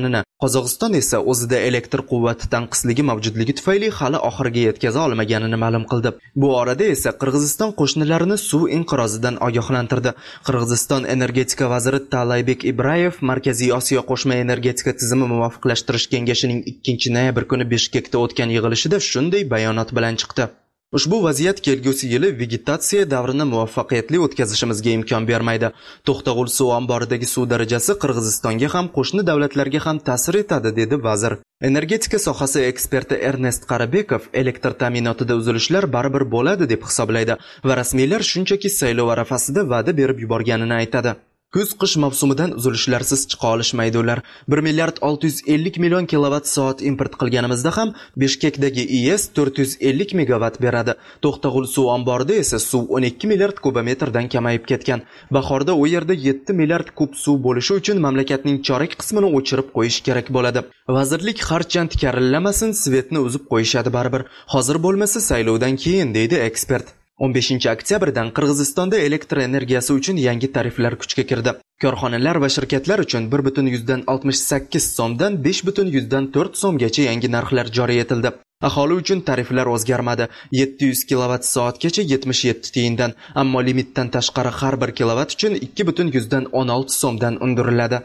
Qozog'iston esa o'zida elektr quvvati tanqisligi mavjudligi tufayli hali oxiriga yetkaza olmaganini ma'lum qildi. Bu orada esa Qirg'iziston qo'shnilarini suv inqirozidan ogohlantirdi. Qirg'iziston energetika vaziri Talaybek Ibrayev Markaziy Osiyo qo'shma energetika tizimi muvofiqlashtirish kengashining ikkinchi noyabr kuni Bishkekda o'tgan yig'ilishida shunday bayonot bilan chiqdi. Ushbu vaziyat kelgusi yili vegetatsiya davrini muvaffaqiyatli o'tkazishimizga imkon bermaydi. To'xtag'ul suv omboridagi suv darajasi Qirg'izistonga ham, qo'shni davlatlarga ham ta'sir etadi, dedi vazir. Energetika sohasi eksperti Ernest Qarabekov elektr ta'minotida uzilishlar baribir bo'ladi deb hisoblaydi va rasmiylar shunchaki saylov arafasida va'da berib yuborganini aytadi. Kuz-qish mavsumidan uzilishlarsiz chiqa olishmaydi ular. bir milliard olti yuz ellik million kilovatt soat import qilganimizda ham Bishkekdagi I E S to'rt yuz ellik megawatt beradi. To'xtag'ul suv omborida esa suv o'n ikki milliard kubometrdan kamayib ketgan. Bahorda u yerda yetti milliard kub suv bo'lishi uchun mamlakatning chorak qismini o'chirib qo'yish kerak bo'ladi. Vazirlik harchand karillamasin, svetni uzib qo'yishadi baribir. Hozir bo'lmasa saylovdan keyin, deydi ekspert. o'n beshinchi oktyabrdan Qirg'izistonda elektr energiyasi uchun yangi tariflar kuchga kirdi. Korxonalar va shirkatlar uchun bir butun oltmish sakkiz so'mdan besh butun to'rt so'mgacha yangi narxlar joriy etildi. Aholi uchun tariflar o'zgarmadi. yetti yuz kilovatt soatgacha yetmish yetti tiyindan, ammo limitdan tashqari har bir kilovatt uchun ikki butun o'n olti so'mdan undiriladi.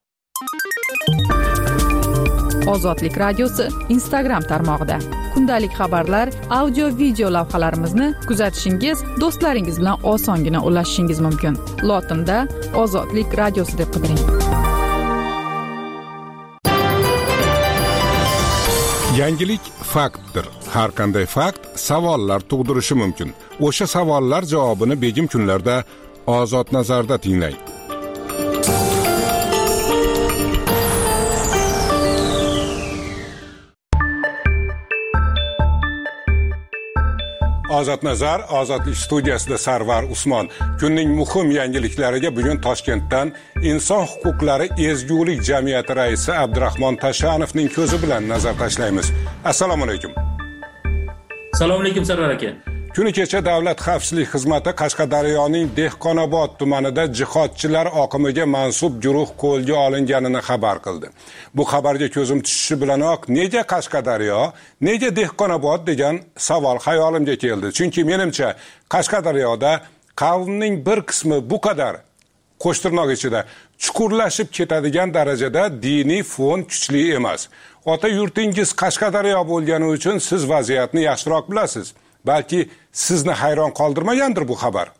Ozodlik radiosi Instagram tarmog'ida kundalik xabarlar, audio, video lavhalarimizni kuzatishingiz, do'stlaringiz bilan osongina ulashishingiz mumkin. Lotinda Ozodlik radiosi deb qidiring. Yangilik faktdir. Har qanday fakt savollar tug'dirishi mumkin. O'sha savollar javobini begim kunlarda Ozod nazarda tinglang. Ozod nazar, Ozodlik studiyasida Sarvar Usmon. Kunning muhim yangiliklariga bugun Toshkentdan Inson huquqlari ezgulik jamiyati raisi Abdurahmon Tashanovning ko'zi bilan nazar tashlaymiz. Assalomu alaykum. Assalomu alaykum Sarvar aka. Kuni kecha Davlat xavfsizlik xizmati Qashqadaryoning Dehqonobod tumanida jihodchilar oqimiga mansub guruh qo'lga olinganini xabar qildi. Bu xabarga ko'zim tushishi bilanoq nega Qashqadaryo, nega Dehqonobod degan savol xayolimga keldi. Chunki menimcha Qashqadaryoda qavmning bir qismi bu qadar qo'shtirnoq ichida chuqurlashib ketadigan darajada diniy fon kuchli emas. Ota yurtingiz Qashqadaryo bo'lgani uchun siz vaziyatni yaxshiroq bilasiz. Balki sizni hayron qoldirmagandir bu xabar.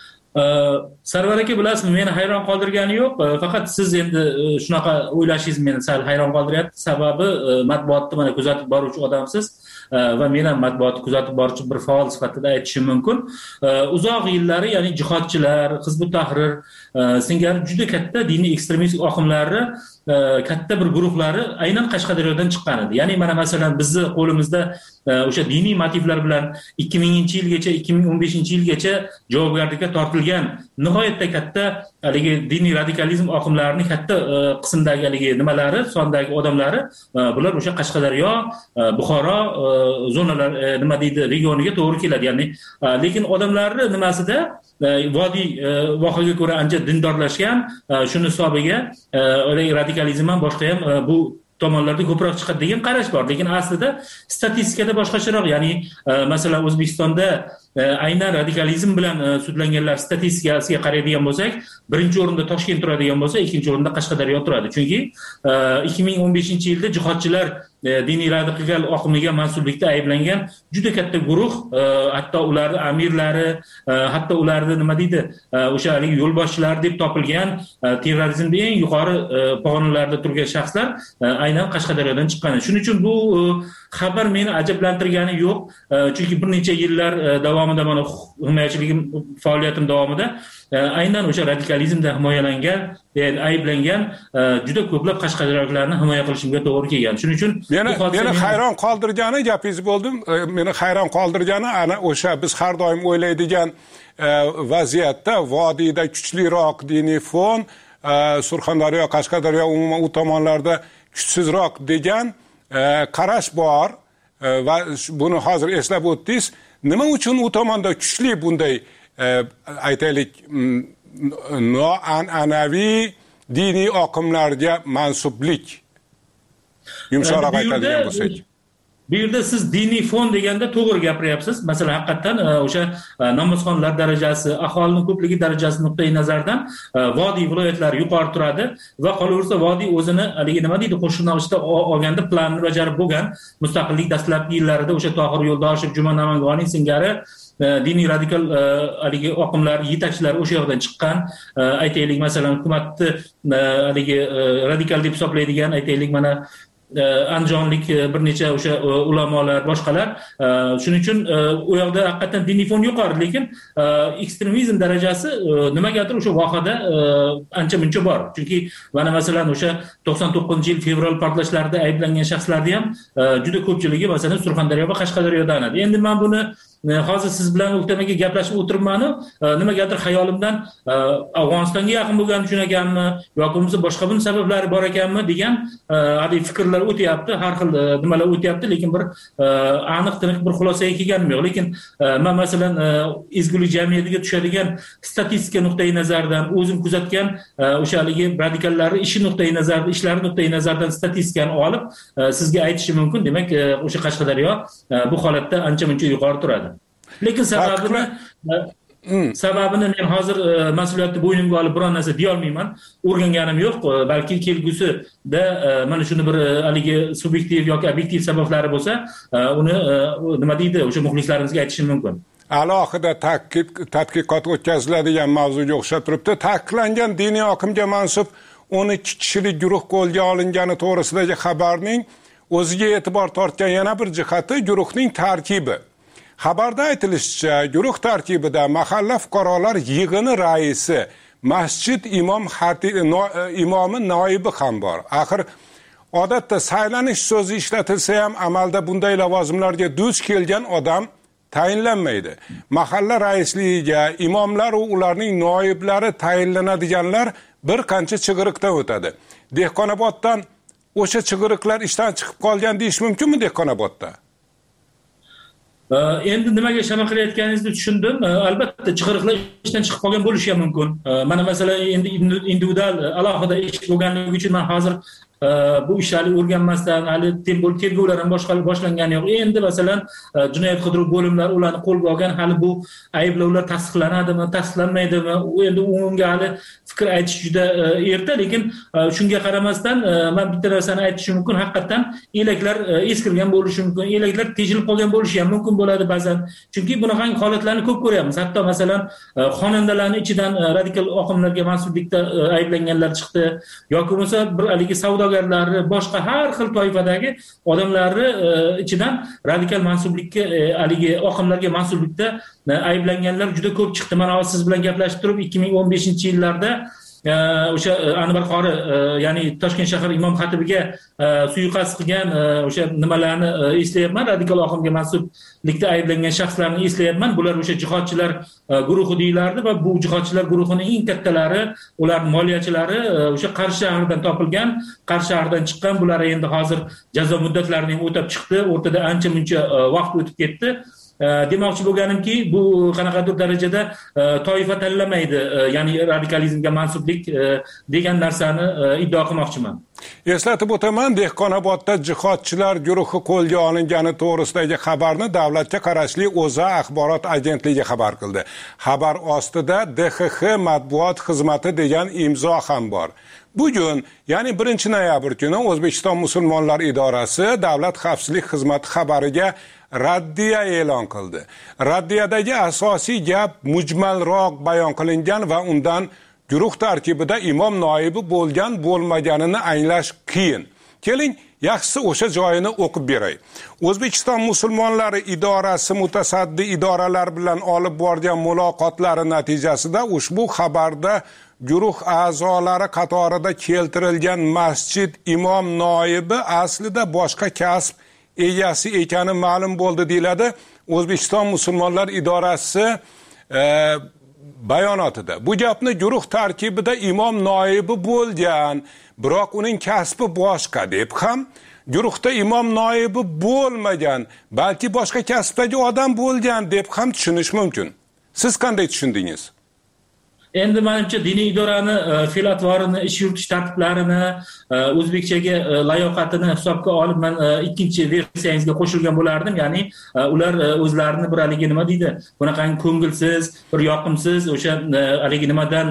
Sarvar aka, bilasizmi, meni hayron qoldirgani yo'q. Faqat siz endi shunaqa o'ylashingiz meni sal hayron qoldiryapti. Sababi matbuotni mana kuzatib boruvchi odamsiz va men ham matbuotni kuzatib boruvchi bir faol sifatida aytishim mumkin. Uzoq yillari, ya'ni jihodchilar, Hizb ut-Tahrir singari juda katta diniy ekstremist oqimlari katta bir guruhlari aynan Qashqadaryodan chiqqan edi. Ya'ni mana masalan bizni qo'limizda o'sha diniy motivlar bilan ikki minginchi yilgacha, ikki ming o'n beshinchi yilgacha javobgarlikka tortilgan nihoyatda katta haligi diniy radikalizm oqimlarining katta qismdagi haligi nimalari, sondagi odamlari, bular o'sha Qashqadaryo, Buxoro zonalar nima deydi, regioniga to'g'ri keladi. Ya'ni lekin odamlarning nimasida vodiy voqeaga ko'ra ancha dindorlashgan, shuni hisobiga radikalizm ham boshqa ham bu tomonlarda ko'proq chiqadi degan qarash bor. Lekin aslida statistikada boshqacharoq. Ya'ni masalan O'zbekistonda aynan radikalizm bilan sudlanganlar statistikasiga qaraydigan bo'lsak, birinchi o'rinda Toshkent turadigan bo'lsa, ikkinchi o'rinda Qashqadaryo turadi. Chunki ikki ming o'n beshinchi yilda jihodchilar diniy radikal oqimiga mansublikda ayblangan juda katta guruh, hatto ularning amirlari, hatto ularning nima deydi, o'sha haligi yo'lboshchilar deb topilgan terrorizmda eng yuqori pog'onalarda turgan shaxslar aynan Qashqadaryodan chiqqan. Shuning uchun bu xabar meni ajablantirgani yo'q. Chunki bir necha yillar davomida mana himoyachiligim faoliyatim davomida aynan o'sha radikalizmda himoyalangan, ayblangan juda ko'plab Qashqadaryoliklarni himoya qilishimga to'g'ri kelgan. Shuning uchun meni meni hayron qoldirgani, gapingiz bo'ldim, meni hayron qoldirgani ana o'sha biz har doim o'ylaydigan vaziyatda vodiyda kuchliroq diniy fon, Surxondaryo, Qashqadaryo umuman u tomonlarda kuchsizroq degan qarash bor va buni hozir eslab o'tdingiz. Nima uchun u tomonda kuchli bunday aytaylik noan'anaviy diniy oqimlarga mansublik? Yumshoqroq aytadigan bo'lsak. Bu yerda siz diniy fon deganda to'g'ri gapiryapsiz. Masalan, haqiqatan o'sha namozxonlar darajasi, aholining ko'pligi darajasi nuqtai nazaridan vodiy viloyatlari yuqori turadi va qolaversa vodiy o'zini haligi nima deydi, qo'shniqishda olganda planni bajarib bo'lgan. Mustaqillik dastlabki yillarida o'sha Tohir Yo'ldoshev, Juma Namangovning singari diniy radikal haligi oqimlar yetakchilari o'sha yoqdan chiqqan. Aytaylik, masalan, hukumatni haligi radikal deb hisoblaydigan, aytaylik, mana andijonlik bir necha o'sha ulamolar, boshqalar. Shuning uchun u yoqda haqiqatan diniy fon yuqori, lekin ekstremizm darajasi nimagadir o'sha vohada ancha muncha bor. Chunki mana masalan o'sha to'qson to'qqizinchi yil fevral portlashlarida ayblangan shaxslarning ham juda ko'pchiligi masalan Surxondaryo va Qashqadaryodan edi. Endi men buni hozir siz bilan o'rtamaga gaplashib o'tiribman, nimagadir xayolimdan Afg'onistonga yaqin bo'lganini tushunganmi yoki bo'lmasa boshqa bir sabablari bor ekanmi degan hali fikrlar o'tyapti, har xil nimalar o'tyapti, lekin bir aniq tiniq bir xulosaga kelganim yo'q. Lekin men masalan ezgulik jamiyatiga tushadigan statistika nuqtai nazaridan o'zim kuzatgan o'sha haligi radikallarni ishi nuqtai nazaridan, ishlari nuqtai nazaridan statistikani olib sizga aytishim mumkin. Demak, o'sha Qashqadaryo bu holatda ancha muncha yuqori turadi. Lekin sababini sababini men hozir mas'uliyatni bo'ynimga olib biror narsa deya olmayman. O'rganganim yo'q. Balki kelgusida mana shuni bir haligi subyektiv yoki obyektiv sabablari bo'lsa, uni nima deydi, o'sha muxlislarimizga aytishim mumkin. Alohida tadqiqot o'tkaziladigan mavzuga o'xshab turibdi. Ta'kidlangan diniy oqimga mansub o'n ikki kishilik guruh qo'lga olingani to'g'risidagi xabarning o'ziga e'tibor tortgan yana bir jihati guruhning tarkibi. Xabarda aytilishicha, guruh tarkibida mahalla fuqarolar yig'ini raisi, masjid imom imomi noibi ham bor. Axir odatda saylanish so'zi ishlatilsa ham amalda bunday lavozimlarga duch kelgan odam tayinlanmaydi. Mahalla raisligiga imomlar va ularning noiblari tayinlanadiganlar bir qancha chig'iriqdan o'tadi. Dehqonoboddan o'sha chig'iriqlar ishdan chiqib qolgan deyish mumkinmi Dehqonobodda? Endi nimaga shama qilayotganingizni tushundim. Albatta chig'iriqlar ishdan chiqib qolgan bo'lishi ham mumkin. Mana masalan endi individual alohida ish bo'lganligi uchun men hozir bu ishlarni o'rganmasdan hali tergovlar ham boshlangani yo'q. Endi masalan jinoyat qidiruv bo'limlari ularni qo'lga olgan, hali bu ayblovlar tasdiqlanadimi, tasdiqlanmaydimi, endi unga hali fikr aytish juda erta. Lekin shunga qaramasdan men bitta narsani aytishim mumkin, haqiqatan elaklar eskirgan bo'lishi mumkin, elaklar tejilib qolgan bo'lishi ham mumkin bo'ladi ba'zan. Chunki bunaqa holatlarni ko'p ko'ryapmiz. Hatto masalan xonandalarning ichidan radikal oqimlarga mansublikda ayblanganlar chiqdi yoki bo'lmasa bir haligi savdo boshqa har xil toifadagi odamlarni ichidan radikal mansublikka haligi oqimlarga mansublikda ayblanganlar juda ko'p chiqdi. Mana hozir siz bilan gaplashib turib ikki ming o'n beshinchi yillarda o'sha Anvar qori, ya'ni Toshkent shahar imom xatibiga suiqasd qilgan o'sha nimalarni eslayapman, radikal oqimga mansublikda ayblangan shaxslarni eslayapman. Bular o'sha jihodchilar guruhi deyilardi va bu jihodchilar guruhining eng kattalari, ular moliyachilari o'sha Qarshi shahridan topilgan, Qarshi shahridan chiqqan. Bular endi hozir jazo muddatlarini ham o'tab chiqdi. O'rtada ancha muncha vaqt o'tib ketdi. Demoqchi bo'lganimki, bu qanaqadir darajada toifa tanlamaydi, ya'ni radikalizmga mansublik degan narsani iddao qilmoqchiman. Eslatib o'taman, Dehqonobodda jihodchilar guruhi qo'lga olingani to'g'risidagi xabarni davlatga qarashli O'zA axborot agentligi xabar qildi. Xabar ostida D X X matbuot xizmati degan imzo ham bor. Bugun, ya'ni birinchi noyabr kuni O'zbekiston musulmonlar idorasi Davlat xavfsizlik xizmati xabariga raddiya e'lon qildi. Raddiyadagi asosiy gap mujmalroq bayon qilingan va undan guruh tarkibida imom noibi bo'lgan bo'lmaganini anglash qiyin. Keling, yaxshisi o'sha joyini o'qib beray. O'zbekiston musulmonlari idorasi mutasaddi idoralar bilan olib borgan muloqotlari natijasida ushbu xabarda guruh a'zolari qatorida keltirilgan masjid imom noibi aslida boshqa kasb egasi ekani ma'lum bo'ldi deyiladi O'zbekiston musulmonlar idorasi e, bayonotida. Bu gapni guruh tarkibida imom noibi bo'lgan, biroq uning kasbi boshqa deb ham, guruhda imom noibi bo'lmagan, balki boshqa kasbdagi odam bo'lgan deb ham tushunish mumkin. Siz qanday tushundingiz? endi menimcha diniy idorani fe'l atvorini, ish yuritish tartiblarini, o'zbekchaga layoqatini hisobga olib men ikkinchi versiyangizga qo'shilgan bo'lardim. Ya'ni ular o'zlarini bir haligi nima deydi, bunaqangi ko'ngilsiz, bir yoqimsiz o'sha haligi nimadan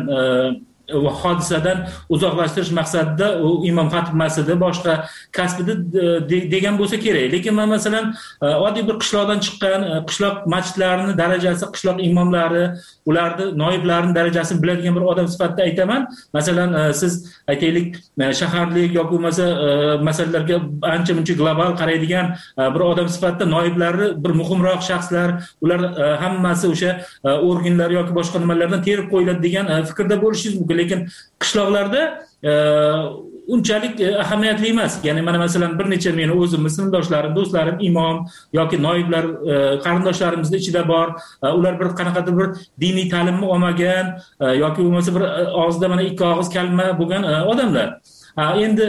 hodisadan uzoqlashtirish maqsadida u imom xatib masjidi boshqa kasbida degan bo'lsa kerak. Lekin men masalan oddiy bir qishloqdan chiqqan qishloq masjidlarining darajasi, qishloq imomlari, ularni noiblarini darajasini biladigan bir odam sifatida aytaman. Masalan siz aytaylik shaharlik yoki bo'lmasa masalalarga ancha muncha global qaraydigan bir odam sifatida noiblari bir muhimroq shaxslar, ular hammasi o'sha organlar yoki boshqa nimalardan terib qo'yiladi degan fikrda bo'lishingiz mumkin. Lekin qishloqlarda unchalik ahamiyatli emas. Ya'ni mana masalan bir necha meni o'zimni sinfdoshlarim, do'stlarim imom yoki noiblar qarindoshlarimizni ichida bor. Ular bir qanaqadir bir diniy ta'limni olmagan yoki bo'lmasa bir og'zida mana ikki og'iz kalima bo'lgan odamlar. Endi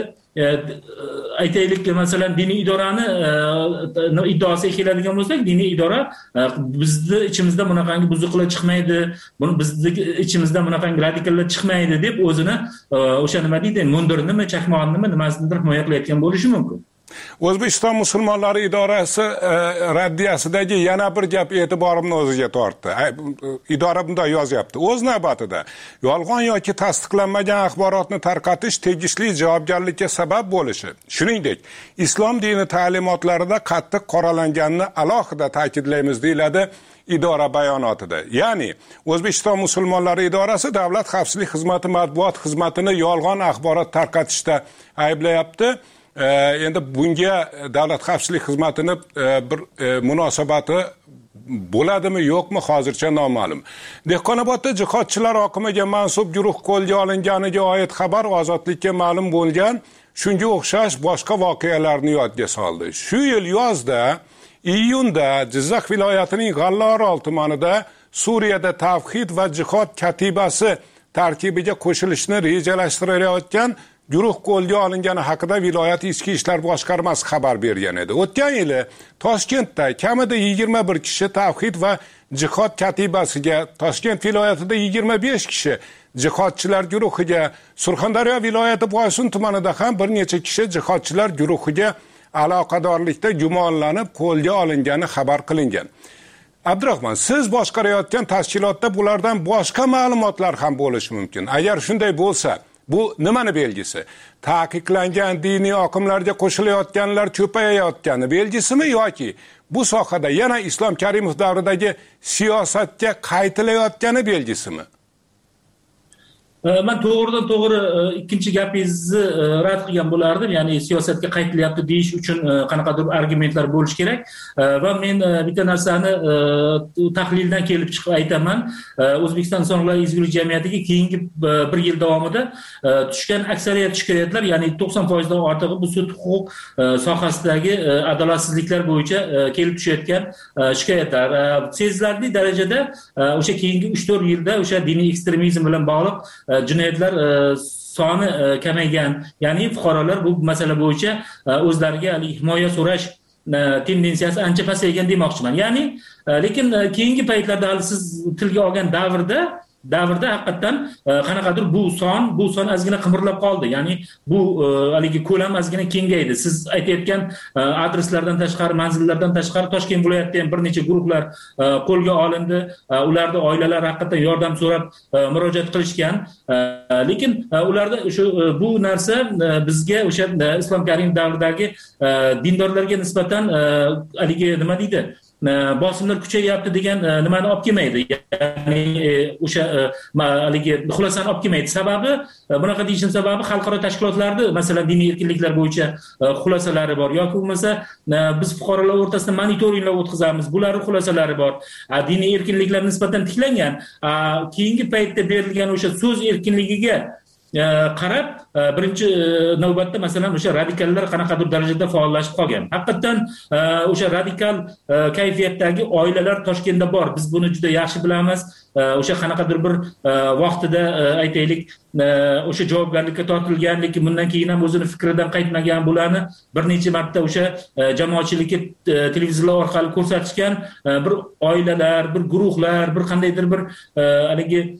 aytaylik masalan diniy idorani iddaosiga keladigan bo'lsak, diniy idora bizni ichimizda bunaqangi buzuqlar chiqmaydi, buni bizni ichimizda bunaqangi radikallar chiqmaydi deb o'zini o'sha nima deydi, mundirinimi, chakmonimi, nimasidir himoya qilayotgan bo'lishi mumkin. O'zbekiston musulmonlari idorasi raddiyasidagi yana bir gap e'tiborimni o'ziga tortdi. Idora bunday yozyapti. O'z navbatida yolg'on yoki tasdiqlanmagan axborotni tarqatish tegishli javobgarlikka sabab bo'lishi, shuningdek, islom dini ta'limotlarida qattiq qoralanganini alohida ta'kidlaymiz deyiladi idora bayonotida. Ya'ni O'zbekiston musulmonlari idorasi Davlat xavfsizlik xizmati matbuot xizmatini yolg'on axborot tarqatishda ayblayapti. Endi bunga Davlat xavfsizlik xizmatini bir munosabati bo'ladimi yo'qmi hozircha noma'lum. Dehqonobodda jihodchilar oqimiga mansub guruh qo'lga olinganiga oid xabar Ozodlikka ma'lum bo'lgan, shunga o'xshash boshqa voqealarni yodga soldi. Shu yil yozda, iyunda Jizzax viloyatining G'allaorol tumanida Suriyada tavhid va jihod katibasi tarkibiga qo'shilishni rejalashtirayotgan guruh qo'lga olingani haqida viloyat ichki ishlar boshqarmasi xabar bergan edi. O'tgan yili Toshkentda kamida yigirma bir kishi tavhid va jihod katibasiga, Toshkent viloyatida yigirma besh kishi jihodchilar guruhiga, Surxondaryo viloyati Boysun tumanida ham bir necha kishi jihodchilar guruhiga aloqadorlikda gumonlanib qo'lga olingani xabar qilingan. Abdurahmon, siz boshqarayotgan tashkilotda bulardan boshqa ma'lumotlar ham bo'lishi mumkin. Agar shunday bo'lsa, bu nimani belgisi? Taqiqlangan diniy oqimlarga qo'shilayotganlar ko'payayotgani belgisimi yoki bu sohada yana Islom Karimov davridagi siyosatga qaytilayotgani belgisimi? Men to'g'ridan to'g'ri ikkinchi gapingizni rad qilgan bo'lardim. Ya'ni siyosatga qaytilyapti deyish uchun qanaqadir argumentlar bo'lish kerak. Va men bitta narsani tahlildan kelib chiqib aytaman. O'zbekiston Insonlar ezgulik jamiyatiga keyingi bir yil davomida tushgan aksariyat shikoyatlar, ya'ni to'qson foiz dan ortig'i bu sud huquq sohasidagi adolatsizliklar bo'yicha kelib tushayotgan shikoyatlar. Sezilarli darajada o'sha keyingi uch to'rt yilda o'sha diniy ekstremizm bilan bog'liq jinoyatlar soni kamaygan, ya'ni fuqarolar bu masala bo'yicha o'zlariga himoya so'rash tendensiyasi ancha pasaygan demoqchiman. Ya'ni lekin keyingi paytlarda hali siz tilga olgan davrda davrda haqiqatan qanaqadir bu son bu son ozgina qimirlab qoldi. Ya'ni bu haligi ko'lam ozgina kengaydi. Siz aytayotgan adreslardan tashqari, manzillardan tashqari Toshkent viloyatida ham bir necha guruhlar qo'lga olindi. Ularda oilalar haqiqatan yordam so'rab murojaat qilishgan. Lekin ularda o'sha bu narsa bizga o'sha Islom Karimov davridagi dindorlarga nisbatan haligi nima deydi? bosimlar kuchayyapti degan nimani olib kelmaydi. Ya'ni o'sha haligi xulosani olib kelmaydi. Sababi, bunaqa deyishim sababi xalqaro tashkilotlarda, masalan, diniy erkinliklar bo'yicha xulosalari bor yoki bo'lmasa biz fuqarolar o'rtasida monitoringlar o'tkazamiz. Bularning xulosalari bor. Diniy erkinliklar nisbatan tiklangan, keyingi paytda berilgan o'sha so'z erkinligiga qarab birinchi navbatda masalan o'sha radikallar qanaqadir darajada faollashib qolgan. Haqiqatan o'sha radikal kayfiyatdagi oilalar Toshkentda bor. Biz buni juda yaxshi bilamiz. O'sha qanaqadir bir vaqtida aytaylik o'sha javobgarlikka tortilgan, lekin bundan keyin ham o'zini fikridan qaytmagan, bularni bir necha marta o'sha jamoatchilikka televizorlar orqali ko'rsatishgan bir oilalar, bir guruhlar, bir qandaydir bir haligi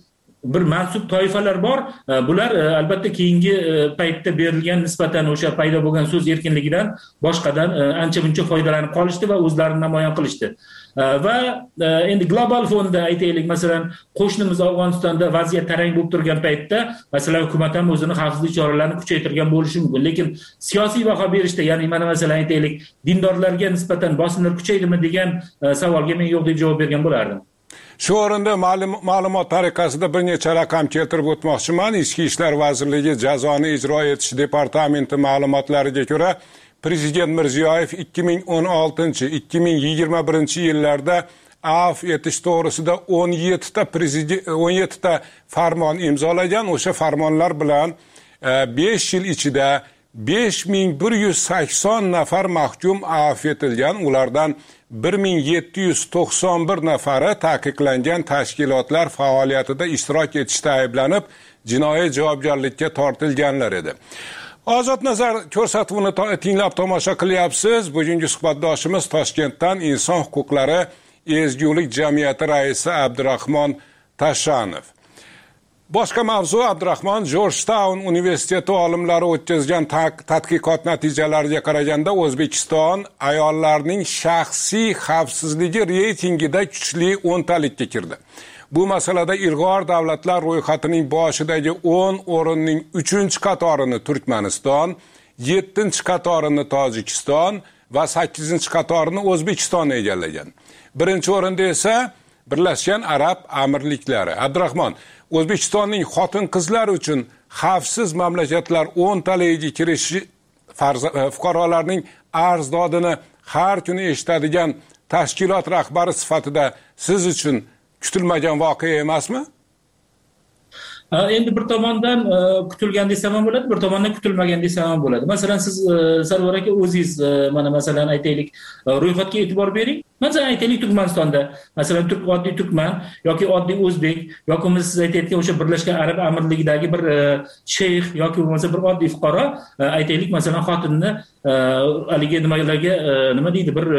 bir mansub toifalar bor. Bular albatta keyingi paytda berilgan nisbatan o'sha paydo bo'lgan so'z erkinligidan boshqadan ancha muncha foydalanib qolishdi va o'zlarini namoyon qilishdi. Va endi global fonda aytaylik, masalan, qo'shnimiz Afg'onistonda vaziyat tarang bo'lib turgan paytda, masalan, hukumat ham o'zini xavfsizlik choralarini kuchaytirgan bo'lishi mumkin. Lekin siyosiy baho berishda, ya'ni mana masalan aytaylik, dindorlarga nisbatan bosimlar kuchaydimi degan savolga men yo'q deb javob bergan bo'lardim. Shu o'rinda ma'lumot tariqasida bir necha raqam keltirib o'tmoqchiman. Ichki ishlar vazirligi jazoni ijro etish departamenti ma'lumotlariga ko'ra, Prezident Mirziyoyev ikki ming o'n oltinchi ikki ming yigirma birinchi yillarda afv etish to'g'risida o'n yettita prezident o'n yettita farmon imzolagan. O'sha farmonlar bilan besh yil ichida besh ming bir yuz sakson nafar mahkum afv etilgan. Ulardan bir ming yetti yuz to'qson bir nafari taqiqlangan tashkilotlar faoliyatida ishtirok etishda ayblanib, jinoiy javobgarlikka tortilganlar edi. Ozod nazar ko'rsatuvini tinglab tomosha qilyapsiz. Bugungi suhbatdoshimiz Toshkentdan Inson huquqlari ezgulik jamiyati raisi Abdurahmon Tashanov. Boshqa mavzu. Abdurahmon, Georgetown universiteti olimlari o'tkazgan tadqiqot natijalariga qaraganda O'zbekiston ayollarning shaxsiy xavfsizligi reytingida kuchli o'ntalikka kirdi. Bu masalada ilg'or davlatlar ro'yxatining boshidagi o'n o'rinning uchinchi qatorini Turkmaniston, yettinchi qatorini Tojikiston va sakkizinchi qatorini O'zbekiston egallagan. Birinchi o'rinda esa Birlashgan Arab Amirliklari. Abdurahmon, O'zbekistonning xotin-qizlar uchun xavfsiz mamlakatlar o'ntaligiga kirishi fuqarolarning arzdodini har kuni eshitadigan tashkilot rahbari sifatida siz uchun kutilmagan voqea emasmi? Endi bir tomondan kutilgan desam ham bo'ladi, bir tomondan kutilmagan desam ham bo'ladi. Masalan, siz Sarvar aka o'zingiz mana masalan aytaylik, ro'yxatga e'tibor bering. Masalan aytaylik, Turkmanistonda, masalan turk oddiy turkman yoki oddiy o'zbek yoki siz aytayotgan o'sha Birlashgan Arab Amirligidagi bir sheyx yoki bo'lmasa bir oddiy fuqaro aytaylik, masalan xotinini haligi nimalarga nima deydi, bir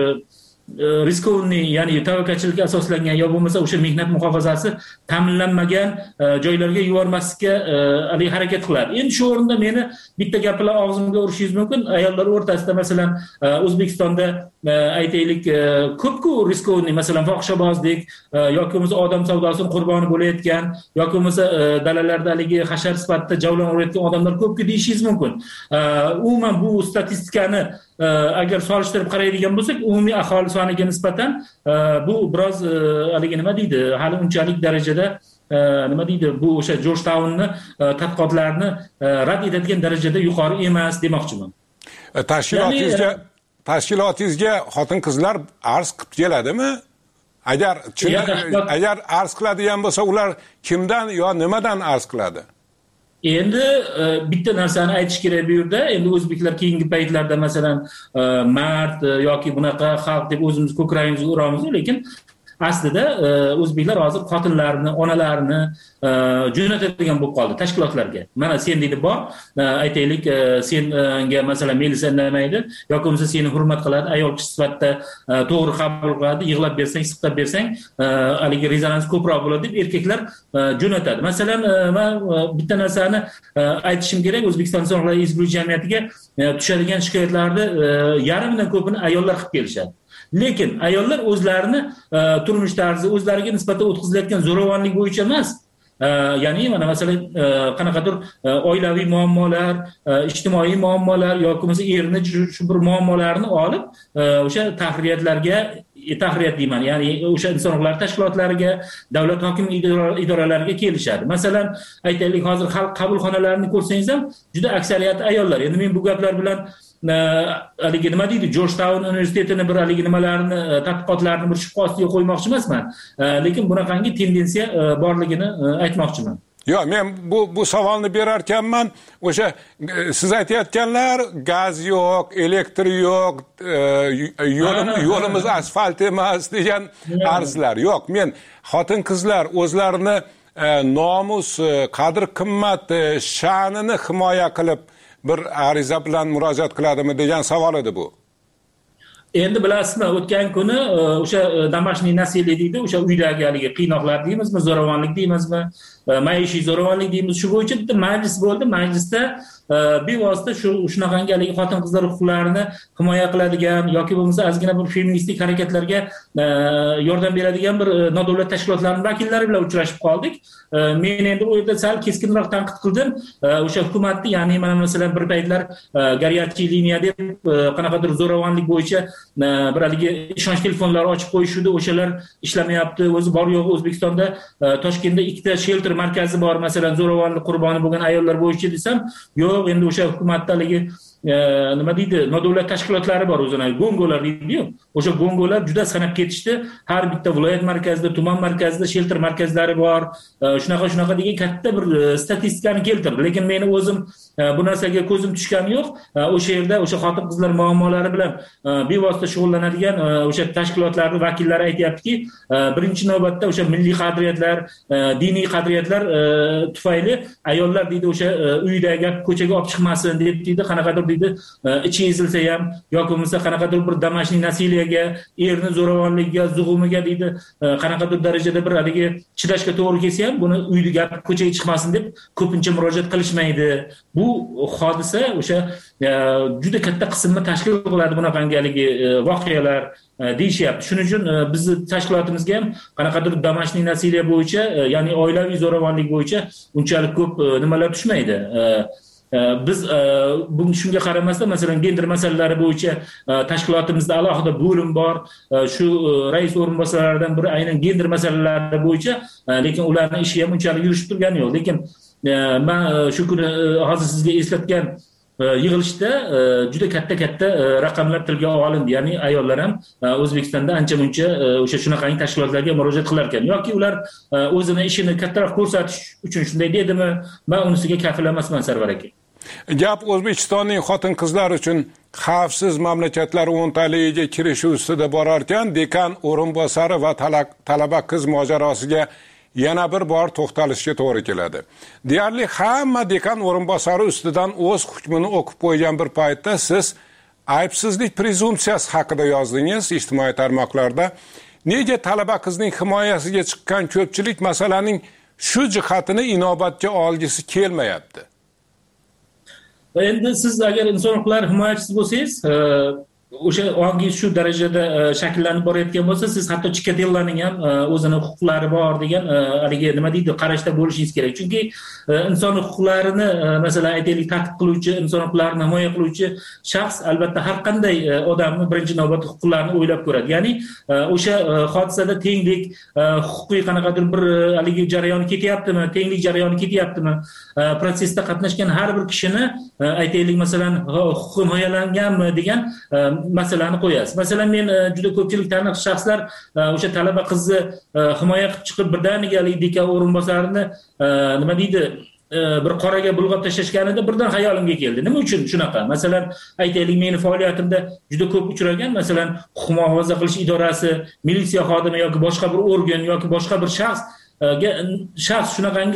riskovniy, ya'ni tavakkalchilikka asoslangan yo bo'lmasa o'sha mehnat muhofazasi ta'minlanmagan joylarga yubormaslikka hali harakat qiladi. Endi shu o'rinda meni bitta gap bilan og'zimga urishingiz mumkin. Ayollar o'rtasida masalan O'zbekistonda aytaylik ko'p-ku riskovniy, masalan fohishabozlik yoki bo'lmasa odam savdosining qurboni bo'layotgan yoki bo'lmasa dalalarda haligi hashar sifatida javlon urayotgan odamlar ko'p-ku deyishingiz mumkin. Umuman bu statistikani agar solishtirib qaraydigan bo'lsak, umumiy aholi soniga nisbatan bu biroz haligi nima deydi, hali unchalik darajada nima deydi, bu o'sha Georgetownni tadqiqotlarini rad etadigan darajada yuqori emas demoqchiman. Tashkilotingizga tashkilotingizga xotin-qizlar arz qilib keladimi? Agar agar arz qiladigan bo'lsa, ular kimdan yo nimadan arz qiladi? Endi bitta narsani aytish kerak bu yerda. Endi o'zbeklar keyingi paytlarda masalan mard yoki bunaqa xalq deb o'zimiz ko'kragimizga uramiz, lekin aslida o'zbeklar hozir xotinlarini, onalarini jo'natadigan bo'lib qoldi tashkilotlarga. Mana sen deydi bor, aytaylik, senga masalan Melisa indamaydi yoki bo'lmasa seni hurmat qiladi, ayol kishi sifatida to'g'ri qabul qiladi, yig'lab bersang, siqtab bersang, haligi rezonans ko'proq bo'ladi deb erkaklar jo'natadi. Masalan, men bitta narsani aytishim kerak, O'zbekiston Inson huquqlari ezgulik jamiyatiga tushadigan shikoyatlarni yarmidan ko'pini ayollar qilib kelishadi. Lekin ayollar o'zlarini turmush tarzi, o'zlariga nisbatan o'tkazilayotgan zo'ravonlik bo'yicha emas, ya'ni mana masalan qanaqadir oilaviy muammolar, ijtimoiy muammolar yoki bo'lmasa erini shu bir muammolarni olib o'sha tahririyatlarga tahriyat deyman, ya'ni o'sha inson huquqlari tashkilotlariga, davlat hokim idoralariga kelishadi. Masalan, aytaylik, hozir xalq qabulxonalarini ko'rsangiz ham juda aksariyati ayollar. Endi men bu gaplar bilan haligi nima deydi, Georgetown universitetini bir haligi nimalarni, tadqiqotlarni bir shubha ostiga qo'ymoqchi emasman, lekin bunaqangi tendensiya borligini aytmoqchiman. Yo'q, men bu bu savolni berar ekanman. O'sha siz aytayotganlar gaz yo'q, elektr yo'q, yo'limiz asfalt emas degan arzlar yo'q. Men xotin-qizlar o'zlarini nomus, qadr-qimmat, sha'nini himoya qilib bir ariza bilan murojaat qiladimi degan savol edi bu. endi bilasizmi, o'tgan kuni o'sha домашний насилие deydi, o'sha uydagi haligi qiynoqlar deymizmi, zo'ravonlik deymizmi, maishiy zo'ravonlik deymiz, shu bo'yicha bitta majlis bo'ldi. Majlisda bevosita shu shunaqangi haligi xotin-qizlar huquqlarini himoya qiladigan yoki bo'lmasa ozgina bir feministik harakatlarga yordam beradigan bir nodavlat tashkilotlarning vakillari bilan uchrashib qoldik. Men endi u yerda sal keskinroq tanqid qildim. O'sha hukumatni, ya'ni mana masalan bir paytlar горячая liniya deb qanaqadir zo'ravonlik bo'yicha bir haligi ishonch telefonlari ochib qo'yishdi, o'shalar ishlamayapti. O'zi bor yo'q O'zbekistonda Toshkentda ikkita shelter markazi bor, masalan zo'ravonlik qurboni bo'lgan ayollar bo'yicha desam, yo'q, endi o'sha hukumatdagi nima deydi, nodavlat tashkilotlari bor, o'zini gongolar deydi-ku. O'sha gongolar juda sanab ketishdi. Har bitta viloyat markazida, tuman markazida shelter markazlari bor. Shunaqa shunaqa degan katta bir statistikani keltirdi. Lekin meni o'zim bu narsaga ko'zim tushgani yo'q. O'sha yerda o'sha xotin-qizlar muammolari bilan bevosita shug'ullanadigan o'sha tashkilotlarning vakillari aytayaptiki, birinchi navbatda o'sha milliy qadriyatlar, diniy qadriyatlar tufayli ayollar deydi o'sha uydagi ko'chaga olib chiqmasin deb deydi, qanaqadir deydi ichi ezilsa ham yoki bo'lmasa qanaqadir bir домашний насилиеga, erni zo'ravonligiga, zug'umiga deydi qanaqadir darajada bir haligi chidashga to'g'ri kelsa ham buni uyda gap ko'chaga chiqmasin deb ko'pincha murojaat qilishmaydi. Bu hodisa o'sha juda katta qismni tashkil qiladi bunaqangi haligi voqealar deyishyapti. Shuning uchun bizni tashkilotimizga ham qanaqadir домашний насилие bo'yicha, ya'ni oilaviy zo'ravonlik bo'yicha unchalik ko'p nimalar tushmaydi. Biz bunga shunga qaramasdan masalan gender masalalari bo'yicha tashkilotimizda alohida bo'lim bor. Shu rais o'rinbosarlaridan biri aynan gender masalalari bo'yicha, lekin ularning ishi ham unchalik yurishib turgani yo'q. Lekin men shu kuni hozir sizga eslatgan yig'ilishda juda katta katta raqamlar tilga olindi. Ya'ni ayollar ham O'zbekistonda ancha-muncha o'sha shunaqangi tashkilotlarga murojaat qilar ekan yoki ular o'zini ishini kattaroq ko'rsatish uchun shunday dedimi, men unisiga kafil emasman, Sarvar aka. Gap O'zbekistonning xotin-qizlar uchun xavfsiz mamlakatlar o'ntaligiga kirishi ustida borar ekan, dekan o'rinbosari va talaba qiz mojarosiga yana bir bor to'xtalishga to'g'ri keladi. Deyarli hamma dekan o'rinbosari ustidan o'z hukmini o'qib qo'ygan bir paytda siz aybsizlik prezumpsiyasi haqida yozdingiz ijtimoiy tarmoqlarda. Nega talaba qizning himoyasiga chiqqan ko'pchilik masalaning shu jihatini inobatga olgisi kelmayapti? Endi siz agar inson huquqlari himoyachisi bo'lsangiz, o'sha ongingiz shu darajada shakllanib borayotgan bo'lsa, siz hatto Chikatillaning ham o'zini huquqlari bor degan haligi nima deydi, qarashda bo'lishingiz kerak. Chunki inson huquqlarini masalan aytaylik ta'qib qiluvchi, inson huquqlarini himoya qiluvchi shaxs albatta har qanday odamni birinchi navbatda huquqlarini o'ylab ko'radi. Ya'ni o'sha hodisada tenglik, huquqiy qanaqadir bir haligi jarayon ketyaptimi, tenglik jarayoni ketyaptimi, protsessda qatnashgan har bir kishini aytaylik masalan huquqi himoyalanganmi degan masalani qo'yasiz. Masalan, men juda ko'pchilik taniq shaxslar o'sha talaba qizni himoya qilib chiqib birdaniga dekan o'rinbosarini nima deydi, bir qoraga bulg'ab tashlashganida birdan xayolimga keldi. Nima uchun shunaqa? Masalan, aytaylik, meni faoliyatimda juda ko'p uchragan, masalan, huquq muhofaza qilish idorasi, militsiya xodimi yoki boshqa bir organ yoki boshqa bir shaxs shaxs shunaqangi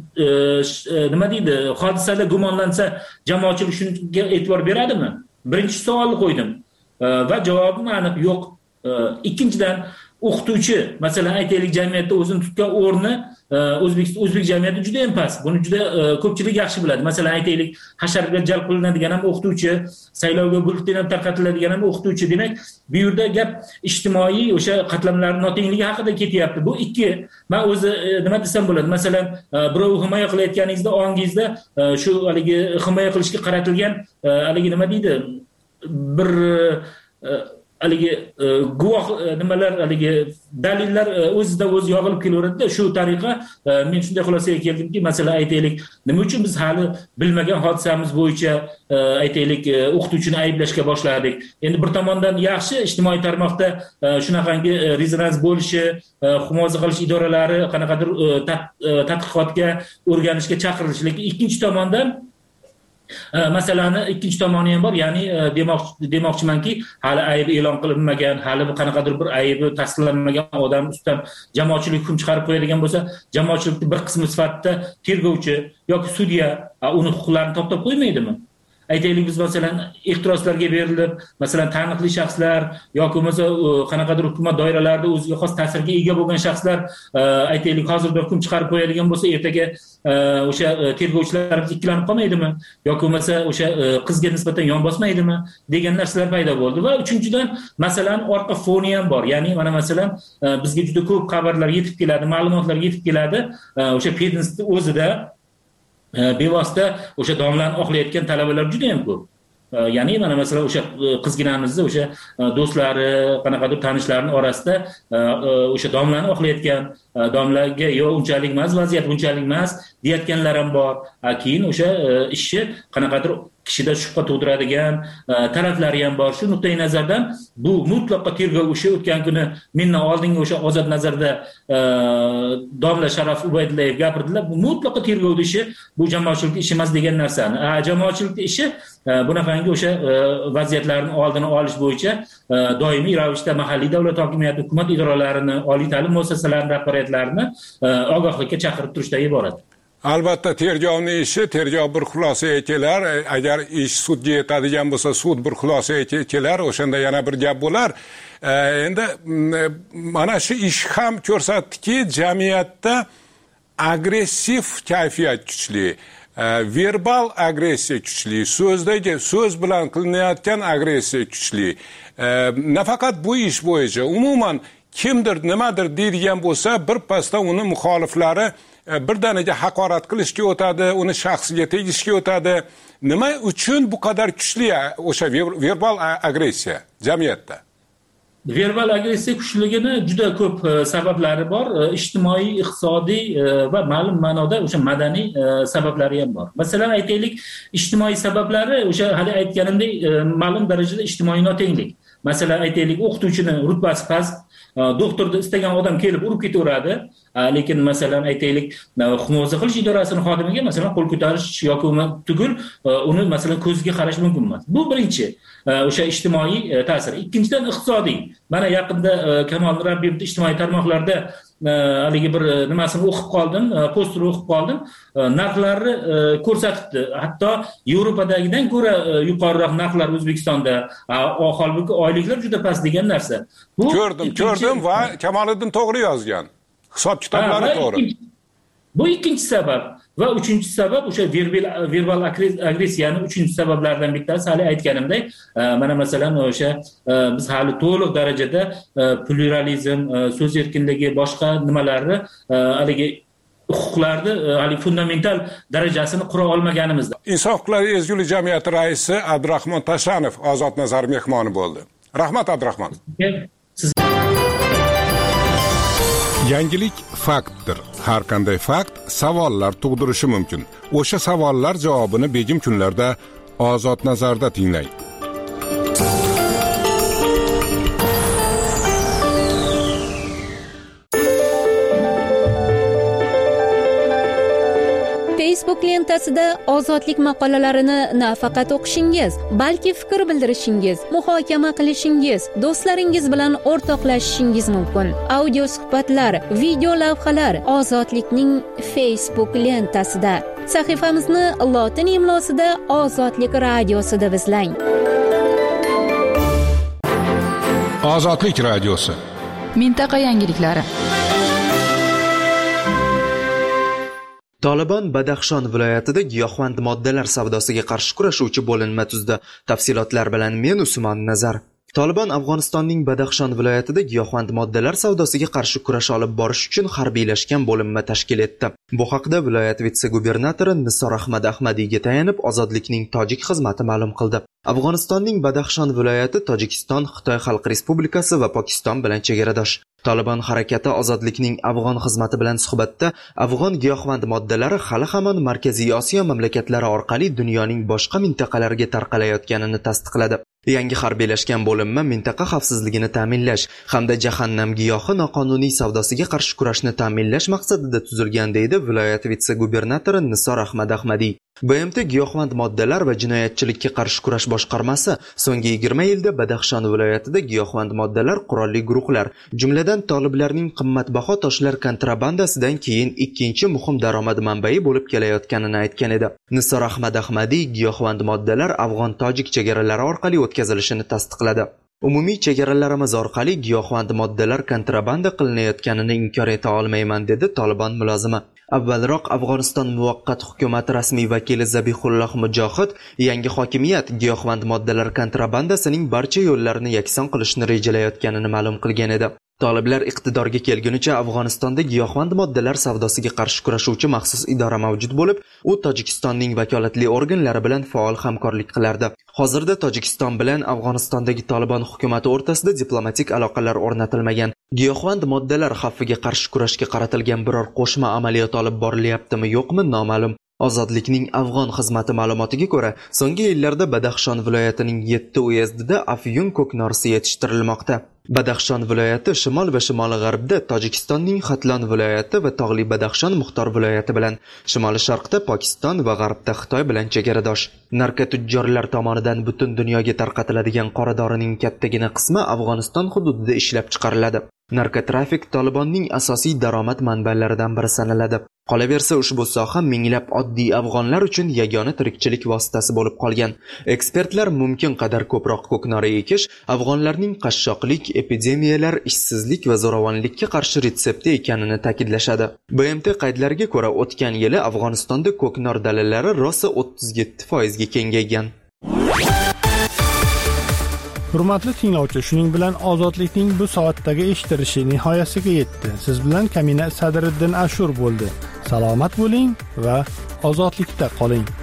nima deydi, hodisada gumonlansa, jamoatchilik shunga e'tibor beradimi? Birinchi savolni qo'ydim va javobim aniq yo'q. Ikkinchidan, o'qituvchi, masalan, aytaylik jamiyatda o'zini tutgan o'rni o'zbek o'zbek jamiyati juda ham past. Buni juda ko'pchilik yaxshi biladi. Masalan, aytaylik, hasharga jalb qilinadigan ham o'qituvchi, saylovga bulletin ham tarqatiladigan ham o'qituvchi. Demak, bu yerda gap ijtimoiy o'sha qatlamlarning notengligi haqida ketyapti. Bu ikki. Men o'zi nima desam bo'ladi? Masalan, birov himoya qilayotganingizda ongingizda shu haligi himoya qilishga qaratilgan haligi nima deydi? Bir haligi guvoh nimalar, haligi dalillar o'zida o'zi yog'ilib kelaveradi. Shu tariqa men shunday xulosaga keldimki, masalan, aytaylik, nima uchun biz hali bilmagan hodisamiz bo'yicha aytaylik o'qituvchini ayblashga boshladik. Endi bir tomondan yaxshi, ijtimoiy tarmoqda shunaqangi rezonans bo'lishi, himoya qilish idoralari qanaqadir tadqiqotga, o'rganishga chaqirilishi, lekin ikkinchi tomondan masalani ikkinchi tomoni ham bor. Ya'ni demoqchi demoqchimanki, hali ayb e'lon qilinmagan, hali qanaqadir bir aybi tasdiqlanmagan odam ustidan jamoatchilik hukm chiqarib qo'yadigan bo'lsa, jamoatchilikning bir qismi sifatida tergovchi yoki sudya uni huquqlarini to'xtatib qo'ymaydimi? aytaylik biz masalan ehtiroslarga berilib, masalan taniqli shaxslar yoki bo'lmasa qanaqadir hukumat doiralarida o'ziga xos ta'sirga ega bo'lgan shaxslar aytaylik hozirda hukm chiqarib qo'yadigan bo'lsa, ertaga o'sha tergovchilarimiz ikkilanib qolmaydimi yoki bo'lmasa o'sha qizga nisbatan yon bosmaydimi degan narsalar paydo bo'ldi. Va uchinchidan masalan orqa foni ham bor. Ya'ni mana masalan bizga juda ko'p xabarlar yetib keladi, ma'lumotlar yetib keladi. O'sha pedinstni o'zida bevosita o'sha domlani oqlayotgan talabalar juda ham ko'p. Ya'ni mana masalan o'sha qizginamizni o'sha do'stlari, qanaqadir tanishlarining orasida o'sha domlani oqlayotgan, domlaga yo unchalik emas, vaziyat unchalik emas deyotganlar ham bor. Keyin o'sha ishni qanaqadir kishida shubha tug'diradigan taraflari ham bor. Shu nuqtai nazardan bu mutlaqo tergov ishi o'tgan kuni mendan oldingi o'sha Ozod Nazarda domla Sharaf Ubaydullayev gapirdilar. Bu mutlaqo tergov ishi, bu jamoatchilik ishi emas degan narsani. Jamoatchilik ishi bunaqangi o'sha vaziyatlarning oldini olish bo'yicha doimiy ravishda mahalliy davlat hokimiyati, hukumat idoralarini, oliy ta'lim muassasalarini rahbariyatlarini ogohlikka chaqirib turishdan iborat. Albatta tergovning ishi, tergov bir xulosaga kelar. Agar ish sudga yetadigan bo'lsa, sud bir xulosaga kelar, o'shanda yana bir gap bo'lar. Endi mana shu ish ham ko'rsatdiki, jamiyatda agressiv kayfiyat kuchli, verbal agressiya kuchli, so'zdagi so'z bilan qilinayotgan agressiya kuchli. Nafaqat bu ish bo'yicha, umuman kimdir nimadir deydigan bo'lsa, bir pasda uni muxoliflari birdaniga haqorat qilishga o'tadi, uni shaxsiga tegishga o'tadi. Nima uchun bu qadar kuchli o'sha verbal agressiya jamiyatda? Verbal agressiya kuchligini juda ko'p sabablari bor. Ijtimoiy, iqtisodiy va ma'lum ma'noda o'sha madaniy sabablari ham bor. Masalan, aytaylik, ijtimoiy sabablari o'sha hali aytganimdek ma'lum darajada ijtimoiy notenglik. Masalan, aytaylik, o'qituvchini rutbasi past, doktorni istagan odam kelib urib ketaveradi, lekin masalan aytaylik, himoya qilish idorasining xodimiga masalan qo'l ko'tarish yoki tugul uni masalan ko'ziga qarash mumkin emas. Bu birinchi o'sha ijtimoiy ta'sir. Ikkinchidan iqtisodiy. Mana yaqinda Kamol Rabbiyevning ijtimoiy tarmoqlarda haligi bir nimasini o'qib qoldim, postini o'qib qoldim. Narxlarni ko'rsatibdi. Hatto Yevropadagidan ko'ra yuqoriroq narxlar O'zbekistonda, holbuki oyliklar juda past degan narsa. Bu ko'rdim, ko'rdim va Kamoliddin to'g'ri yozgan. Hisob kitoblari to'g'ri. Bu ikkinchi sabab. Va uchinchi sabab o'sha verbal verbal agressiyaning uchinchi sabablaridan bittasi hali aytganimdek, mana masalan o'sha biz hali to'liq darajada pluralizm, so'z erkinligi, boshqa nimalarni haligi huquqlarni hali fundamental darajasini qura olmaganimizda. Inson huquqlari ezgulik jamiyati raisi Abdurahmon Tashanov Ozod Nazar mehmoni bo'ldi. Rahmat Abdurahmon. Yangilik faktdir. Har qanday fakt savollar tug'dirishi mumkin. O'sha savollar javobini begim kunlarda Ozod Nazarda tinglang. Facebook lentasida ozodlik maqolalarini nafaqat o'qishingiz, balki fikr bildirishingiz, muhokama qilishingiz, do'stlaringiz bilan o'rtoqlashishingiz mumkin. Audio suhbatlar, video lavhalar Ozodlikning Facebook lentasida. Sahifamizni lotin imlosida Ozodlik radiosida izlang. Ozodlik radiosi. Mintaqa yangiliklari. Taliban Badaxshon viloyatida giyohvand moddalar savdosiga qarshi kurashuvchi bo'linma tuzdi. Tafsilotlar bilan men Usmon Nazar. Taliban Afg'onistonning Badaxshon viloyatida giyohvand moddalar savdosiga qarshi kurash olib borish uchun harbiylashgan bo'linma tashkil etdi. Bu haqda viloyat vitse-gubernatori Nisor Ahmad Ahmadiyga tayanib Ozodlikning tojik xizmati ma'lum qildi. Afg'onistonning Badaxshon viloyati Tojikiston, Xitoy Xalq Respublikasi va Pokiston bilan chegaradosh. Taliban harakati Ozodlikning afg'on xizmati bilan suhbatda afg'on giyohvand moddalari hali hamon Markaziy Osiyo mamlakatlari orqali dunyoning boshqa mintaqalariga tarqalayotganini tasdiqladi. Yangi harbiylashgan bo'linma mintaqa xavfsizligini ta'minlash hamda jahannam giyohi noqonuniy savdosiga qarshi kurashni ta'minlash maqsadida tuzilgan deydi viloyat vitse-gubernatori Nisor Ahmad Ahmadiy. B M T giyohvand moddalar va jinoyatchilikka qarshi kurash boshqarmasi so'nggi yigirma yilda Badaxshon viloyatida giyohvand moddalar, qurolli guruhlar, jumladan toliblarning qimmatbaho toshlar kontrabandasidan keyin ikkinchi muhim daromad manbai bo'lib kelayotganini aytgan edi. Nisor Ahmad Ahmadiy giyohvand moddalar afg'on-tojik chegaralari orqali o'tkazilishini tasdiqladi. Umumiy chegaralarimiz orqali giyohvand moddalar kontrabanda qilinayotganini inkor eta olmayman, dedi Tolibon mulozimi. Avvalroq Afg'oniston muvaqqat hukumati rasmiy vakili Zabihulloh Mujohid yangi hokimiyat giyohvand moddalar kontrabandasining barcha yo'llarini yakson qilishni rejalayotganini ma'lum qilgan edi. Toliblar iqtidorga kelgunicha Afg'onistonda giyohvand moddalar savdosiga qarshi kurashuvchi maxsus idora mavjud bo'lib, u Tojikistonning vakolatli organlari bilan faol hamkorlik qilardi. Hozirda Tojikiston bilan Afg'onistondagi Tolibon hukumati o'rtasida diplomatik aloqalar o'rnatilmagan. Giyohvand moddalar xavfiga qarshi kurashga qaratilgan biror qo'shma amaliyot olib borilyaptimi, yo'qmi noma'lum. Ozodlikning afg'on xizmati ma'lumotiga ko'ra, so'nggi yillarda Badaxshon viloyatining yetti uyezdida afyun ko'knorisi yetishtirilmoqda. Badaxshon viloyati shimol va shimoli-g'arbda Tojikistonning Xatlon viloyati va tog'li Badaxshon Muxtor viloyati bilan, shimoli-sharqda Pokiston va g'arbda Xitoy bilan chegaradosh. Narkotujjorlar tomonidan butun dunyoga tarqatiladigan qora dorining kattagina qismi Afg'oniston hududida ishlab chiqariladi. Narkotrafik Tolibonning asosiy daromad manbalaridan biri sanaladi. Qolaversa, ushbu soha minglab oddiy afg'onlar uchun yagona tirikchilik vositasi bo'lib qolgan. Ekspertlar mumkin qadar ko'proq ko'knori ekish afg'onlarning qashshoqlik, epidemiyalar, ishsizlik va zo'ravonlikka qarshi retsepti ekanini ta'kidlashadi. B M T qaydlariga ko'ra, o'tgan yili Afg'onistonda ko'knor dalalari rosa o'ttiz yetti foizga kengaygan. Hurmatli tinglovchi, shuning bilan ozodlikning bu soatdagi eshittirishi nihoyasiga yetdi. Siz bilan Kamina Sadriddin Ashur bo'ldi. Salomat bo'ling va ozodlikda qoling.